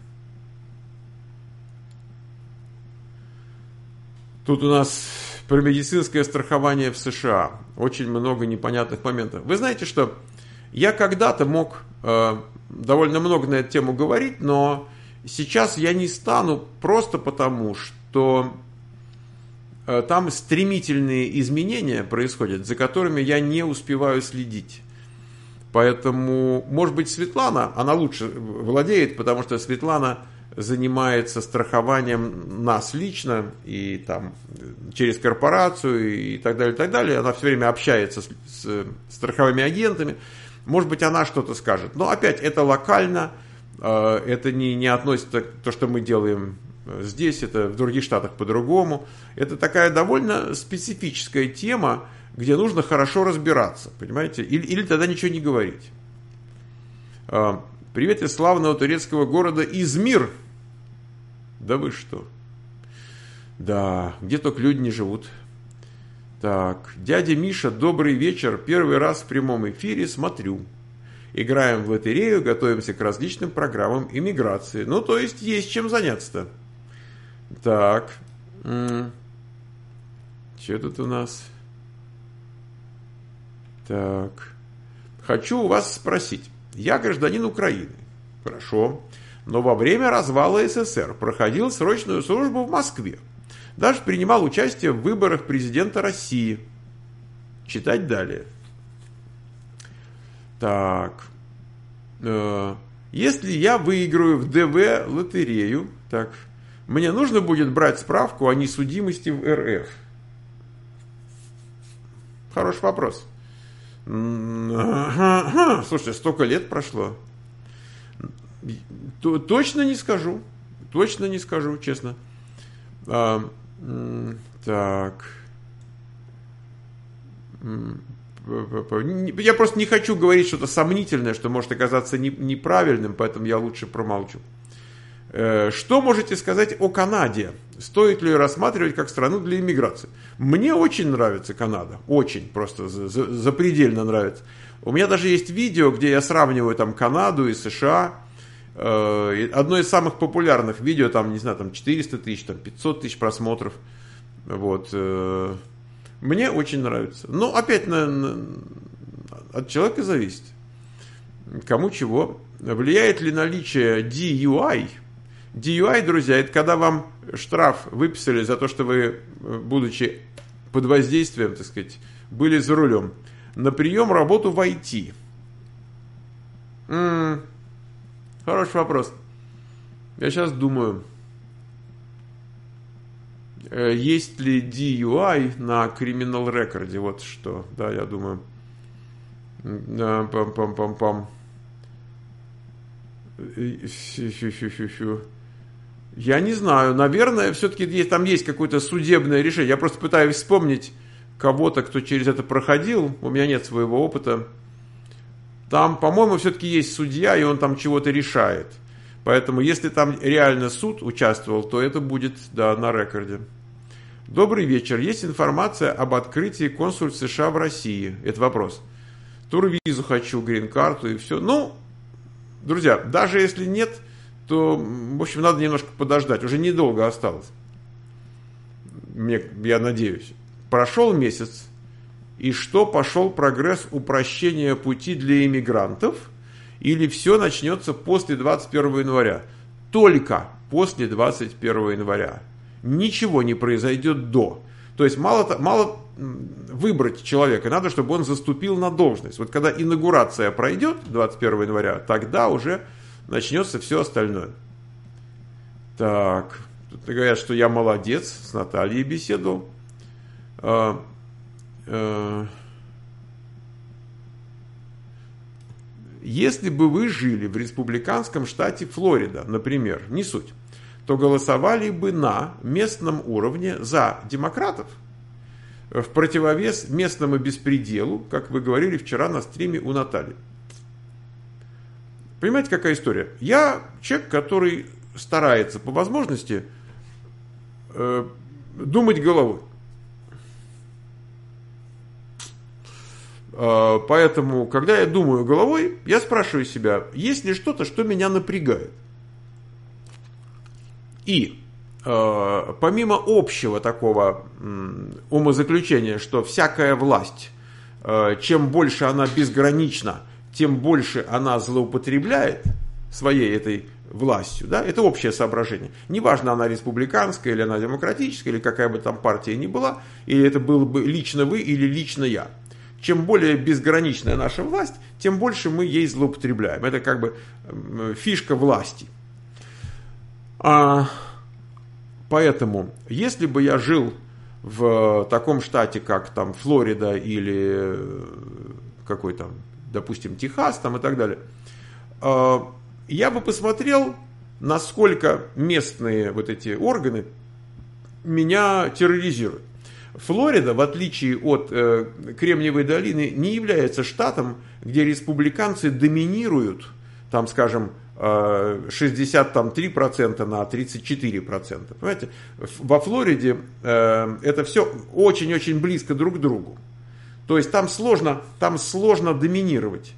Тут у нас про медицинское страхование в США. Очень много непонятных моментов. Вы знаете, что я когда-то мог довольно много на эту тему говорить, но сейчас я не стану просто потому, что там стремительные изменения происходят, за которыми я не успеваю следить. Поэтому, может быть, Светлана, она лучше владеет, потому что Светлана занимается страхованием нас лично, и там через корпорацию, и так далее, и так далее. Она все время общается с страховыми агентами. Может быть, она что-то скажет. Но опять, это локально, это не относится к тому, что мы делаем здесь, это в других штатах по-другому. Это такая довольно специфическая тема, где нужно хорошо разбираться, понимаете? Или тогда ничего не говорить. Привет из славного турецкого города Измир. Да вы что? Да, где только люди не живут. Так, дядя Миша, добрый вечер. Первый раз в прямом эфире смотрю. Играем в лотерею, готовимся к различным программам иммиграции. Ну, то есть чем заняться-то. Так. Что тут у нас? Так. Хочу у вас спросить. Я гражданин Украины. Хорошо. Но во время развала СССР проходил срочную службу в Москве. Даже принимал участие в выборах президента России. Читать далее. Так. Если я выиграю в ДВ лотерею, так, мне нужно будет брать справку о несудимости в РФ? Хороший вопрос. Слушайте, столько лет прошло. Точно не скажу. Точно не скажу, честно. Так. Я просто не хочу говорить что-то сомнительное, что может оказаться неправильным, поэтому я лучше промолчу. Что можете сказать о Канаде? Стоит ли ее рассматривать как страну для иммиграции? Мне очень нравится Канада. Очень, просто запредельно нравится. У меня даже есть видео, где я сравниваю там Канаду и США. Одно из самых популярных видео, там, не знаю, там 400 тысяч, там 500 тысяч просмотров. Вот. Мне очень нравится. Но опять от человека зависит. Кому чего. Влияет ли наличие DUI? DUI, друзья, это когда вам штраф выписали за то, что вы, будучи под воздействием, так сказать, были за рулем, на прием работу в IT. Хороший вопрос. Я сейчас думаю, есть ли DUI на Criminal Record? Вот что. Да, я думаю. Пам-пам-пам-пам. Я не знаю. Наверное, все-таки там есть какое-то судебное решение. Я просто пытаюсь вспомнить кого-то, кто через это проходил. У меня нет своего опыта. Там, по-моему, все-таки есть судья, и он там чего-то решает. Поэтому, если там реально суд участвовал, то это будет, да, на рекорде. Добрый вечер. Есть информация об открытии консульств США в России? Это вопрос. Турвизу хочу, грин-карту и все. Ну, друзья, даже если нет, то, в общем, надо немножко подождать. Уже недолго осталось. Я надеюсь. Прошел месяц. И что, пошел прогресс упрощения пути для иммигрантов? Или все начнется после 21 января? Только после 21 января. Ничего не произойдет до. То есть мало выбрать человека, надо, чтобы он заступил на должность. Вот когда инаугурация пройдет 21 января, тогда уже начнется все остальное. Так, тут говорят, что я молодец, с Натальей беседовал. Если бы вы жили в республиканском штате Флорида, например, не суть, то голосовали бы на местном уровне за демократов в противовес местному беспределу, как вы говорили вчера на стриме у Натальи. Понимаете, какая история? Я человек, который старается по возможности думать головой. Поэтому, когда я думаю головой, я спрашиваю себя, есть ли что-то, что меня напрягает. И помимо общего такого умозаключения, что всякая власть, чем больше она безгранична, тем больше она злоупотребляет своей этой властью, да, это общее соображение. Неважно, она республиканская, или она демократическая, или какая бы там партия ни была, или это был бы лично вы, или лично я. Чем более безграничная наша власть, тем больше мы ей злоупотребляем. Это как бы фишка власти. Поэтому, если бы я жил в таком штате, как там Флорида или какой там, допустим, Техас там и так далее, я бы посмотрел, насколько местные вот эти органы меня терроризируют. Флорида, в отличие от Кремниевой долины, не является штатом, где республиканцы доминируют, там, скажем, 63% на 34%. Понимаете? Во Флориде это все очень-очень близко друг к другу. То есть там сложно доминировать.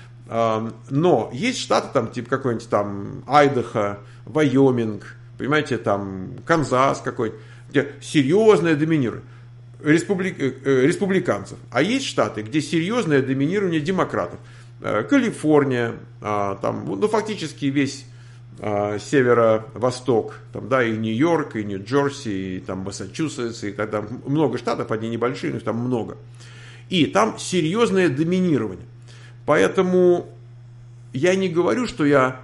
Но есть штаты, там, типа какой-нибудь там Айдахо, Вайоминг, понимаете, там Канзас какой-нибудь, где серьезное доминирование республиканцев. А есть штаты, где серьезное доминирование демократов. Калифорния, там, ну, фактически весь северо-восток, там, да, и Нью-Йорк, и Нью-Джерси, и там Массачусетс, и тогда много штатов, они небольшие, но там много. И там серьезное доминирование. Поэтому я не говорю, что я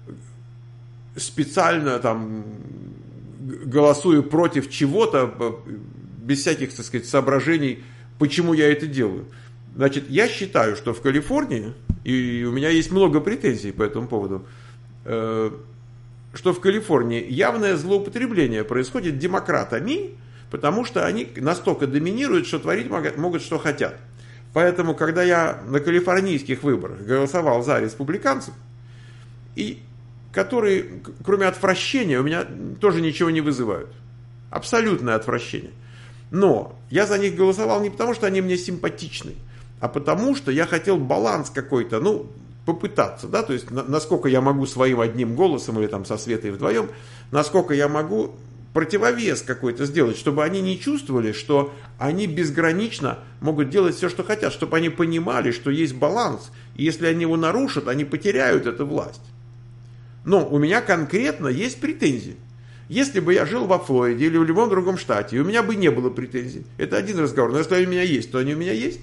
специально там голосую против чего-то, без всяких, так сказать, соображений, почему я это делаю. Значит, я считаю, что в Калифорнии, и у меня есть много претензий по этому поводу, что в Калифорнии явное злоупотребление происходит демократами, потому что они настолько доминируют, что творить могут, что хотят. Поэтому, когда я на калифорнийских выборах голосовал за республиканцев, и которые, кроме отвращения, у меня тоже ничего не вызывают. Абсолютное отвращение. Но я за них голосовал не потому, что они мне симпатичны, а потому, что я хотел баланс какой-то, ну, попытаться, да, то есть насколько я могу своим одним голосом или там со Светой вдвоем, насколько я могу противовес какой-то сделать, чтобы они не чувствовали, что они безгранично могут делать все, что хотят, чтобы они понимали, что есть баланс, и если они его нарушат, они потеряют эту власть. Но у меня конкретно есть претензии. Если бы я жил во Флориде или в любом другом штате, у меня бы не было претензий. Это один разговор. Но если они у меня есть, то они у меня есть.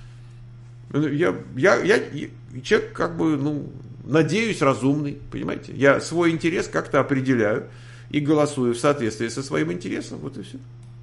Я человек, как бы, ну, надеюсь, разумный, понимаете? Я свой интерес как-то определяю и голосую в соответствии со своим интересом. Вот и все.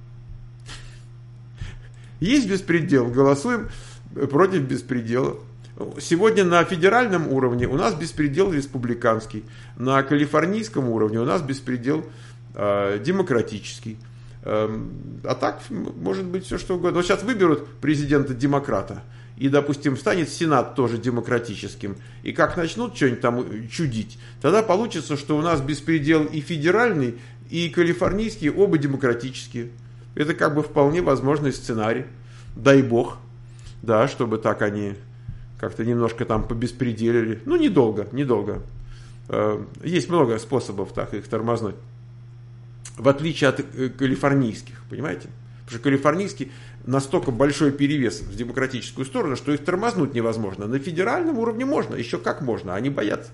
Есть беспредел, голосуем против беспредела. Сегодня на федеральном уровне у нас беспредел республиканский, на калифорнийском уровне у нас беспредел демократический. А так может быть все что угодно. Вот сейчас выберут президента-демократа, и, допустим, станет Сенат тоже демократическим, и как начнут что-нибудь там чудить, тогда получится, что у нас беспредел и федеральный, и калифорнийский, оба демократические. Это как бы вполне возможный сценарий. Дай бог, да, чтобы так они как-то немножко там побеспределили. Ну, недолго. Есть много способов так их тормознуть. В отличие от калифорнийских, понимаете? Потому что калифорнийский настолько большой перевес в демократическую сторону, что их тормознуть невозможно. На федеральном уровне можно, еще как можно, они боятся.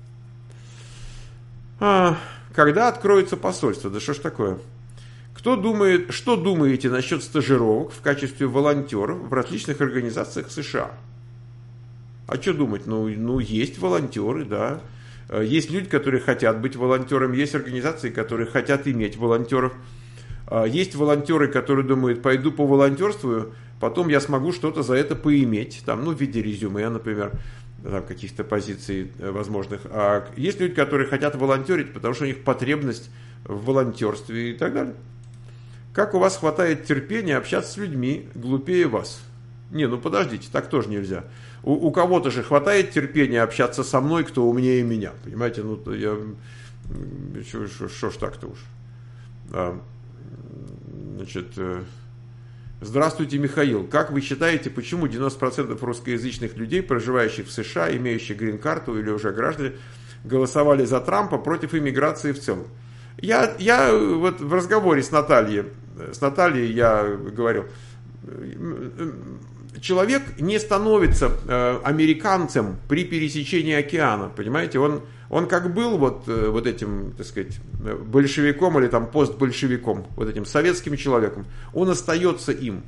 Когда откроется посольство? Да что ж такое? Что думаете насчет стажировок в качестве волонтеров в различных организациях США? А что думать? Ну, есть волонтеры, да. Есть люди, которые хотят быть волонтерами, есть организации, которые хотят иметь волонтеров. Есть волонтеры, которые думают, пойду поволонтерствую, потом я смогу что-то за это поиметь, там, ну, в виде резюме, например, там, каких-то позиций возможных. А есть люди, которые хотят волонтерить, потому что у них потребность в волонтерстве и так далее. Как у вас хватает терпения общаться с людьми глупее вас? Не, ну подождите, так тоже нельзя. У кого-то же хватает терпения общаться со мной, кто умнее меня. Понимаете, ну то я... Что ж так-то уж. Значит, здравствуйте, Михаил. Как вы считаете, почему 90% русскоязычных людей, проживающих в США, имеющих грин-карту или уже граждане, голосовали за Трампа против иммиграции в целом? Я вот в разговоре с Натальей я говорил, человек не становится американцем при пересечении океана, понимаете, он как был вот этим, так сказать, большевиком или там постбольшевиком, вот этим советским человеком, он остается им.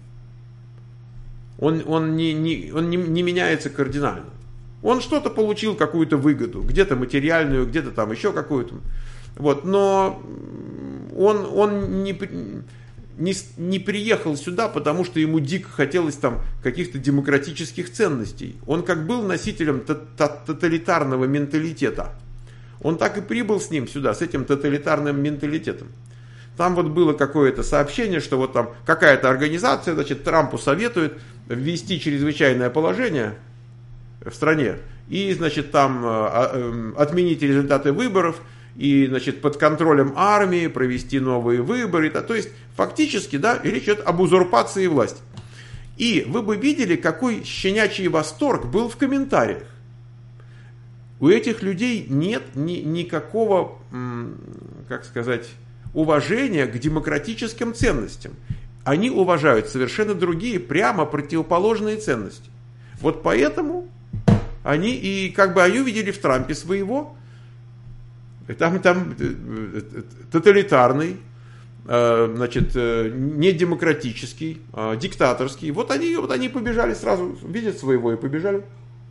Он не меняется кардинально. Он что-то получил, какую-то выгоду, где-то материальную, где-то там еще какую-то. Вот, но он не приехал сюда, потому что ему дико хотелось там каких-то демократических ценностей. Он как был носителем тоталитарного менталитета. Он так и прибыл с ним сюда, с этим тоталитарным менталитетом. Там вот было какое-то сообщение, что вот там какая-то организация, значит, Трампу советует ввести чрезвычайное положение в стране и, значит, там отменить результаты выборов, и, значит, под контролем армии провести новые выборы. То есть, фактически, да, речь идет об узурпации власти. И вы бы видели, какой щенячий восторг был в комментариях. У этих людей нет никакого, как сказать, уважения к демократическим ценностям. Они уважают совершенно другие, прямо противоположные ценности. Вот поэтому они и как бы они увидели в Трампе своего, там тоталитарный, значит, недемократический, диктаторский. Вот они побежали сразу, видят своего и побежали.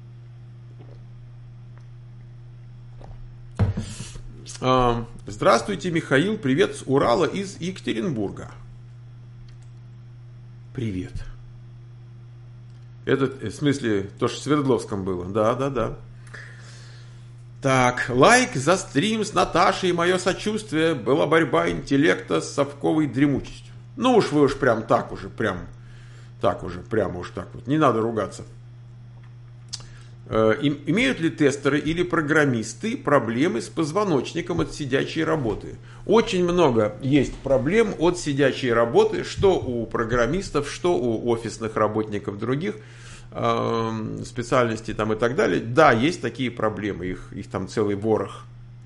Здравствуйте, Михаил, привет с Урала из Екатеринбурга. Привет. Это, в смысле, то, что в Свердловском было. Да. Так, лайк за стрим с Наташей, мое сочувствие. Была борьба интеллекта с совковой дремучестью. Ну уж вы уж прям так уже, прямо уж так вот. Не надо ругаться. Имеют ли тестеры или программисты проблемы с позвоночником от сидячей работы? Очень много есть проблем от сидячей работы, что у программистов, что у офисных работников других специальностей там и так далее. Да, есть такие проблемы, их там целый ворох.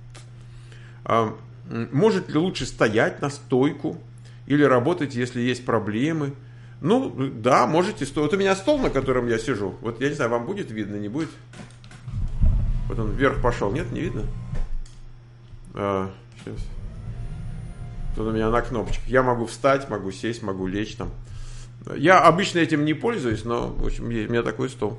Может ли лучше стоять на стойку или работать, если есть проблемы? Ну, да, можете. Вот у меня стол, на котором я сижу. Вот я не знаю, вам будет видно, не будет? Вот он вверх пошел. Нет, не видно? Сейчас. Тут у меня на кнопочках. Я могу встать, могу сесть, могу лечь там. Я обычно этим не пользуюсь, но, в общем, у меня такой стол.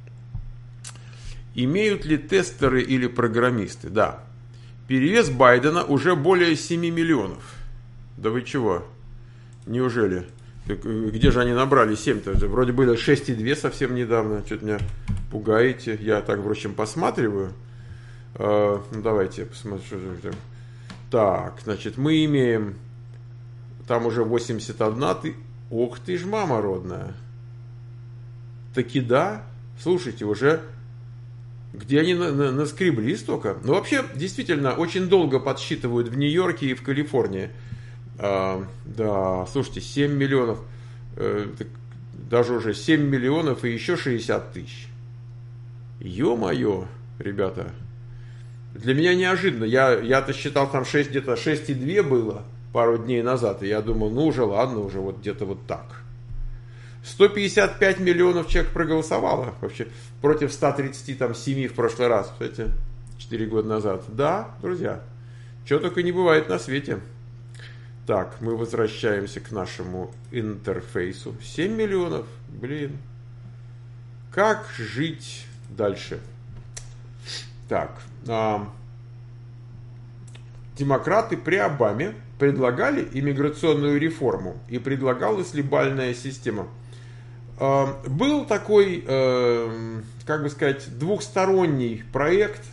Имеют ли тестеры или программисты? Да. Перевес Байдена уже более 7 миллионов. Да вы чего? Неужели? Где же они набрали 7-то? Вроде были 6,2 совсем недавно. Что-то меня пугаете. Я так, впрочем, посматриваю. Ну, давайте посмотрим. Так, значит, мы имеем там уже 81 тысяч. Ох ты ж, мама родная. Таки да. Слушайте, уже где они наскребли столько? Ну, вообще, действительно, очень долго подсчитывают в Нью-Йорке и в Калифорнии. Да, слушайте, 7 миллионов, даже уже 7 миллионов и еще 60 тысяч. Ё-моё, ребята, для меня неожиданно. Я-то считал, там где-то 6,2 было пару дней назад, и я думал, ну уже ладно, уже вот где-то вот так. 155 миллионов человек проголосовало вообще против 137 в прошлый раз, кстати, 4 года назад. Да, друзья, чего только не бывает на свете. Так, мы возвращаемся к нашему интерфейсу. 7 миллионов, блин. Как жить дальше? Так, демократы при Обаме предлагали иммиграционную реформу. И предлагалась ли бальная система? Был такой, как бы сказать, двухсторонний проект.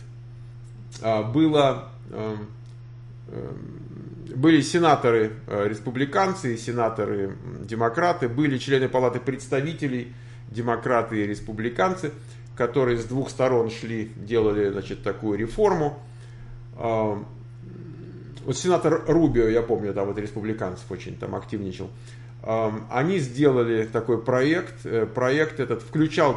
Были сенаторы республиканцы и сенаторы демократы, были члены Палаты представителей демократы и республиканцы, которые с двух сторон делали, значит, такую реформу. Вот сенатор Рубио, я помню, там вот республиканцев очень там активничал. Они сделали такой проект. Проект этот включал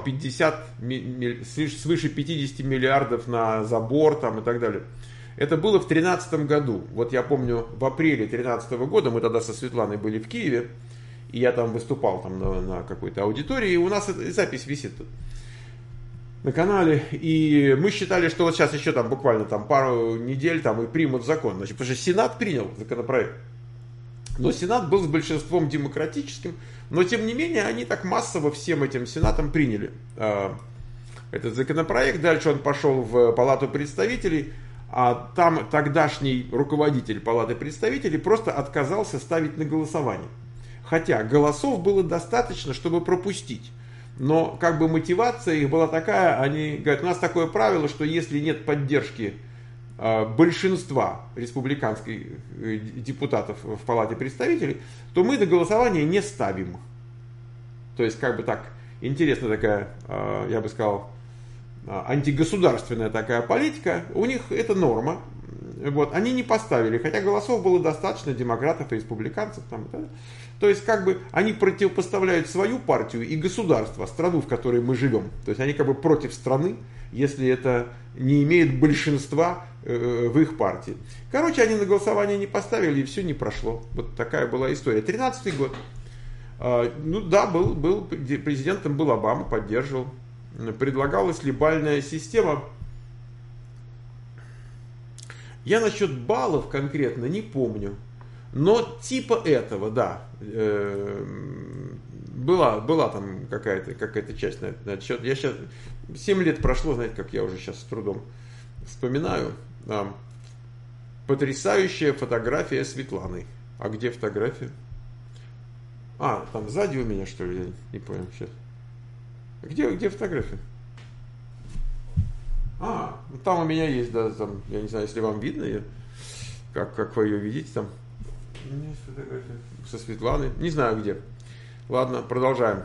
свыше 50 миллиардов на забор там, и так далее. Это было в 2013 году. Вот я помню, в апреле 2013 года мы тогда со Светланой были в Киеве, и я там выступал там на какой-то аудитории, и у нас эта запись висит тут на канале, и мы считали, что вот сейчас еще там буквально там пару недель там и примут закон. Значит, потому что Сенат принял законопроект. Но Сенат был с большинством демократическим, но тем не менее они так массово всем этим Сенатом приняли этот законопроект. Дальше он пошел в Палату представителей. А там тогдашний руководитель Палаты представителей просто отказался ставить на голосование. Хотя голосов было достаточно, чтобы пропустить. Но как бы мотивация их была такая, они говорят, у нас такое правило, что если нет поддержки большинства республиканских депутатов в Палате представителей, то мы на голосование не ставим. То есть как бы так, интересная такая, я бы сказал, антигосударственная такая политика, у них это норма. Вот, они не поставили, хотя голосов было достаточно, демократов и республиканцев. Там, да? То есть, как бы, они противопоставляют свою партию и государство, страну, в которой мы живем. То есть, они как бы против страны, если это не имеет большинства в их партии. Короче, они на голосование не поставили, и все не прошло. Вот такая была история. 13-й год. Ну да, был президентом был Обама, поддерживал. Предлагалась ли бальная система. Я насчет баллов конкретно не помню. Но типа этого, да. Была там какая-то часть на этот счет. Я сейчас 7 лет прошло, знаете, как я уже сейчас с трудом вспоминаю. Потрясающая фотография Светланы. А где фотография? Там сзади у меня, что ли? Я не понял сейчас. Где фотография? Там у меня есть, да, там, я не знаю, если вам видно ее, как вы ее видите там. У меня есть фотография со Светланой, не знаю где. Ладно, продолжаем.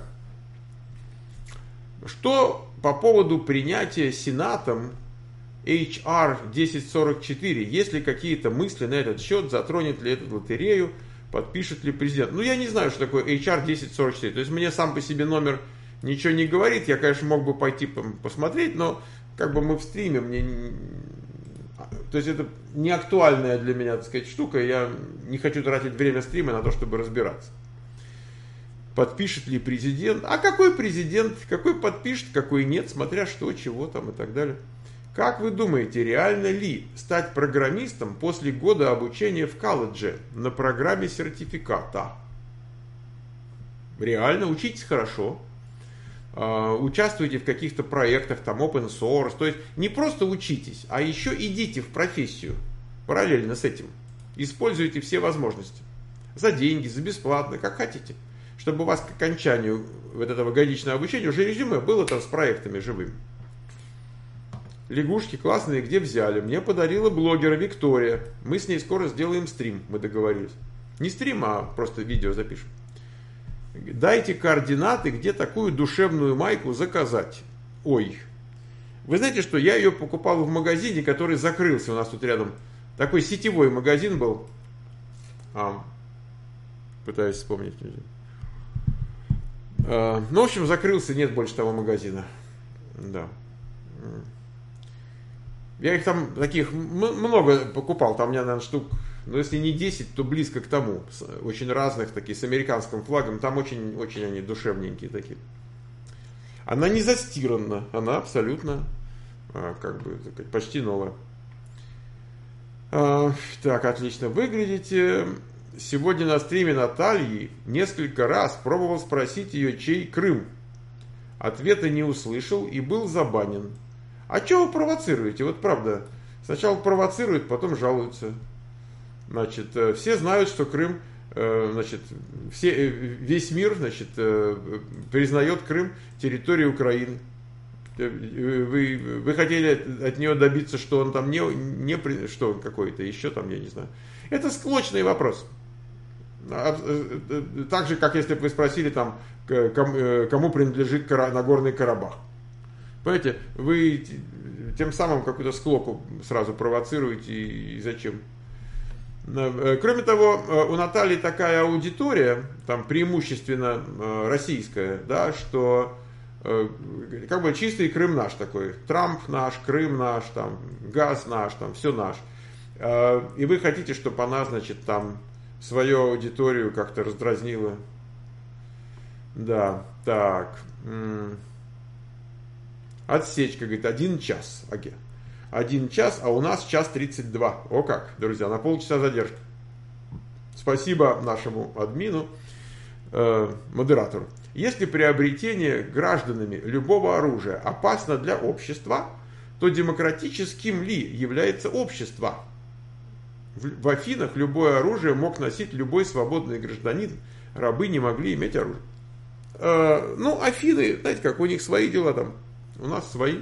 Что по поводу принятия Сенатом HR 1044? Есть ли какие-то мысли на этот счет? Затронет ли это лотерею? Подпишет ли президент? Ну, я не знаю, что такое HR 1044. То есть, мне сам по себе номер ничего не говорит. Я, конечно, мог бы пойти посмотреть, но как бы мы в стриме, то есть это не актуальная для меня, так сказать, штука. Я не хочу тратить время стрима на то, чтобы разбираться. Подпишет ли президент? А какой президент? Какой подпишет, какой нет, смотря что, чего там и так далее. Как вы думаете, реально ли стать программистом после года обучения в колледже на программе сертификата? Реально, учитесь хорошо. Участвуйте в каких-то проектах, там, open source. То есть, не просто учитесь, а еще идите в профессию параллельно с этим. Используйте все возможности. За деньги, за бесплатно, как хотите. Чтобы у вас к окончанию вот этого годичного обучения уже резюме было там с проектами живыми. Лягушки классные, где взяли? Мне подарила блогера Виктория. Мы с ней скоро сделаем стрим, мы договорились. Не стрим, а просто видео запишем. Дайте координаты, где такую душевную майку заказать. Ой. Вы знаете, что я ее покупал в магазине, который закрылся у нас тут рядом. Такой сетевой магазин был. Пытаюсь вспомнить. Ну, в общем, закрылся, нет больше того магазина. Да. Я их там таких много покупал. Там у меня, наверное, штук, ну, если не 10, то близко к тому. Очень разных, такие, с американским флагом. Там очень они душевненькие такие. Она не застирана. Она абсолютно, как бы, почти новая. Так, отлично выглядите. Сегодня на стриме Натальи несколько раз пробовал спросить ее, чей Крым. Ответа не услышал и был забанен. А что вы провоцируете? Вот правда. Сначала провоцируют, потом жалуются. Значит, все знают, что Крым, значит, весь мир, значит, признает Крым территорией Украины. Вы хотели от нее добиться, что он там что он какой-то еще там, я не знаю. Это склочный вопрос. Так же, как если бы вы спросили там, кому принадлежит Нагорный Карабах. Понимаете, вы тем самым какую-то склоку сразу провоцируете, и зачем? Кроме того, у Натальи такая аудитория, там преимущественно российская, да, что как бы чистый Крым наш такой. Трамп наш, Крым наш, там, газ наш, там, все наш. И вы хотите, чтобы она, значит, там свою аудиторию как-то раздразнила. Да, так. Отсечка, говорит, 1 час. 1 час, а у нас 1:32. О как, друзья, на полчаса задержка. Спасибо нашему админу, модератору. Если приобретение гражданами любого оружия опасно для общества, то демократическим ли является общество? В Афинах любое оружие мог носить любой свободный гражданин, рабы не могли иметь оружие. Ну, Афины, знаете как, у них свои дела там, у нас свои.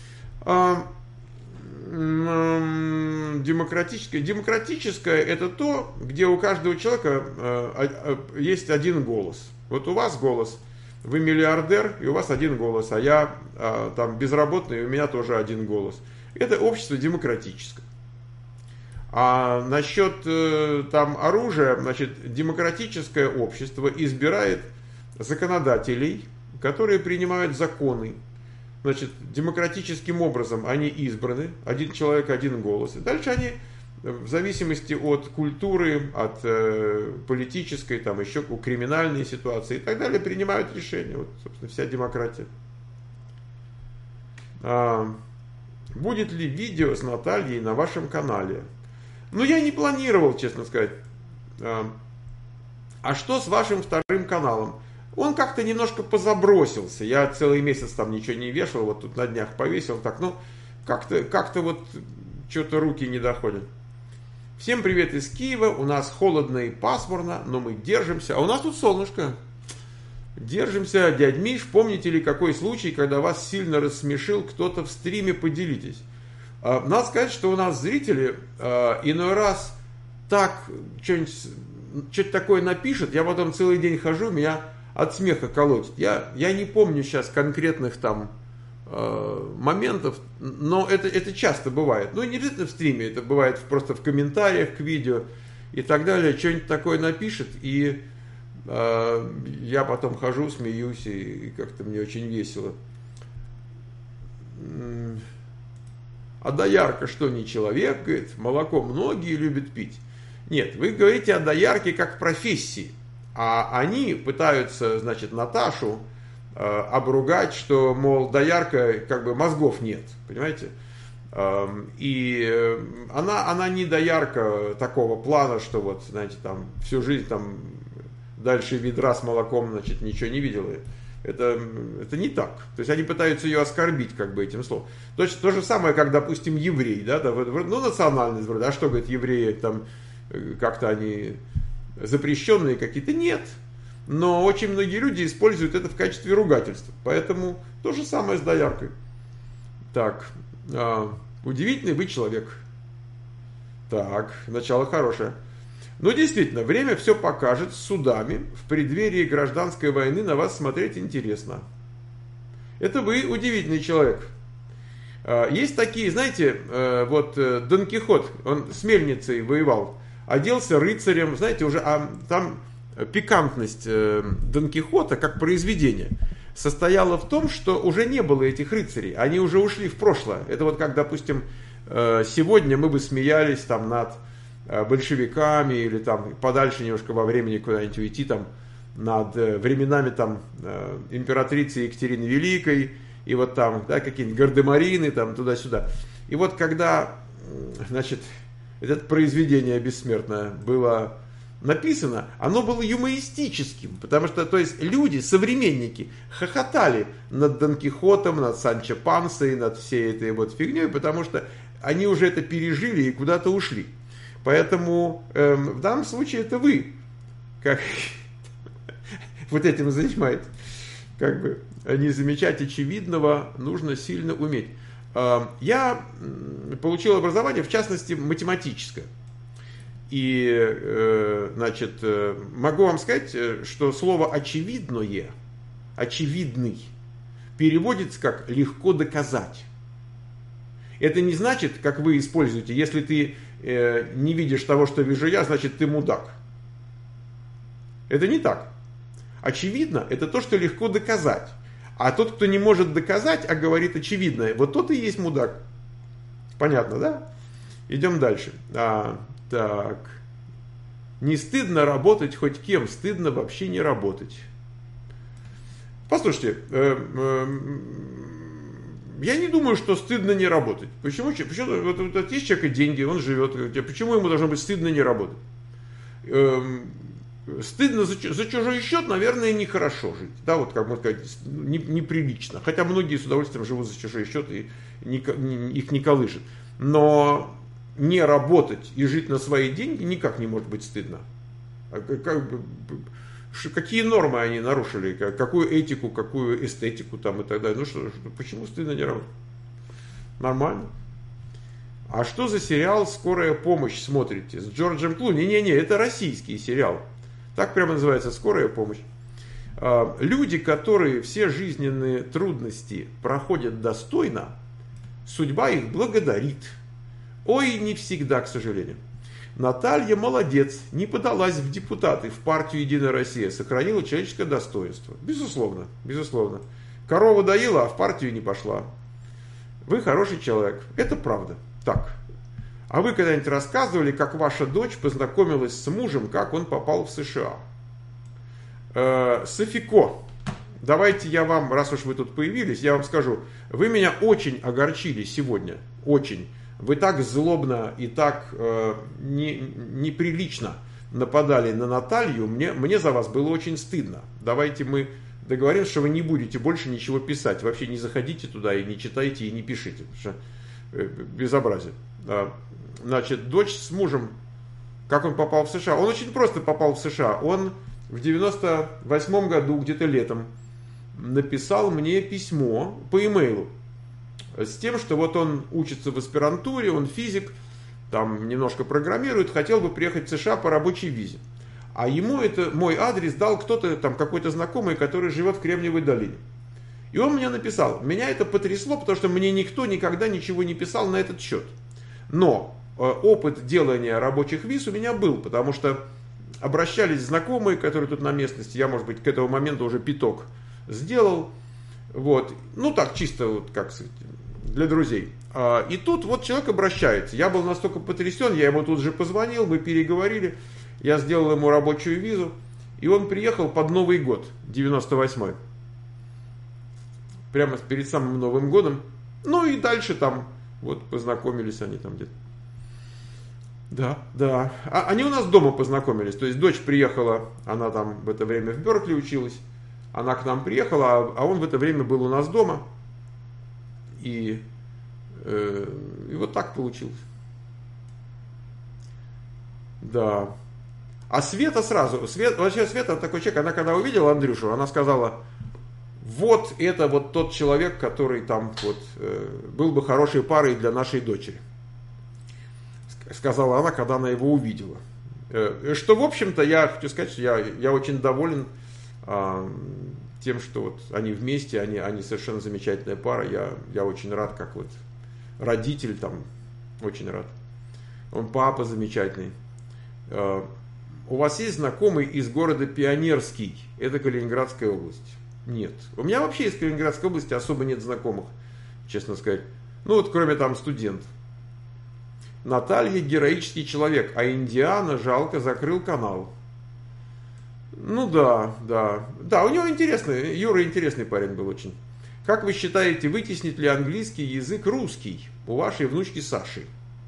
Демократическое это то, где у каждого человека есть один голос. Вот у вас голос, вы миллиардер, и у вас один голос, а я там безработный, и у меня тоже один голос. Это общество демократическое. А насчет там оружия, значит, демократическое общество избирает законодателей, которые принимают законы. Значит, демократическим образом они избраны, один человек, один голос. И дальше они, в зависимости от культуры, от политической, там еще криминальной ситуации и так далее, принимают решения. Вот, собственно, вся демократия. Будет ли видео с Натальей на вашем канале? Ну, я не планировал, честно сказать. А что с вашим вторым каналом? Он как-то немножко позабросился. Я целый месяц там ничего не вешал, вот тут на днях повесил. Так, ну, как-то вот что-то руки не доходят. Всем привет из Киева. У нас холодно и пасмурно, но мы держимся. А у нас тут солнышко. Держимся. Дядь Миш, помните ли какой случай, когда вас сильно рассмешил кто-то в стриме? Поделитесь. Надо сказать, что у нас зрители иной раз так что-то такое напишут, я потом целый день хожу, меня от смеха колотит. Я не помню сейчас конкретных там моментов, но это часто бывает. Ну, не обязательно в стриме, это бывает просто в комментариях к видео и так далее. Что-нибудь такое напишет, и я потом хожу, смеюсь, и как-то мне очень весело. А доярка что, не человек? Говорит, молоко многие любят пить. Нет, вы говорите о доярке как профессии. А они пытаются, значит, Наташу обругать, что, мол, доярка, как бы мозгов нет. Понимаете? И она не доярка такого плана, что вот, знаете, там всю жизнь там дальше ведра с молоком, значит, ничего не видела. Это не так. То есть они пытаются ее оскорбить как бы этим словом. То же самое, как, допустим, еврей, да, ну, национальность вроде, а что, говорит, евреи там как-то они запрещенные какие-то? Нет. Но очень многие люди используют это в качестве ругательства. Поэтому то же самое с дояркой. Так, удивительный вы человек. Так, начало хорошее. Ну, действительно, время все покажет. С судами в преддверии гражданской войны на вас смотреть интересно. Это вы удивительный человек. Есть такие, знаете, вот Дон Кихот, он с мельницей воевал, оделся рыцарем, знаете, уже там пикантность Дон Кихота как произведение состояла в том, что уже не было этих рыцарей, они уже ушли в прошлое. Это вот как, допустим, сегодня мы бы смеялись там над большевиками или там подальше немножко во времени куда-нибудь уйти там над временами там императрицы Екатерины Великой и вот там, да, какие-нибудь гардемарины там туда-сюда. И вот когда, значит, это произведение бессмертное было написано, оно было юмористическим, потому что, то есть, люди, современники, хохотали над Дон Кихотом, над Санчо Пансой, над всей этой вот фигней, потому что они уже это пережили и куда-то ушли. Поэтому в данном случае это вы, как вот этим занимаетесь, как бы не замечать очевидного нужно сильно уметь. Я получил образование, в частности, математическое. И, значит, могу вам сказать, что слово «очевидное», «очевидный» переводится как «легко доказать». Это не значит, как вы используете, если ты не видишь того, что вижу я, значит, ты мудак. Это не так. Очевидно, это то, что легко доказать. А тот, кто не может доказать, а говорит очевидное, вот тот и есть мудак. Понятно, да? Идем дальше. Так. Не стыдно работать хоть кем, стыдно вообще не работать. Послушайте, я не думаю, что стыдно не работать. Почему? Вот есть человек и деньги, он живет. Почему ему должно быть стыдно не работать? Стыдно за чужой счет, наверное, нехорошо жить. Да, вот как можно сказать, неприлично. Хотя многие с удовольствием живут за чужой счет и их не колышет. Но не работать и жить на свои деньги никак не может быть стыдно. Какие нормы они нарушили, какую этику, какую эстетику там и так далее. Ну что, почему стыдно не работать? Нормально. А что за сериал «Скорая помощь» смотрите? С Джорджем Клуни? Не-не-не, это российский сериал. Так прямо называется «Скорая помощь». Люди, которые все жизненные трудности проходят достойно, судьба их благодарит. Ой, не всегда, к сожалению. Наталья молодец, не подалась в депутаты, в партию «Единая Россия», сохранила человеческое достоинство. Безусловно, безусловно. Корова доила, а в партию не пошла. Вы хороший человек, это правда. Так, а вы когда-нибудь рассказывали, как ваша дочь познакомилась с мужем, как он попал в США? Софико, давайте я вам, раз уж вы тут появились, я вам скажу, вы меня очень огорчили сегодня, очень. Вы так злобно и так неприлично нападали на Наталью, мне за вас было очень стыдно. Давайте мы договоримся, что вы не будете больше ничего писать, вообще не заходите туда и не читайте, и не пишите, потому что безобразие. Значит, дочь с мужем, как он попал в США? Он очень просто попал в США. Он в 98 году, где-то летом, написал мне письмо по имейлу с тем, что вот он учится в аспирантуре, он физик, там немножко программирует, хотел бы приехать в США по рабочей визе. А ему это мой адрес дал кто-то, там какой-то знакомый, который живет в Кремниевой долине. И он мне написал. Меня это потрясло, потому что мне никто никогда ничего не писал на этот счет. Но опыт делания рабочих виз у меня был, потому что обращались знакомые, которые тут на местности, я, может быть, к этому моменту уже пяток сделал. Вот. Ну так, чисто вот как сказать, для друзей. И тут вот человек обращается. Я был настолько потрясен, я ему тут же позвонил, мы переговорили. Я сделал ему рабочую визу. И он приехал под Новый год, 98-й. Прямо перед самым Новым годом. Ну и дальше там, вот познакомились они там где-то. Да, да. Они у нас дома познакомились. То есть дочь приехала, она там в это время в Беркли училась. Она к нам приехала, а он в это время был у нас дома. И вот так получилось. Да. А Света сразу, вообще Света такой человек, она когда увидела Андрюшу, она сказала, вот это вот тот человек, который там вот был бы хорошей парой для нашей дочери. Сказала она, когда она его увидела. Что, в общем-то, я хочу сказать, что я очень доволен тем, что вот они вместе, они совершенно замечательная пара. Я очень рад, как вот родитель там, очень рад. Он папа замечательный. У вас есть знакомый из города Пионерский? Это Калининградская область. Нет. У меня вообще из Калининградской области особо нет знакомых, честно сказать. Ну вот кроме там студентов. Наталья героический человек, а Индиана, жалко, закрыл канал. Ну да, да. Да, у него интересный, Юра интересный парень был очень. Как вы считаете, вытеснит ли английский язык русский у вашей внучки Саши?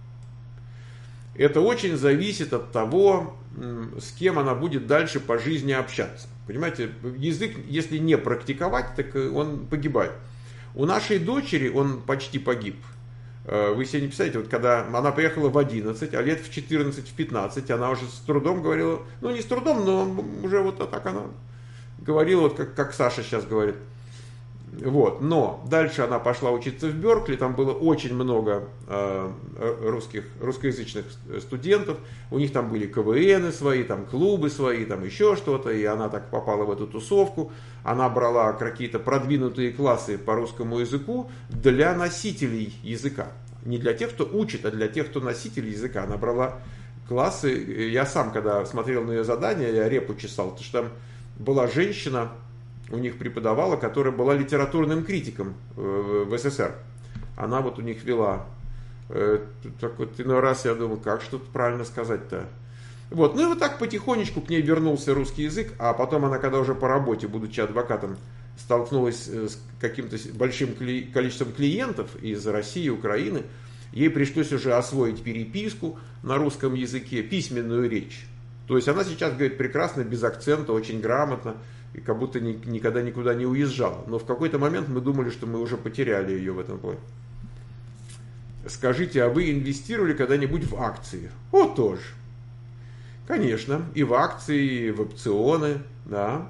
Это очень зависит от того, с кем она будет дальше по жизни общаться. Понимаете, язык, если не практиковать, так он погибает. У нашей дочери он почти погиб. Вы себе не представляете, вот когда она приехала в 11, а лет в 14, в 15, она уже с трудом говорила, ну не с трудом, но уже вот так она говорила, вот как Саша сейчас говорит. Вот. Но дальше она пошла учиться в Беркли, там было очень много русскоязычных студентов, у них там были КВНы свои, там клубы свои, там еще что-то, и она так попала в эту тусовку, она брала какие-то продвинутые классы по русскому языку для носителей языка, не для тех, кто учит, а для тех, кто носитель языка, она брала классы, я сам, когда смотрел на ее задания, я репу чесал, потому что там была женщина, у них преподавала, которая была литературным критиком в СССР. Она вот у них вела. Так вот, иной раз я думал, как что-то правильно сказать-то. Вот, ну и вот так потихонечку к ней вернулся русский язык, а потом она, когда уже по работе, будучи адвокатом, столкнулась с каким-то большим количеством клиентов из России, Украины, ей пришлось уже освоить переписку на русском языке, письменную речь. То есть она сейчас говорит прекрасно, без акцента, очень грамотно, и как будто никогда никуда не уезжала. Но в какой-то момент мы думали, что мы уже потеряли ее в этом плане. Скажите, а вы инвестировали когда-нибудь в акции? О, тоже. Конечно, и в акции, и в опционы, да,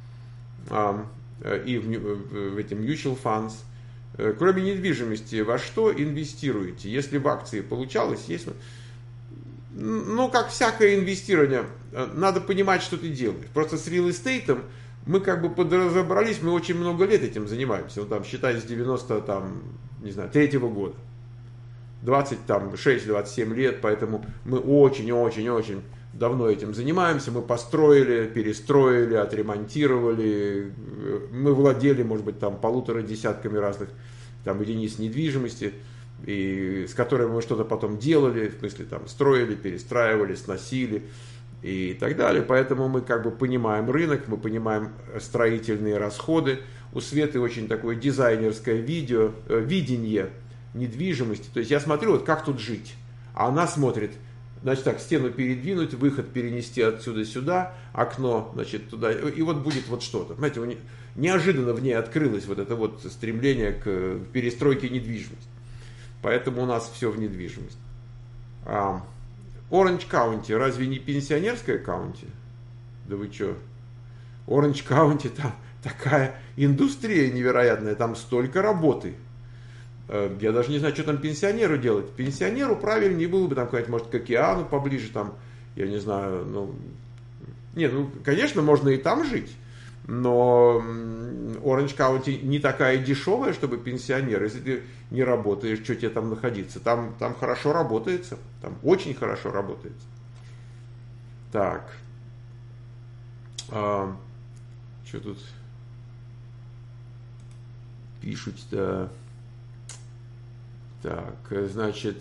и в эти mutual funds. Кроме недвижимости, во что инвестируете? Если в акции получалось, есть... Ну, как всякое инвестирование, надо понимать, что ты делаешь. Просто с real estate мы как бы подразобрались, мы очень много лет этим занимаемся. Ну, там, считай, с 93-го года. 26-27 лет, поэтому мы очень-очень-очень давно этим занимаемся. Мы построили, перестроили, отремонтировали. Мы владели, может быть, там 1,5 десятками разных там единиц недвижимости, и с которыми мы что-то потом делали, в смысле там строили, перестраивали, сносили и так далее. Поэтому мы как бы понимаем рынок, мы понимаем строительные расходы. У Светы очень такое дизайнерское видение недвижимости. То есть я смотрю, вот как тут жить, а она смотрит, значит так, стену передвинуть, выход перенести отсюда сюда, окно, значит, туда, и вот будет вот что-то. Понимаете, неожиданно в ней открылось вот это вот стремление к перестройке недвижимости. Поэтому у нас все в недвижимости. Оранж Каунти, разве не пенсионерская каунти? Да вы что? Оранж Каунти, там такая индустрия невероятная, там столько работы. Я даже не знаю, что там пенсионеру делать. Пенсионеру правильнее было бы там, может, к океану поближе, там, я не знаю, конечно, можно и там жить, но Оранж Каунти не такая дешевая, чтобы пенсионер. Если ты не работаешь, что тебе там находиться? Там хорошо работается, там очень хорошо работается. Так, что тут пишут-то? Так, значит,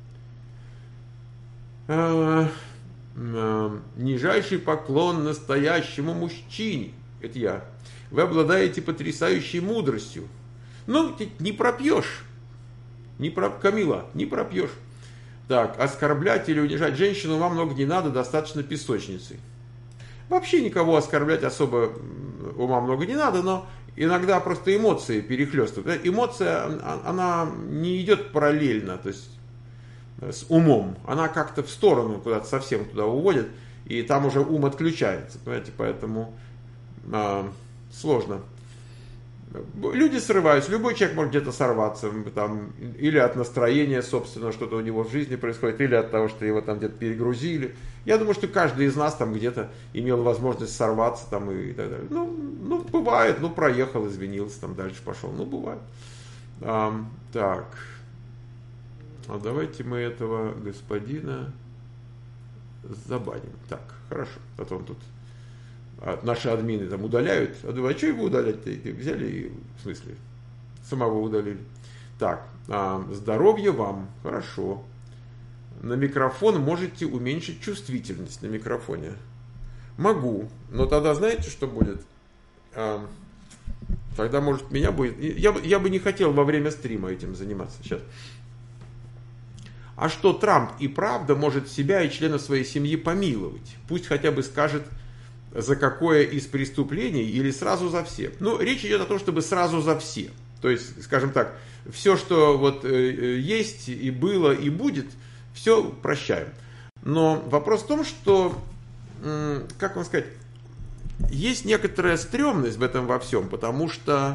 нижайший поклон настоящему мужчине. Это я. Вы обладаете потрясающей мудростью. Ну, не пропьешь. Камила, не пропьешь. Так, оскорблять или унижать женщину вам много не надо, достаточно песочницы. Вообще никого оскорблять особо ума много не надо, но иногда просто эмоции перехлестывают. Эмоция, она не идет параллельно, то есть с умом. Она как-то в сторону куда-то совсем туда уводит, и там уже ум отключается. Понимаете, поэтому сложно. Люди срываются, любой человек может где-то сорваться, там, или от настроения, собственно, что-то у него в жизни происходит, или от того, что его там где-то перегрузили. Я думаю, что каждый из нас там где-то имел возможность сорваться там и так далее. Ну, бывает, проехал, извинился, там дальше пошел, бывает. Так, давайте мы этого господина забаним. Так, хорошо, а то он тут... Наши админы там удаляют. А думаю, а что его удалять-то? Взяли и, в смысле, самого удалили. Так, здоровья вам. Хорошо. На микрофон можете уменьшить чувствительность на микрофоне. Могу. Но тогда знаете, что будет? Тогда, может, меня будет... Я бы не хотел во время стрима этим заниматься. Сейчас. А что Трамп и правда может себя и членов своей семьи помиловать? Пусть хотя бы скажет... за какое из преступлений или сразу за все. Речь идет о том, чтобы сразу за все. То есть, скажем так, все, что вот есть и было и будет, все прощаем. Но вопрос в том, что, как вам сказать, есть некоторая стрёмность в этом во всем, потому что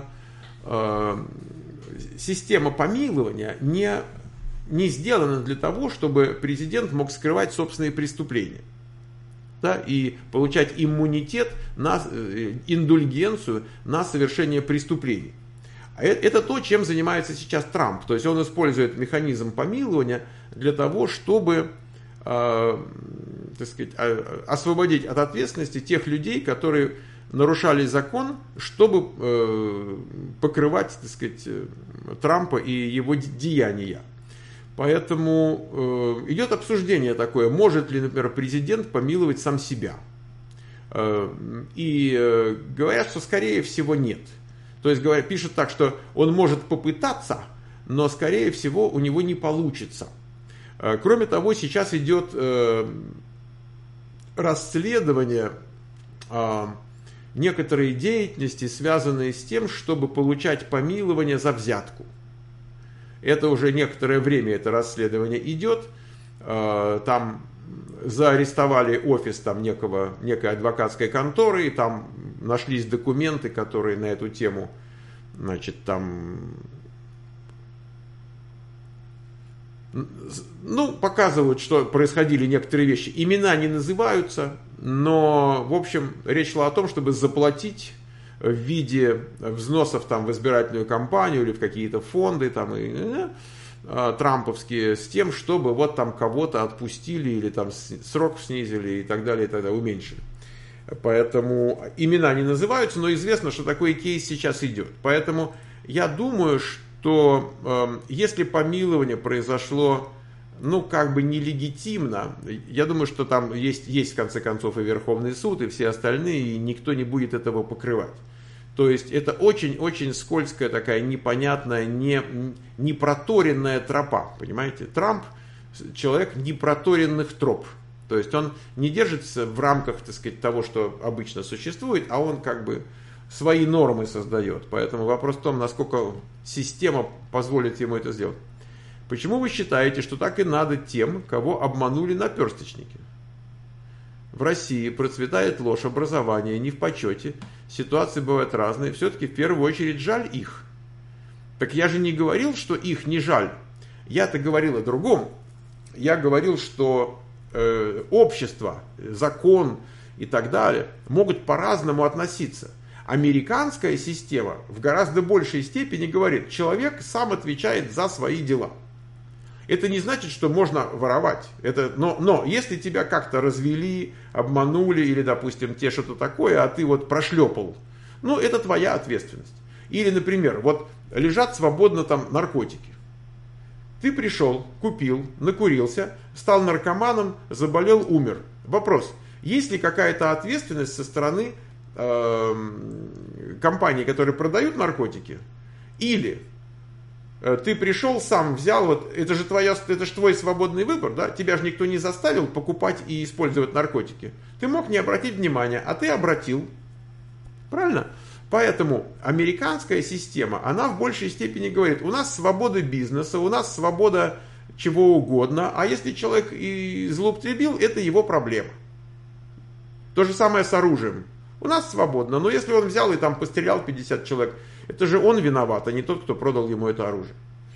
система помилования не сделана для того, чтобы президент мог скрывать собственные преступления. Да, и получать иммунитет, индульгенцию на совершение преступлений. Это то, чем занимается сейчас Трамп. То есть он использует механизм помилования для того, чтобы освободить от ответственности тех людей, которые нарушали закон, чтобы покрывать, Трампа и его деяния. Поэтому идет обсуждение такое, может ли, например, президент помиловать сам себя. И говорят, что скорее всего нет. То есть пишут так, что он может попытаться, но скорее всего у него не получится. Кроме того, сейчас идет расследование некоторой деятельности, связанной с тем, чтобы получать помилование за взятку. Это уже некоторое время это расследование идет. Там заарестовали офис некой адвокатской конторы, и там нашлись документы, которые на эту тему, показывают, что происходили некоторые вещи. Имена не называются, Но, в общем, речь шла о том, чтобы заплатить в виде взносов там, в избирательную кампанию или в какие-то фонды там, трамповские, с тем, чтобы вот там кого-то отпустили или там срок снизили и так далее, уменьшили. Поэтому имена не называются, но известно, что такой кейс сейчас идет. Поэтому я думаю, что если помилование произошло, ну, как бы нелегитимно, я думаю, что там есть в конце концов и Верховный суд, и все остальные, и никто не будет этого покрывать. То есть это очень-очень скользкая такая непонятная, непроторенная тропа, понимаете? Трамп человек непроторенных троп. То есть он не держится в рамках, так сказать, того, что обычно существует, а он как бы свои нормы создает. Поэтому вопрос в том, насколько система позволит ему это сделать. Почему вы считаете, что так и надо тем, кого обманули наперсточники? В России процветает ложь, образование не в почете, ситуации бывают разные, все-таки в первую очередь жаль их. Так я же не говорил, что их не жаль. Я-то говорил о другом. Я говорил, что общество, закон и так далее могут по-разному относиться. Американская система в гораздо большей степени говорит, человек сам отвечает за свои дела. Это не значит, что можно воровать. Но если тебя как-то развели, обманули или, допустим, те что-то такое, а ты вот прошлепал, ну, это твоя ответственность. Или, например, вот лежат свободно там наркотики. Ты пришел, купил, накурился, стал наркоманом, заболел, умер. Вопрос, есть ли какая-то ответственность со стороны компаний, которые продают наркотики? Или ты пришел, сам взял, вот это же твой свободный выбор, да? Тебя же никто не заставил покупать и использовать наркотики. Ты мог не обратить внимания, а ты обратил. Правильно? Поэтому американская система, она в большей степени говорит, у нас свобода бизнеса, у нас свобода чего угодно, а если человек и злоупотребил, это его проблема. То же самое с оружием. У нас свободно, но если он взял и там пострелял 50 человек, это же он виноват, а не тот, кто продал ему это оружие.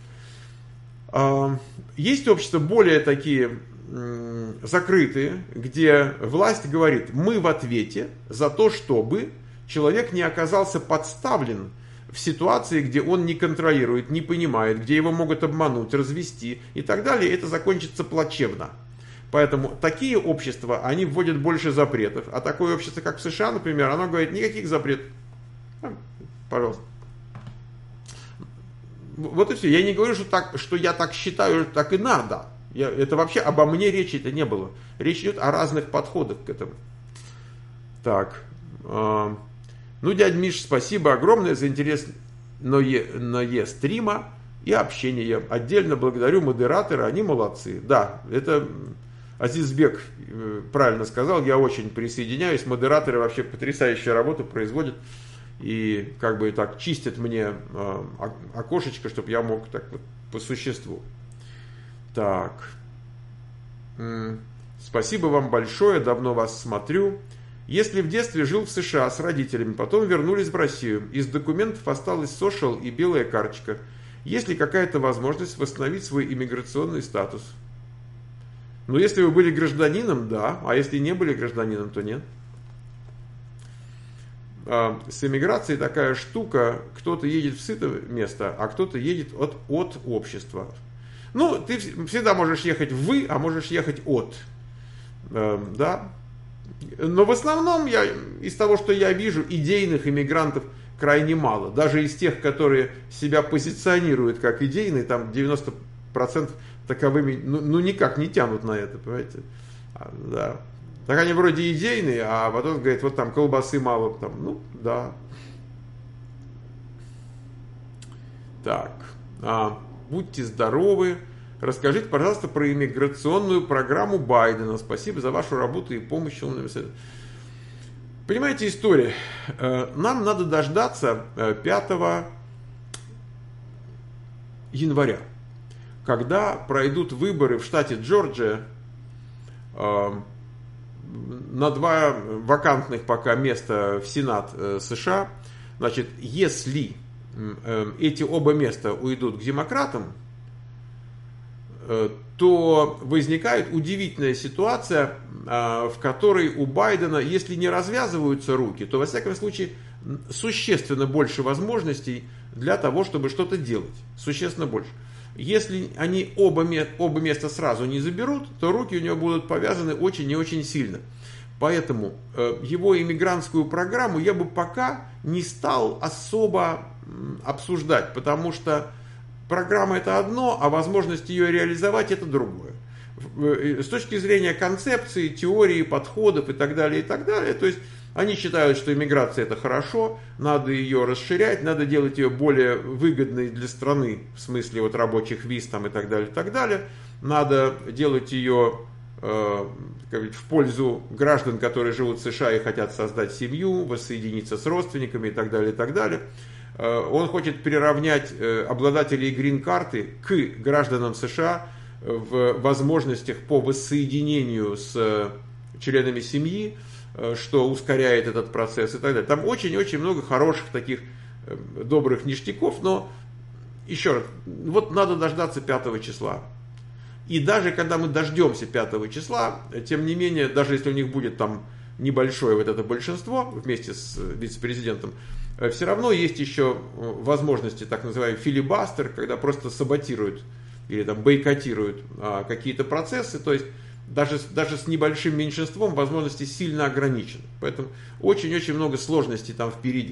Есть общества более такие закрытые, где власть говорит, мы в ответе за то, чтобы человек не оказался подставлен в ситуации, где он не контролирует, не понимает, где его могут обмануть, развести и так далее, это закончится плачевно. Поэтому такие общества, они вводят больше запретов. А такое общество, как в США, например, оно говорит, никаких запретов. Пожалуйста. Вот и все. Я не говорю, что я так считаю, так и надо. Это вообще обо мне речи-то не было. Речь идет о разных подходах к этому. Так. Ну, дядь Миш, спасибо огромное за интересное стрима и общение. Отдельно благодарю модератора, они молодцы. Да, это Азизбек правильно сказал, я очень присоединяюсь. Модераторы вообще потрясающую работу производят и как бы так чистят мне окошечко, чтобы я мог так вот по существу. Так. Спасибо вам большое, давно вас смотрю. Если в детстве жил в США с родителями, потом вернулись в Россию, из документов осталась сошиал и белая карточка, есть ли какая-то возможность восстановить свой иммиграционный статус? Ну, если вы были гражданином, да, а если не были гражданином, то нет. С иммиграцией такая штука, кто-то едет в сытое место, а кто-то едет от общества. Ну, ты всегда можешь ехать в, а можешь ехать от, да. Но в основном, из того, что я вижу, идейных иммигрантов крайне мало. Даже из тех, которые себя позиционируют как идейные, там 90% таковыми, ну никак не тянут на это, понимаете? Да. Так они вроде идейные, а потом говорят, вот там колбасы мало, там, ну да. Так, будьте здоровы. Расскажите, пожалуйста, про иммиграционную программу Байдена. Спасибо за вашу работу и помощь. Понимаете, история. Нам надо дождаться 5 января, когда пройдут выборы в штате Джорджия на 2 вакантных пока места в Сенат США. Значит, если эти оба места уйдут к демократам, то возникает удивительная ситуация. в которой у Байдена, если не развязываются руки, то, во всяком случае, существенно больше возможностей для того, чтобы что-то делать. Существенно больше. Если они оба места сразу не заберут, то руки у него будут повязаны очень и очень сильно. Поэтому его иммигрантскую программу я бы пока не стал особо обсуждать, потому что программа это одно, а возможность ее реализовать это другое. С точки зрения концепции, теории, подходов и так далее, то есть они считают, что иммиграция это хорошо, надо ее расширять, надо делать ее более выгодной для страны, в смысле вот рабочих виз там, и так далее, надо делать ее в пользу граждан, которые живут в США и хотят создать семью, воссоединиться с родственниками и так далее. Он хочет приравнять обладателей грин-карты к гражданам США в возможностях по воссоединению с членами семьи, что ускоряет этот процесс и так далее. Там очень-очень много хороших таких добрых ништяков, но еще раз, вот надо дождаться 5 числа. И даже когда мы дождемся 5 числа, тем не менее, даже если у них будет там небольшое вот это большинство вместе с вице-президентом, все равно есть еще возможности, так называемый филибастер, когда просто саботируют или там бойкотируют какие-то процессы, то есть даже с небольшим меньшинством возможности сильно ограничены. Поэтому очень-очень много сложностей там впереди.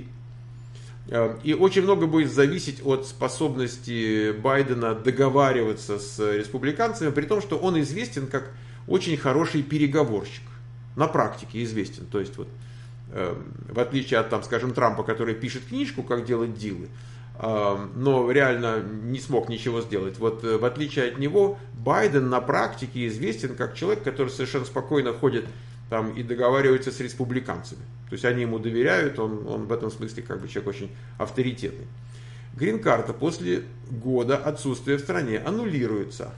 И очень много будет зависеть от способности Байдена договариваться с республиканцами, при том, что он известен как очень хороший переговорщик. На практике известен. То есть вот, в отличие от, там, скажем, Трампа, который пишет книжку, как делать дилы, но реально не смог ничего сделать. Вот в отличие от него, Байден на практике известен как человек, который совершенно спокойно ходит там и договаривается с республиканцами. То есть они ему доверяют, он в этом смысле как бы человек очень авторитетный. Грин-карта после года отсутствия в стране аннулируется.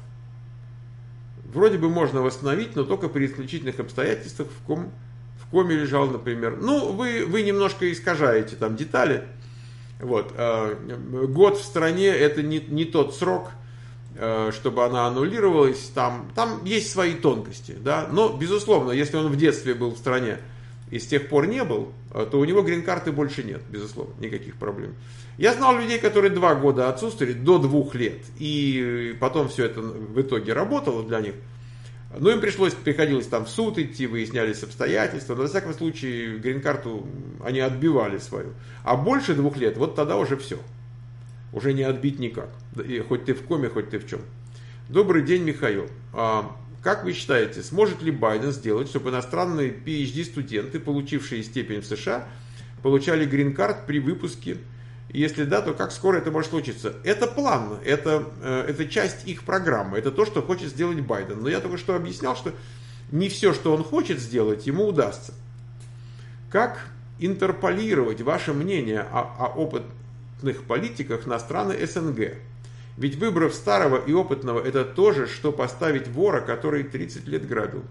Вроде бы можно восстановить, но только при исключительных обстоятельствах, в коме лежал, например. Ну, вы немножко искажаете там детали. Вот. Год в стране это не тот срок, чтобы она аннулировалась. Там есть свои тонкости. Да? Но, безусловно, если он в детстве был в стране и с тех пор не был, то у него грин-карты больше нет, безусловно, никаких проблем. Я знал людей, которые 2 года отсутствовали до 2 лет, и потом все это в итоге работало для них. Но им приходилось там в суд идти, выяснялись обстоятельства, но, во всяком случае, грин-карту они отбивали свою. А больше 2 лет, вот тогда уже все. Уже не отбить никак. И хоть ты в коме, хоть ты в чем. Добрый день, Михаил. Как вы считаете, сможет ли Байден сделать, чтобы иностранные PhD-студенты, получившие степень в США, получали грин-карт при выпуске? Если да, то как скоро это может случиться? Это план, это часть их программы, это то, что хочет сделать Байден. Но я только что объяснял, что не все, что он хочет сделать, ему удастся. Как интерполировать ваше мнение о опытных политиках на страны СНГ? Ведь выбрав старого и опытного, это то же, что поставить вора, который 30 лет грабил.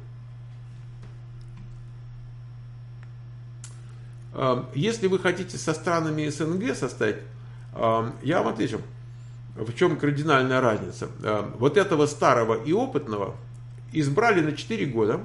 Если вы хотите со странами СНГ составить, я вам отвечу, в чем кардинальная разница. Вот этого старого и опытного избрали на 4 года,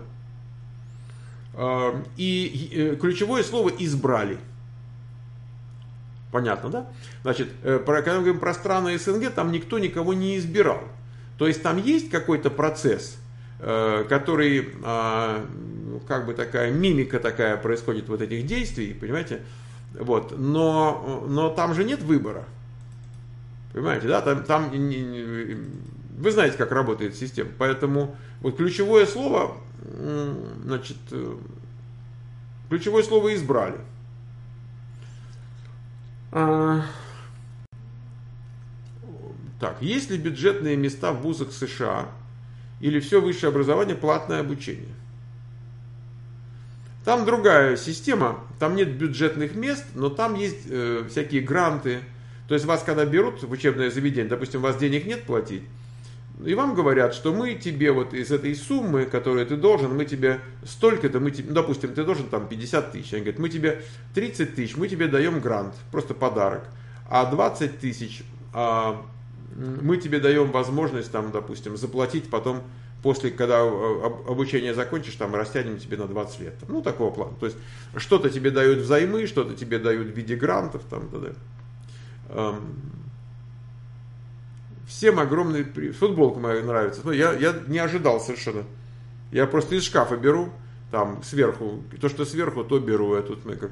и ключевое слово «избрали». Понятно, да? Значит, когда мы говорим про страны СНГ, там никто никого не избирал. То есть там есть какой-то процесс, который, как бы такая мимика такая происходит вот этих действий, понимаете? Вот. Но там же нет выбора. Понимаете, да? Там вы знаете, как работает система. Поэтому вот ключевое слово, значит, ключевое слово избрали. Так, есть ли бюджетные места в вузах США или все высшее образование платное обучение? Там другая система, там нет бюджетных мест, но там есть всякие гранты. То есть вас когда берут в учебное заведение, допустим, у вас денег нет платить, и вам говорят, что мы тебе вот из этой суммы, которую ты должен, мы тебе столько-то, допустим, ты должен там 50 тысяч. Они говорят, мы тебе 30 тысяч, мы тебе даем грант, просто подарок. А 20 тысяч мы тебе даем возможность, там, допустим, заплатить потом после, когда обучение закончишь, там растянем тебе на 20 лет. Ну, такого плана. То есть, что-то тебе дают взаймы, что-то тебе дают в виде грантов. Там, Всем огромный привет. Футболка моя нравится. Ну, я не ожидал совершенно. Я просто из шкафа беру, там, сверху. То, что сверху, то беру. Тут мы как...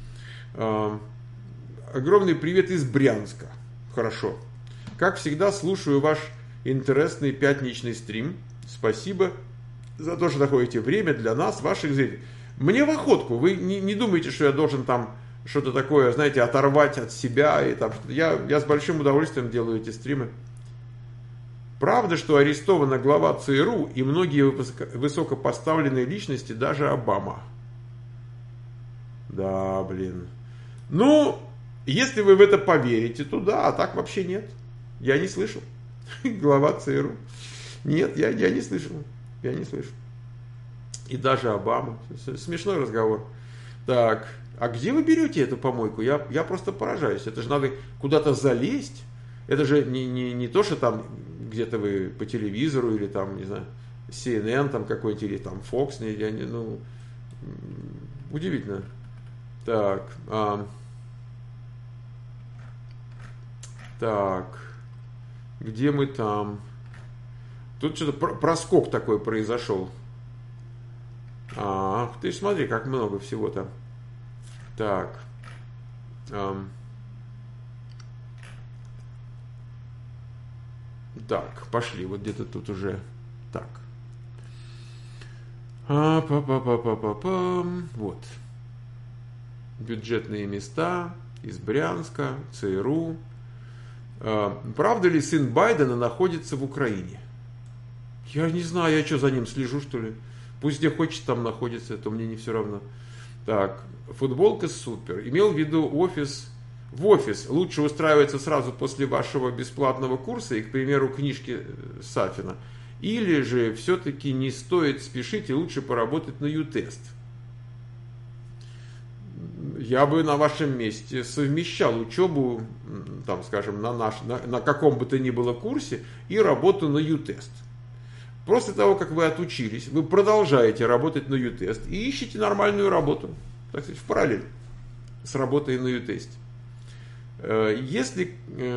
Огромный привет из Брянска. Хорошо. Как всегда, слушаю ваш интересный пятничный стрим. Спасибо за то, что находите время для нас, ваших зрителей. Мне в охотку. Вы не думаете, что я должен там что-то такое, знаете, оторвать от себя. И там, я с большим удовольствием делаю эти стримы. Правда, что арестована глава ЦРУ и многие высокопоставленные личности, даже Обама? Да, блин. Ну, если вы в это поверите, то да, а так вообще нет. Я не слышал. Глава ЦРУ. Нет, я не слышал. Я не слышал. И даже Обама. Смешной разговор. Так, а где вы берете эту помойку? Я просто поражаюсь. Это же надо куда-то залезть. Это же не то, что там где-то вы по телевизору или там, не знаю, CNN там какой-нибудь, или там Fox, ну, удивительно. Так, так, где мы там? Тут что-то проскок такой произошел. Ты смотри, как много всего там. Так. Так, пошли, вот где-то тут уже. Так. Вот. Бюджетные места из Брянска, ЦРУ. Правда ли сын Байдена находится в Украине? Я не знаю, я что, за ним слежу, что ли? Пусть где хочет там находится, то мне не все равно. Так, футболка супер. Имел в виду офис. В офис лучше устраиваться сразу после вашего бесплатного курса и, к примеру, книжки Сафина. Или же все-таки не стоит спешить и лучше поработать на ю-тест? Я бы на вашем месте совмещал учебу, там, скажем, на каком бы то ни было курсе и работу на ю-тест. После того, как вы отучились, вы продолжаете работать на ю-тест и ищете нормальную работу, так сказать, в параллель с работой на ю-тесте. Если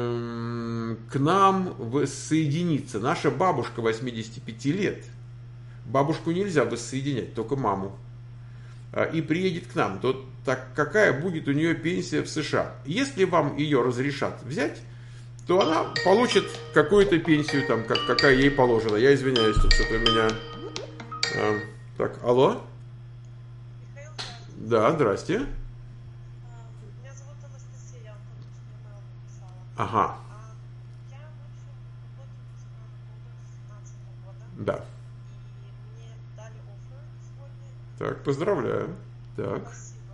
к нам воссоединится наша бабушка 85 лет, бабушку нельзя воссоединять, только маму, и приедет к нам, то так какая будет у нее пенсия в США? Если вам ее разрешат взять, то она получит какую-то пенсию, там, какая ей положена. Я извиняюсь, тут что-то у меня... Так, алло? Михаил, да, здрасте. меня зовут Анастасия, я вам только что email написала. Ага. Я, в общем, работаю в с 2017 года. Да. И мне дали оффер сегодня. Так, поздравляю. Так. Спасибо.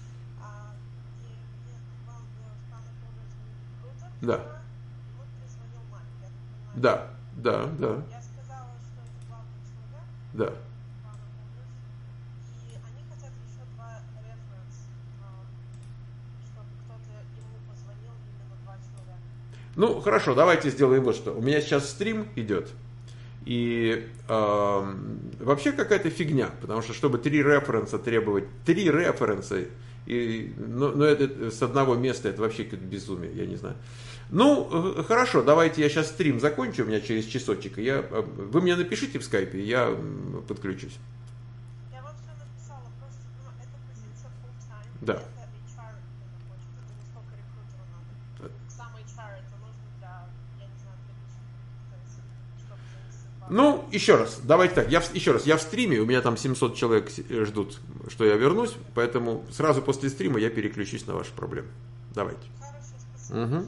И мне вам Planet Orders Recruiter. Да. И вот мне звонил Майк, я так понимаю. Да. Я сказала, что это главный человек. Да. Planet Orders. И они хотят еще 2 референс, чтобы кто-то ему позвонил, именно 2 человека. Ну, хорошо, давайте сделаем вот что. У меня сейчас стрим идет. И вообще какая-то фигня, потому что чтобы 3 референса требовать, 3 референса, но это с одного места, это вообще какое-то безумие, я не знаю. Ну, хорошо, давайте я сейчас стрим закончу, у меня через часочек, и вы мне напишите в скайпе, я подключусь. Я вам все написала, просто эта позиция full-time, Да. это HR именно хочет, это не столько рекрутеру надо. Сам HR это нужно для, я не знаю, для личных, чтобы занести факт. Ну, еще раз, давайте так, я в стриме, у меня там 700 человек ждут, что я вернусь, поэтому сразу после стрима я переключусь на ваши проблемы. Давайте. Хорошо, спасибо. Угу.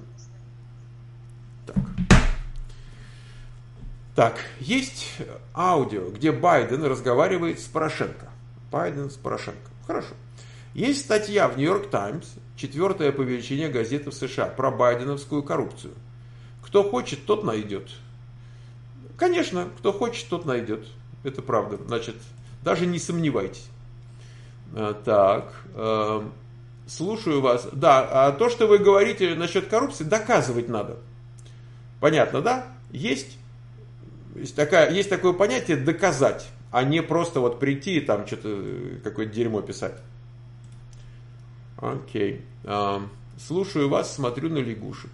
Так, есть аудио, где Байден разговаривает с Порошенко. Байден с Порошенко. Хорошо. Есть статья в Нью-Йорк Таймс, 4-я по величине газета в США, про байденовскую коррупцию. Кто хочет, тот найдет. Конечно, кто хочет, тот найдет. Это правда. Значит, даже не сомневайтесь. Так, слушаю вас. Да, а то, что вы говорите насчет коррупции, доказывать надо. Понятно, да? Есть есть такое понятие доказать, а не просто вот прийти и там что-то, какое-то дерьмо писать. Окей. Слушаю вас, смотрю на лягушек.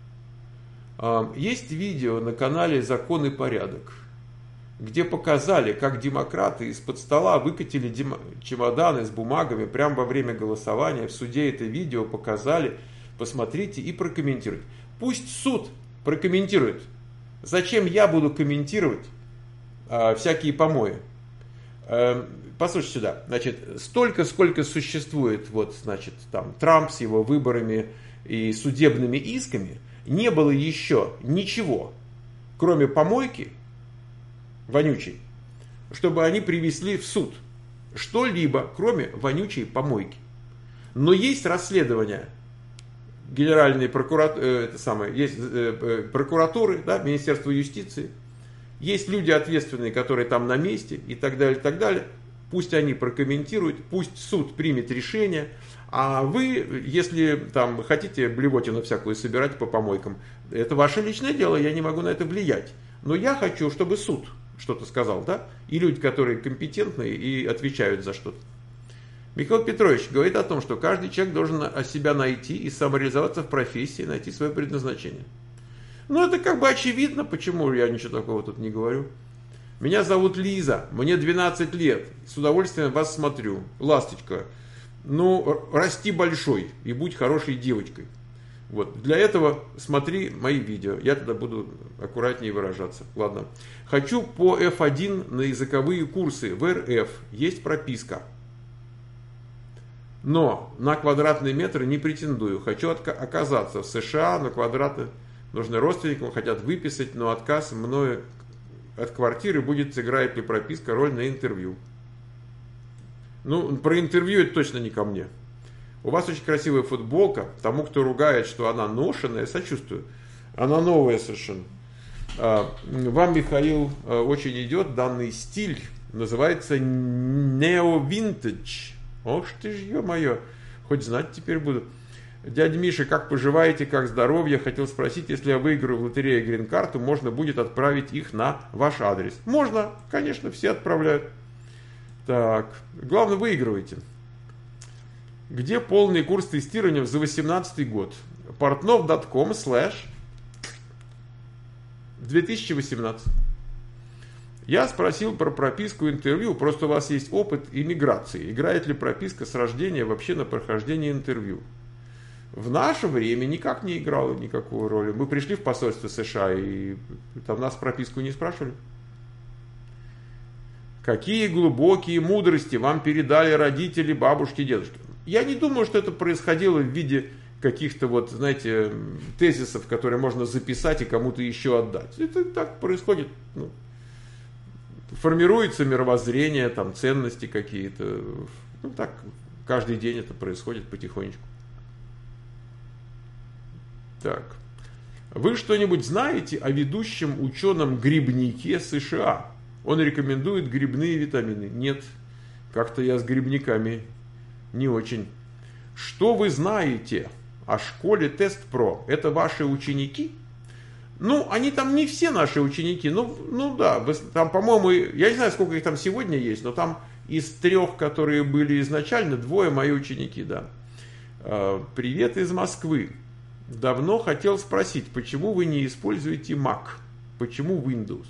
Есть видео на канале «Закон и порядок», где показали, как демократы из-под стола выкатили чемоданы с бумагами прямо во время голосования. В суде это видео показали. Посмотрите и прокомментируйте. Пусть суд прокомментирует. Зачем я буду комментировать всякие помои? Послушайте сюда. Значит, столько, сколько существует вот, значит, там, Трамп с его выборами и судебными исками, не было еще ничего, кроме помойки вонючей, чтобы они привезли в суд что-либо, кроме вонючей помойки. Но есть расследование Генеральной прокуратуры, прокуратуры, да, Министерства юстиции, есть люди ответственные, которые там на месте и так далее, и так далее. Пусть они прокомментируют, пусть суд примет решение. А вы, если там хотите блевотину всякую собирать по помойкам, это ваше личное дело, я не могу на это влиять. Но я хочу, чтобы суд что-то сказал, да? И люди, которые компетентные и отвечают за что-то. Михаил Петрович говорит о том, что каждый человек должен себя найти и самореализоваться в профессии, найти свое предназначение. Ну, это как бы очевидно, почему я ничего такого тут не говорю. Меня зовут Лиза, мне 12 лет, с удовольствием вас смотрю. Ласточка, ну, расти большой и будь хорошей девочкой. Вот. Для этого смотри мои видео, я тогда буду аккуратнее выражаться. Ладно. Хочу по F1 на языковые курсы в РФ, есть прописка. Но на квадратный метр не претендую. Хочу оказаться в США на квадратный. Нужно родственникам, хотят выписать, но отказ мною от квартиры будет, сыграет ли прописка роль на интервью. Ну, про интервью это точно не ко мне. У вас очень красивая футболка. Тому, кто ругает, что она ношеная, сочувствую. Она новая совершенно. Вам, Михаил, очень идет данный стиль. Называется нео-винтедж. Ох ты ж, ё-моё, хоть знать теперь буду. Дядя Миша, как поживаете, как здоровье? Хотел спросить, если я выиграю в лотерее грин-карту, можно будет отправить их на ваш адрес? Можно, конечно, все отправляют. Так, главное, выигрывайте. Где полный курс тестирования за 2018 год? portnov.com/2018. Я спросил про прописку интервью, просто у вас есть опыт иммиграции. Играет ли прописка с рождения вообще на прохождение интервью? В наше время никак не играло никакой роли. Мы пришли в посольство США и там нас прописку не спрашивали. Какие глубокие мудрости вам передали родители, бабушки, дедушки? Я не думаю, что это происходило в виде каких-то вот, знаете, тезисов, которые можно записать и кому-то еще отдать. Это так происходит. Ну, формируется мировоззрение, там, ценности какие-то. Ну, так, каждый день это происходит потихонечку. Так. Вы что-нибудь знаете о ведущем ученом-грибнике США? Он рекомендует грибные витамины. Нет, как-то я с грибниками не очень. Что вы знаете о школе Тест-Про? Это ваши ученики? Ну, они там не все наши ученики. Ну да, там, по-моему, я не знаю, сколько их там сегодня есть, но там из 3, которые были изначально, 2 мои ученики, да. Привет из Москвы. Давно хотел спросить, почему вы не используете Mac? Почему Windows?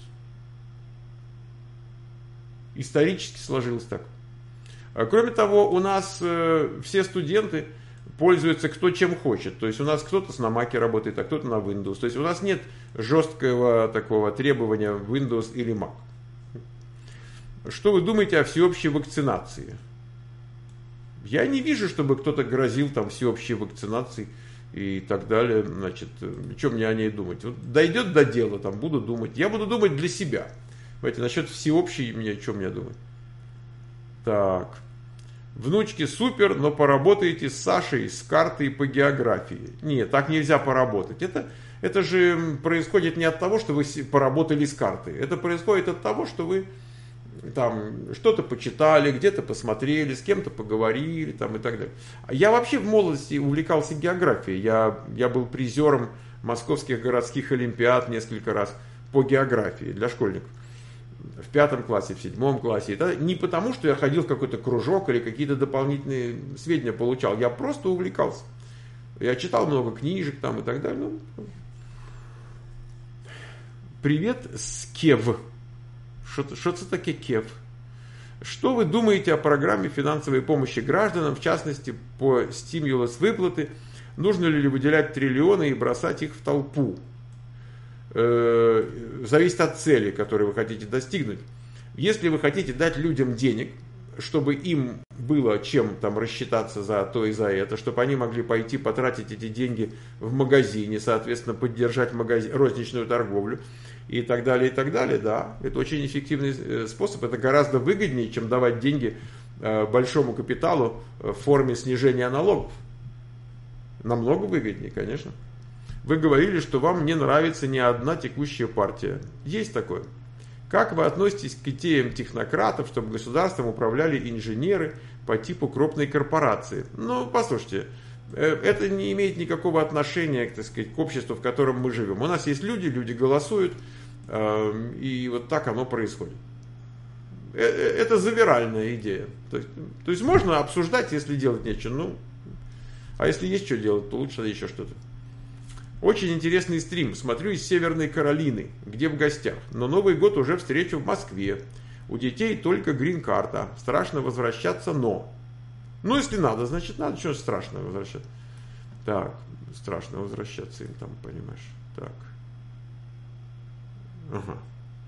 Исторически сложилось так. Кроме того, у нас все студенты пользуются кто чем хочет. То есть у нас кто-то на Mac работает, а кто-то на Windows. То есть у нас нет жесткого такого требования Windows или Mac. Что вы думаете о всеобщей вакцинации? Я не вижу, чтобы кто-то грозил там всеобщей вакцинацией и так далее. Значит, что мне о ней думать? Вот дойдет до дела, там буду думать. Я буду думать для себя. Знаете, насчет всеобщей, что мне думать? Так. Внучки супер, но поработаете с Сашей с картой по географии. Нет, так нельзя поработать. Это же происходит не от того, что вы поработали с картой. Это происходит от того, что вы там что-то почитали, где-то посмотрели, с кем-то поговорили там, и так далее. Я вообще в молодости увлекался географией. Я был призером московских городских олимпиад несколько раз. по географии для школьников. В 5 классе, в 7 классе. Это не потому, что я ходил в какой-то кружок или какие-то дополнительные сведения получал. Я просто увлекался. Я читал много книжек там и так далее. Ну, привет с Кев. Что это такое Кев? Что вы думаете о программе финансовой помощи гражданам, в частности, по стимулус выплаты? Нужно ли выделять триллионы и бросать их в толпу? Зависит от цели, которую вы хотите достигнуть. Если вы хотите дать людям денег, чтобы им было чем там рассчитаться за то и за это, чтобы они могли пойти потратить эти деньги в магазине, соответственно, поддержать розничную торговлю и так далее, да, это очень эффективный способ, это гораздо выгоднее, чем давать деньги большому капиталу в форме снижения налогов. Намного выгоднее, конечно. Вы говорили, что вам не нравится ни одна текущая партия. Есть такое. Как вы относитесь к идеям технократов, чтобы государством управляли инженеры по типу крупной корпорации? Ну, послушайте, это не имеет никакого отношения, так сказать, к обществу, в котором мы живем. У нас есть люди, люди голосуют, и вот так оно происходит. Это завиральная идея. То есть можно обсуждать, если делать нечего. Ну, а если есть что делать, то лучше еще что-то. Очень интересный стрим. Смотрю из Северной Каролины, где в гостях. Но Новый год уже встречу в Москве. У детей только грин-карта. Страшно возвращаться, но. Ну, если надо, значит надо. Что страшно возвращаться? Так, страшно возвращаться им там, понимаешь. Так. Ага.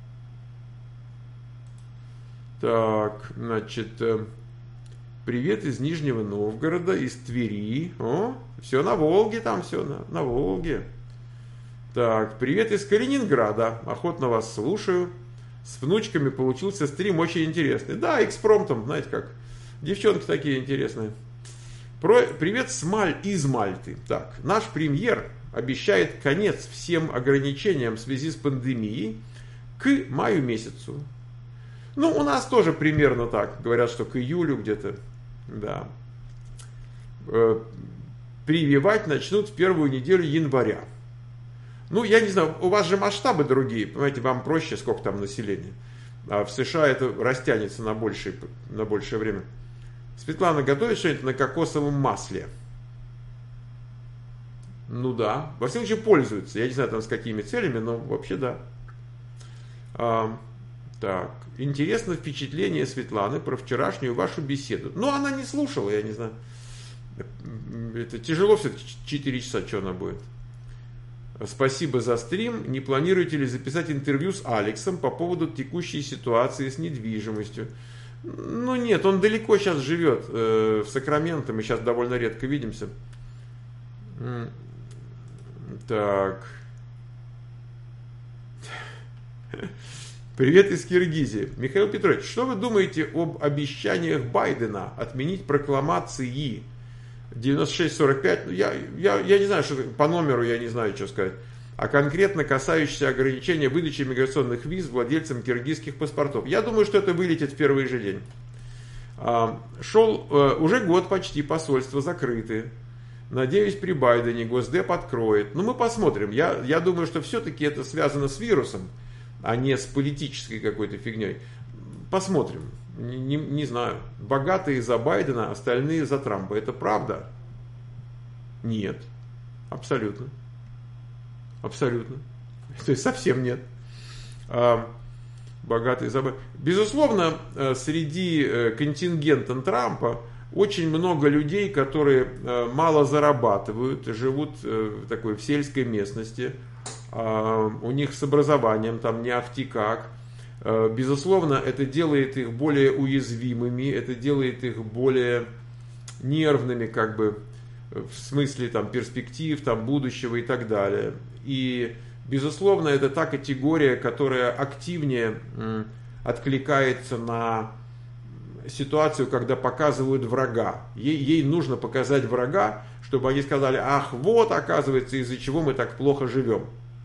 Так, значит, привет из Нижнего Новгорода, из Твери. О, все на Волге там, все на Волге. Так, привет из Калининграда. Охотно вас слушаю. С внучками получился стрим очень интересный. Да, экспромтом, знаете как. Девчонки такие интересные. Привет из Мальты. Так, наш премьер обещает конец всем ограничениям в связи с пандемией к маю месяцу. Ну, у нас тоже примерно так. Говорят, что к июлю где-то. Да. Прививать начнут в первую неделю января. Ну, я не знаю, у вас же масштабы другие. Понимаете, вам проще, сколько там населения. А в США это растянется на большее время. Светлана готовит что-нибудь на кокосовом масле? Ну да. Во всяком случае, пользуются. Я не знаю, там с какими целями, но вообще да. Так. Интересно впечатление Светланы про вчерашнюю вашу беседу. Ну, она не слушала, я не знаю. Это тяжело все-таки 4 часа, что она будет. Спасибо за стрим. Не планируете ли записать интервью с Алексом по поводу текущей ситуации с недвижимостью? Ну, нет, он далеко сейчас живет, в Сакраменто. Мы сейчас довольно редко видимся. Так. Привет из Киргизии. Михаил Петрович, что вы думаете об обещаниях Байдена отменить прокламации 9645? Я не знаю, что по номеру я не знаю, что сказать. А конкретно касающиеся ограничения выдачи миграционных виз владельцам киргизских паспортов. Я думаю, что это вылетит в первый же день. Уже год почти, посольства закрыты. Надеюсь, при Байдене Госдеп откроет. Но мы посмотрим. Я думаю, что все-таки это связано с вирусом, а не с политической какой-то фигней. Посмотрим. Не знаю. Богатые за Байдена, остальные за Трампа. Это правда? Нет. Абсолютно. Абсолютно. То есть совсем нет. Богатые за Байдена. Безусловно, среди контингента Трампа очень много людей, которые мало зарабатывают, живут в сельской местности. У них с образованием там не ахти как. Безусловно, это делает их более уязвимыми, это делает их более нервными, в смысле перспектив, будущего и так далее. И, безусловно, это та категория, которая активнее откликается на ситуацию, когда показывают врага. Ей нужно показать врага, чтобы они сказали: ах, вот, оказывается, из-за чего мы так плохо живем.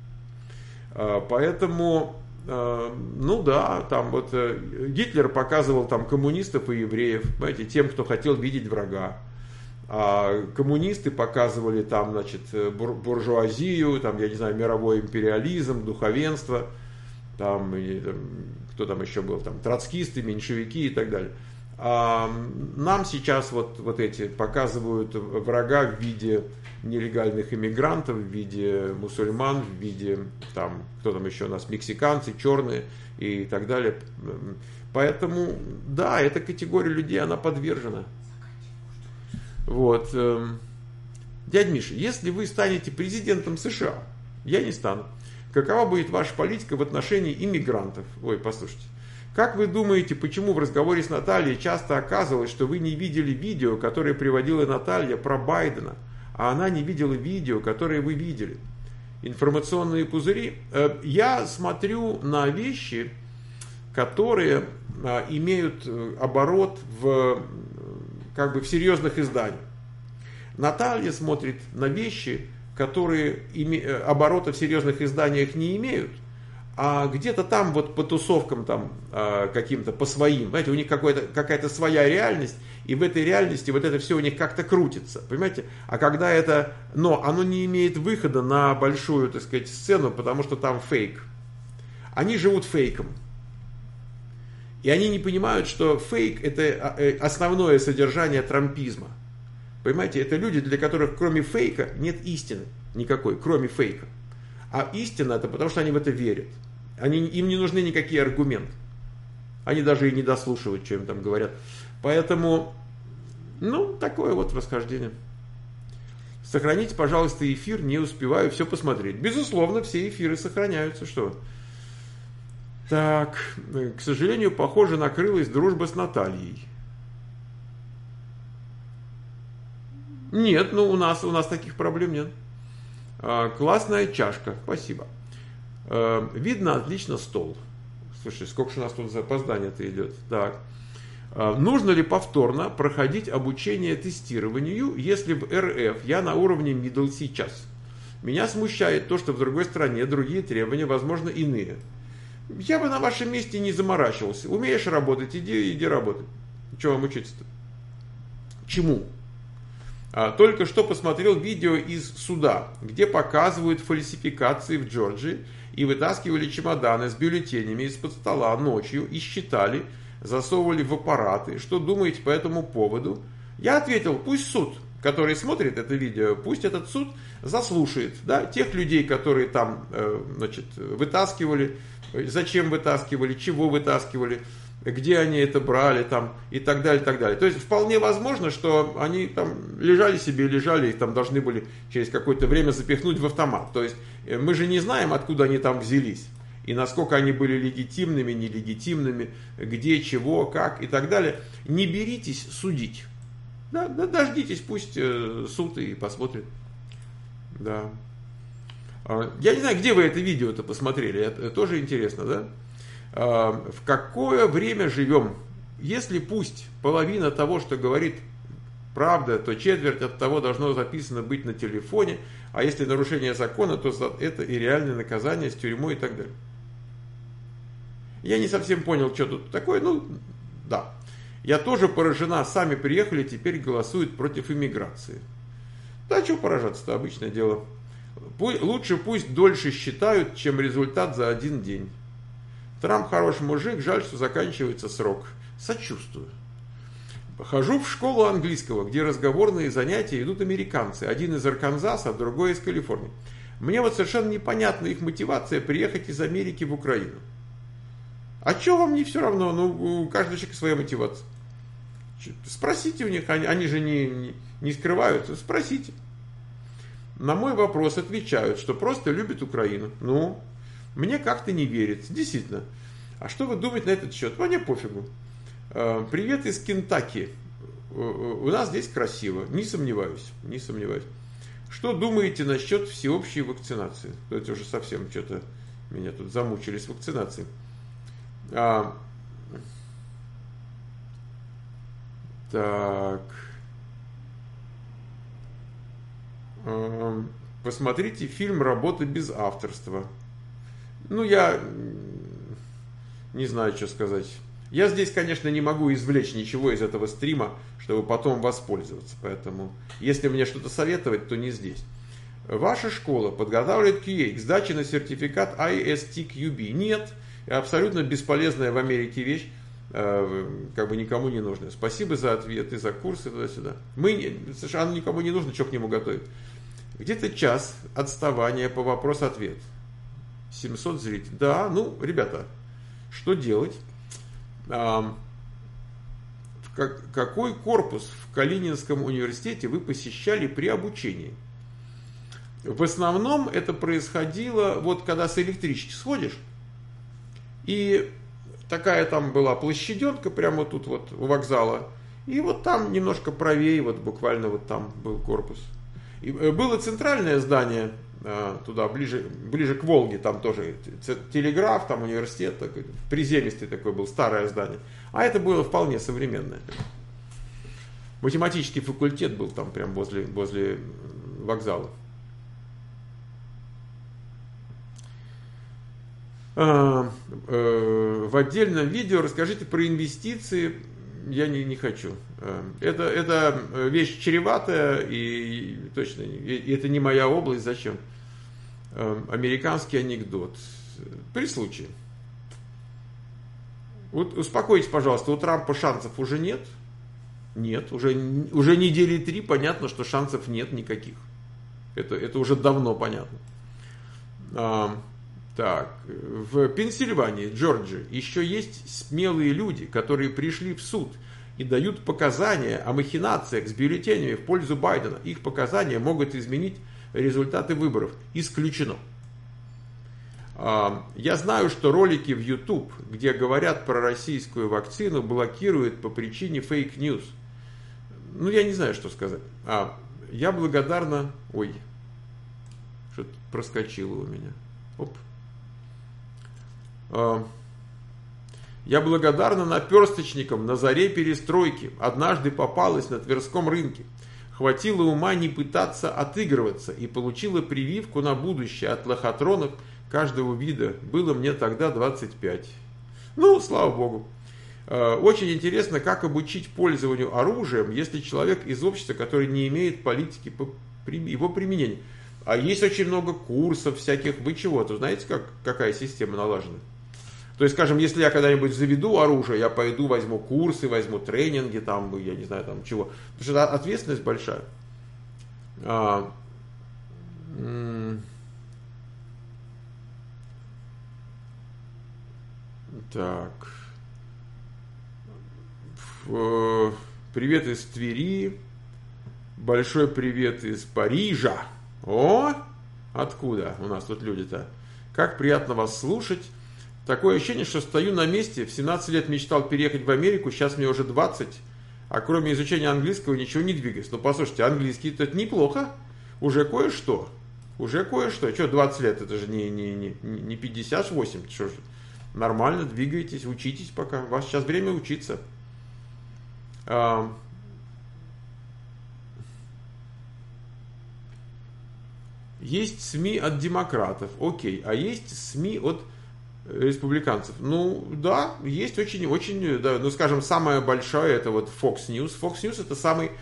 Поэтому, ну да, Гитлер показывал коммунистов и евреев, понимаете, тем, кто хотел видеть врага. А коммунисты показывали буржуазию, я не знаю, мировой империализм, духовенство. там, кто там еще был, там, троцкисты, меньшевики и так далее. А нам сейчас вот эти показывают врага в виде нелегальных иммигрантов, в виде мусульман, в виде, там, кто там еще у нас, мексиканцы, черные и так далее. Поэтому, да, эта категория людей, она подвержена. Вот. Дядя Миша, если вы станете президентом США, я не стану, какова будет ваша политика в отношении иммигрантов? Ой, послушайте. Как вы думаете, почему в разговоре с Натальей часто оказывалось, что вы не видели видео, которое приводила Наталья про Байдена, а она не видела видео, которое вы видели? Информационные пузыри. Я смотрю на вещи, которые имеют оборот в серьезных изданиях. Наталья смотрит на вещи, которые оборота в серьезных изданиях не имеют, а где-то там вот по тусовкам там каким-то, по своим, знаете, у них какая-то своя реальность, и в этой реальности вот это все у них как-то крутится, понимаете? А когда но оно не имеет выхода на большую, так сказать, сцену, потому что там фейк. Они живут фейком. И они не понимают, что фейк это основное содержание трампизма. Понимаете, это люди, для которых кроме фейка нет истины никакой, кроме фейка. А истина это потому, что они в это верят. Им не нужны никакие аргументы. Они даже и не дослушивают, что им там говорят. Поэтому, такое вот восхождение. Сохраните, пожалуйста, эфир, не успеваю все посмотреть. Безусловно, все эфиры сохраняются, что? Так, к сожалению, похоже, накрылась дружба с Натальей. Нет, у нас таких проблем нет. Классная чашка, спасибо. Видно отлично стол. Слушай, сколько же у нас тут запоздание-то идет. Так. Нужно ли повторно проходить обучение тестированию, если в РФ я на уровне middle сейчас? Меня смущает то, что в другой стране другие требования, возможно, иные. Я бы на вашем месте не заморачивался. Умеешь работать, иди работай. Чего вам учиться-то? Чему? Только что посмотрел видео из суда, где показывают фальсификации в Джорджии и вытаскивали чемоданы с бюллетенями из-под стола ночью и считали, засовывали в аппараты. Что думаете по этому поводу? Я ответил, пусть суд, который смотрит это видео, пусть этот суд заслушает, да, тех людей, которые там вытаскивали, зачем вытаскивали, чего вытаскивали, где они это брали там, и так далее, и так далее. То есть вполне возможно, что они там лежали и их там должны были через какое-то время запихнуть в автомат. То есть мы же не знаем, откуда они там взялись, и насколько они были легитимными, нелегитимными, где, чего, как и так далее. Не беритесь судить. Да, дождитесь, пусть суд и посмотрит. Да. Я не знаю, где вы это видео-то посмотрели, это тоже интересно, да? В какое время живем? Если пусть половина того, что говорит правда, то четверть от того должно записано быть на телефоне, а если нарушение закона, то это и реальное наказание с тюрьмой и так далее. Я не совсем понял, что тут такое, да. Я тоже поражена, сами приехали, теперь голосуют против иммиграции. Да, что поражаться-то, обычное дело. Лучше пусть дольше считают, чем результат за один день. Трамп хороший мужик, жаль, что заканчивается срок. Сочувствую. Хожу в школу английского, где разговорные занятия идут американцы. Один из Арканзаса, другой из Калифорнии. Мне вот совершенно непонятна их мотивация приехать из Америки в Украину. А что вам не все равно? У каждого человека своя мотивация. Спросите у них, они же не скрываются. Спросите. На мой вопрос отвечают, что просто любят Украину. Мне как-то не верится. Действительно. А что вы думаете на этот счет? Мне пофигу. Привет из Кентаки. У нас здесь красиво. Не сомневаюсь. Что думаете насчет всеобщей вакцинации? Это уже совсем что-то меня тут замучили с вакцинацией. Так. Посмотрите фильм «Работа без авторства». Я не знаю, что сказать. Я здесь, конечно, не могу извлечь ничего из этого стрима, чтобы потом воспользоваться. Поэтому, если мне что-то советовать, то не здесь. Ваша школа подготавливает QA к сдаче на сертификат ISTQB? Нет. И абсолютно бесполезная в Америке вещь, как бы никому не нужная. Спасибо за ответы, за курсы, туда-сюда. Совершенно никому не нужно, что к нему готовить. Где-то час отставания по вопрос-ответ. 700 зрителей. Да, ну, ребята, что делать? Какой корпус в Калининском университете вы посещали при обучении? В основном это происходило, вот когда с электрички сходишь, и такая там была площаденка прямо тут вот у вокзала, и вот там немножко правее, вот буквально вот там был корпус. И было центральное здание, туда ближе к Волге, там тоже телеграф, там университет, такой, приземистый такой был, старое здание. А это было вполне современное. Математический факультет был там прям возле вокзала. В отдельном видео расскажите про инвестиции. Я не хочу. Это вещь чреватая, и точно, и это не моя область. Зачем? Американский анекдот. При случае. Вот успокойтесь, пожалуйста, у Трампа шансов уже нет. Нет, уже недели 3 понятно, что шансов нет никаких. Это уже давно понятно. Так, в Пенсильвании, Джорджии еще есть смелые люди, которые пришли в суд и дают показания о махинациях с бюллетенями в пользу Байдена. Их показания могут изменить результаты выборов. Исключено. Я знаю, что ролики в YouTube, где говорят про российскую вакцину, блокируют по причине фейк-ньюс. Ну, я не знаю, что сказать. Я благодарна... Ой, что-то проскочило у меня. Оп. Я благодарна наперсточникам на заре перестройки. Однажды попалась на Тверском рынке. Хватило ума не пытаться отыгрываться и получила прививку на будущее от лохотронов каждого вида. Было мне тогда 25. Ну, слава богу. Очень интересно, как обучить пользованию оружием, если человек из общества, который не имеет политики по его применению. А есть очень много курсов всяких. Вы чего-то знаете, какая система налажена? То есть, скажем, если я когда-нибудь заведу оружие, я пойду, возьму курсы, возьму тренинги, там, я не знаю, там чего. Потому что ответственность большая. Так. Привет из Твери. Большой привет из Парижа. О, откуда у нас тут люди-то? Как приятно вас слушать. Такое ощущение, что стою на месте. В 17 лет мечтал переехать в Америку, сейчас мне уже 20. А кроме изучения английского ничего не двигаюсь. Ну, послушайте, английский-то это неплохо. Уже кое-что. Что 20 лет? Это же не 58. Что же? Нормально, двигаетесь, учитесь пока. У вас сейчас время учиться. Есть СМИ от демократов, окей, а есть СМИ от республиканцев. Ну, да, есть очень, да, ну, скажем, самое большое, это вот Fox News. Fox News это самый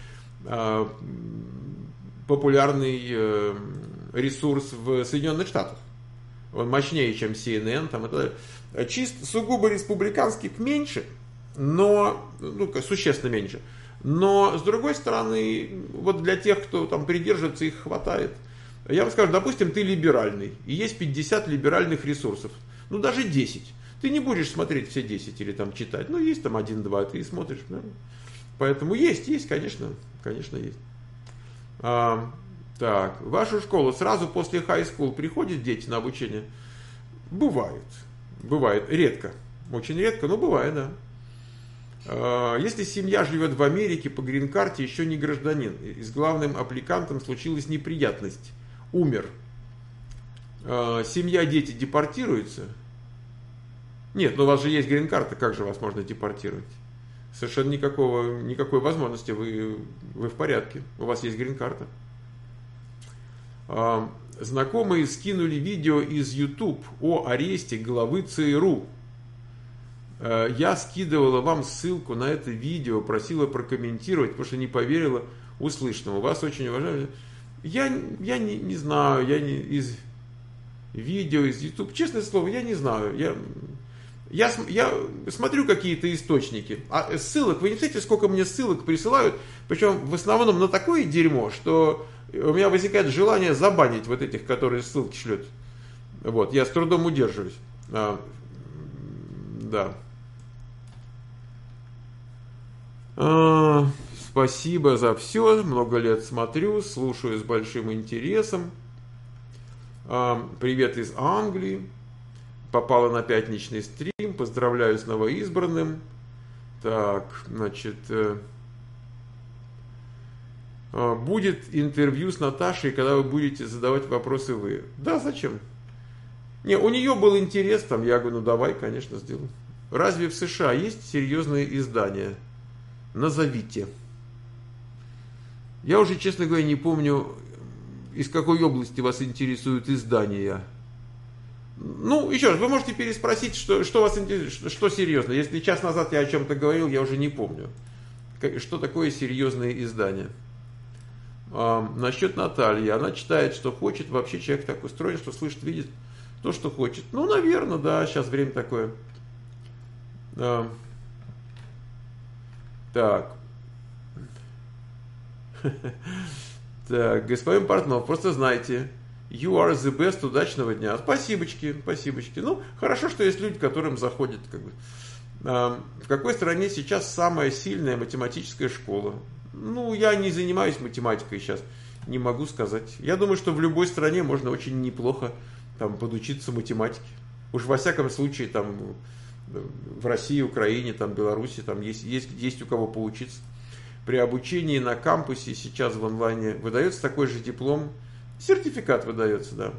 популярный ресурс в Соединенных Штатах. Он мощнее, чем CNN, там, и так далее. Чисто, сугубо республиканских меньше, но, ну, существенно меньше. Но, с другой стороны, вот для тех, кто там придерживается, их хватает. Я вам скажу, допустим, ты либеральный, и есть 50 либеральных ресурсов. Ну, даже 10. Ты не будешь смотреть все 10 или там читать. Ну, есть там 1-2, ты смотришь. Да? Поэтому есть, конечно есть. Так, в вашу школу сразу после high school приходят дети на обучение? Бывает, редко. Очень редко, но бывает, да. Если семья живет в Америке по грин-карте, еще не гражданин, и с главным аппликантом случилась неприятность. Умер. Семья, дети депортируются? Нет, но у вас же есть грин-карта, как же вас можно депортировать? Совершенно никакой возможности, вы в порядке, у вас есть грин-карта. Знакомые скинули видео из YouTube о аресте главы ЦРУ. Я скидывала вам ссылку на это видео, просила прокомментировать, потому что не поверила услышанному. Вас очень уважаю. Я не знаю, из видео, из YouTube, честное слово, я не знаю. Я смотрю какие-то источники, а ссылок, вы не знаете, сколько мне ссылок присылают, причем в основном на такое дерьмо, что у меня возникает желание забанить вот этих, которые ссылки шлют. Вот, я с трудом удерживаюсь. Да. Спасибо за все, много лет смотрю, слушаю с большим интересом. Привет из Англии. Попала на пятничный стрим, поздравляю с новоизбранным. Так, значит, будет интервью с Наташей, когда вы будете задавать вопросы вы. Да, зачем? Не, у нее был интерес, там, я говорю, ну давай, конечно, сделаю. Разве в США есть серьезные издания? Назовите. Я уже, честно говоря, не помню, из какой области вас интересуют издания. Ну, еще раз, вы можете переспросить, что вас интересует, что серьезно. Если час назад я о чем-то говорил, я уже не помню. Что такое серьезные издания? Насчет Натальи. Она читает, что хочет. Вообще человек так устроен, что слышит, видит то, что хочет. Ну, наверное, да, сейчас время такое. Так. Так, господин Портнов, просто знайте, you are the best, удачного дня. Спасибочки, спасибочки. Ну, хорошо, что есть люди, которым заходит, как бы. В какой стране сейчас самая сильная математическая школа? Ну, я не занимаюсь математикой сейчас, не могу сказать. Я думаю, что в любой стране можно очень неплохо там подучиться математике. Уж во всяком случае, там, в России, Украине, там, Беларуси, там есть у кого поучиться. При обучении на кампусе сейчас в онлайне выдается такой же диплом, сертификат выдается, да.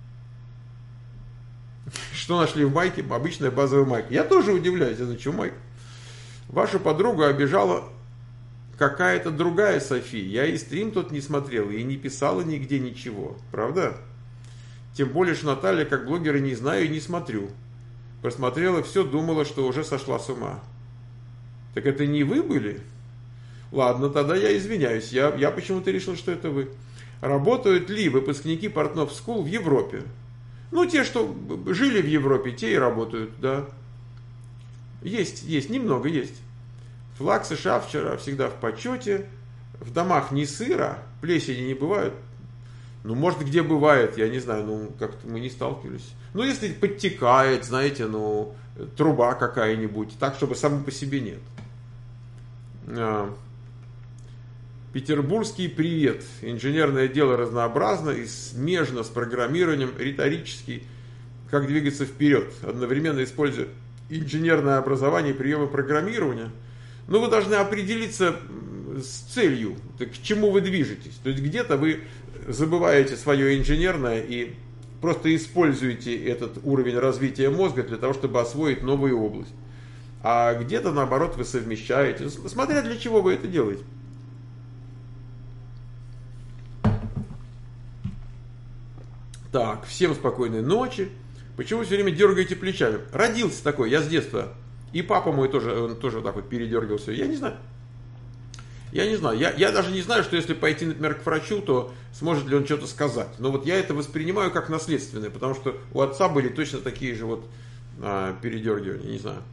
Что нашли в майке? Обычная базовая майка. Я тоже удивляюсь, я зачем майка? Вашу подругу обижала какая-то другая София. Я и стрим тот не смотрела, и не писала нигде ничего. Правда? Тем более, что Наталья, как блогера, не знаю и не смотрю. Просмотрела все, думала, что уже сошла с ума. Так это не вы были? Ладно, тогда я извиняюсь. Я почему-то решил, что это вы. Работают ли выпускники Портнов School в Европе? Ну, те, что жили в Европе, те и работают, да. Есть, немного есть. Флаг США вчера всегда в почете. В домах не сыро, плесени не бывает. Ну, может, где бывает, я не знаю, ну, как-то мы не сталкивались. Ну, если подтекает, знаете, ну, труба какая-нибудь, так, чтобы само по себе нет. Петербургский привет. Инженерное дело разнообразно и смежно с программированием, риторический. Как двигаться вперед, одновременно используя инженерное образование и приемы программирования. Но вы должны определиться с целью, к чему вы движетесь. То есть где-то вы забываете свое инженерное и просто используете этот уровень развития мозга для того, чтобы освоить новую область. А где-то, наоборот, вы совмещаете, смотря для чего вы это делаете. Так, всем спокойной ночи. Почему вы все время дергаете плечами? Родился такой, я с детства. И папа мой тоже, он тоже вот так вот передергивался. Я не знаю. Я даже не знаю, что если пойти, например, к врачу, то сможет ли он что-то сказать. Но вот я это воспринимаю как наследственное, потому что у отца были точно такие же вот передергивания, не знаю.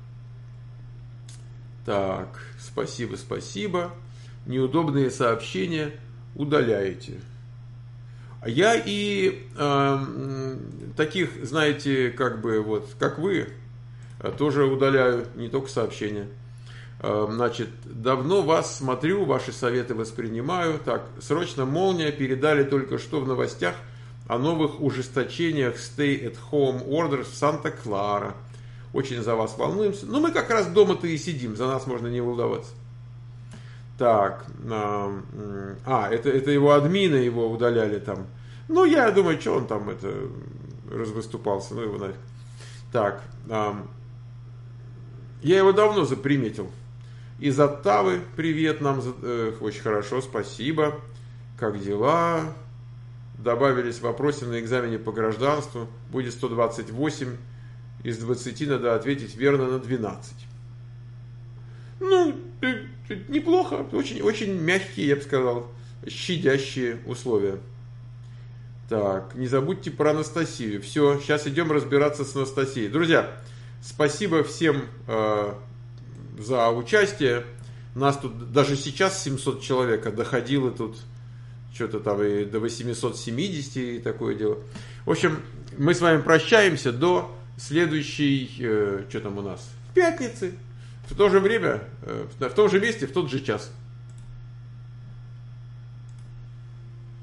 Так, спасибо. Неудобные сообщения удаляете. Я и таких, знаете, как бы вот, как вы, тоже удаляю, не только сообщения. Значит, давно вас смотрю, ваши советы воспринимаю. Так, срочно молния, передали только что в новостях о новых ужесточениях stay-at-home orders в Санта-Клара. Очень за вас волнуемся. Но мы как раз дома-то и сидим, за нас можно не волноваться. Так, это его админы, его удаляли там. Ну, я думаю, что он там развыступался, ну его нафиг. Так, я его давно заприметил. Из Оттавы привет нам, очень хорошо, спасибо. Как дела? Добавились вопросы на экзамене по гражданству. Будет 128. Из 20 надо ответить верно на 12. Ну, неплохо. Очень, очень мягкие, я бы сказал, щадящие условия. Так, не забудьте про Анастасию. Все, сейчас идем разбираться с Анастасией. Друзья, Спасибо всем за участие. Нас тут даже сейчас 700 человек, а доходило тут что-то там и до 870 и такое дело. В общем, мы с вами прощаемся до следующей, что там у нас, в пятницы, в то же время, в том же месте, в тот же час.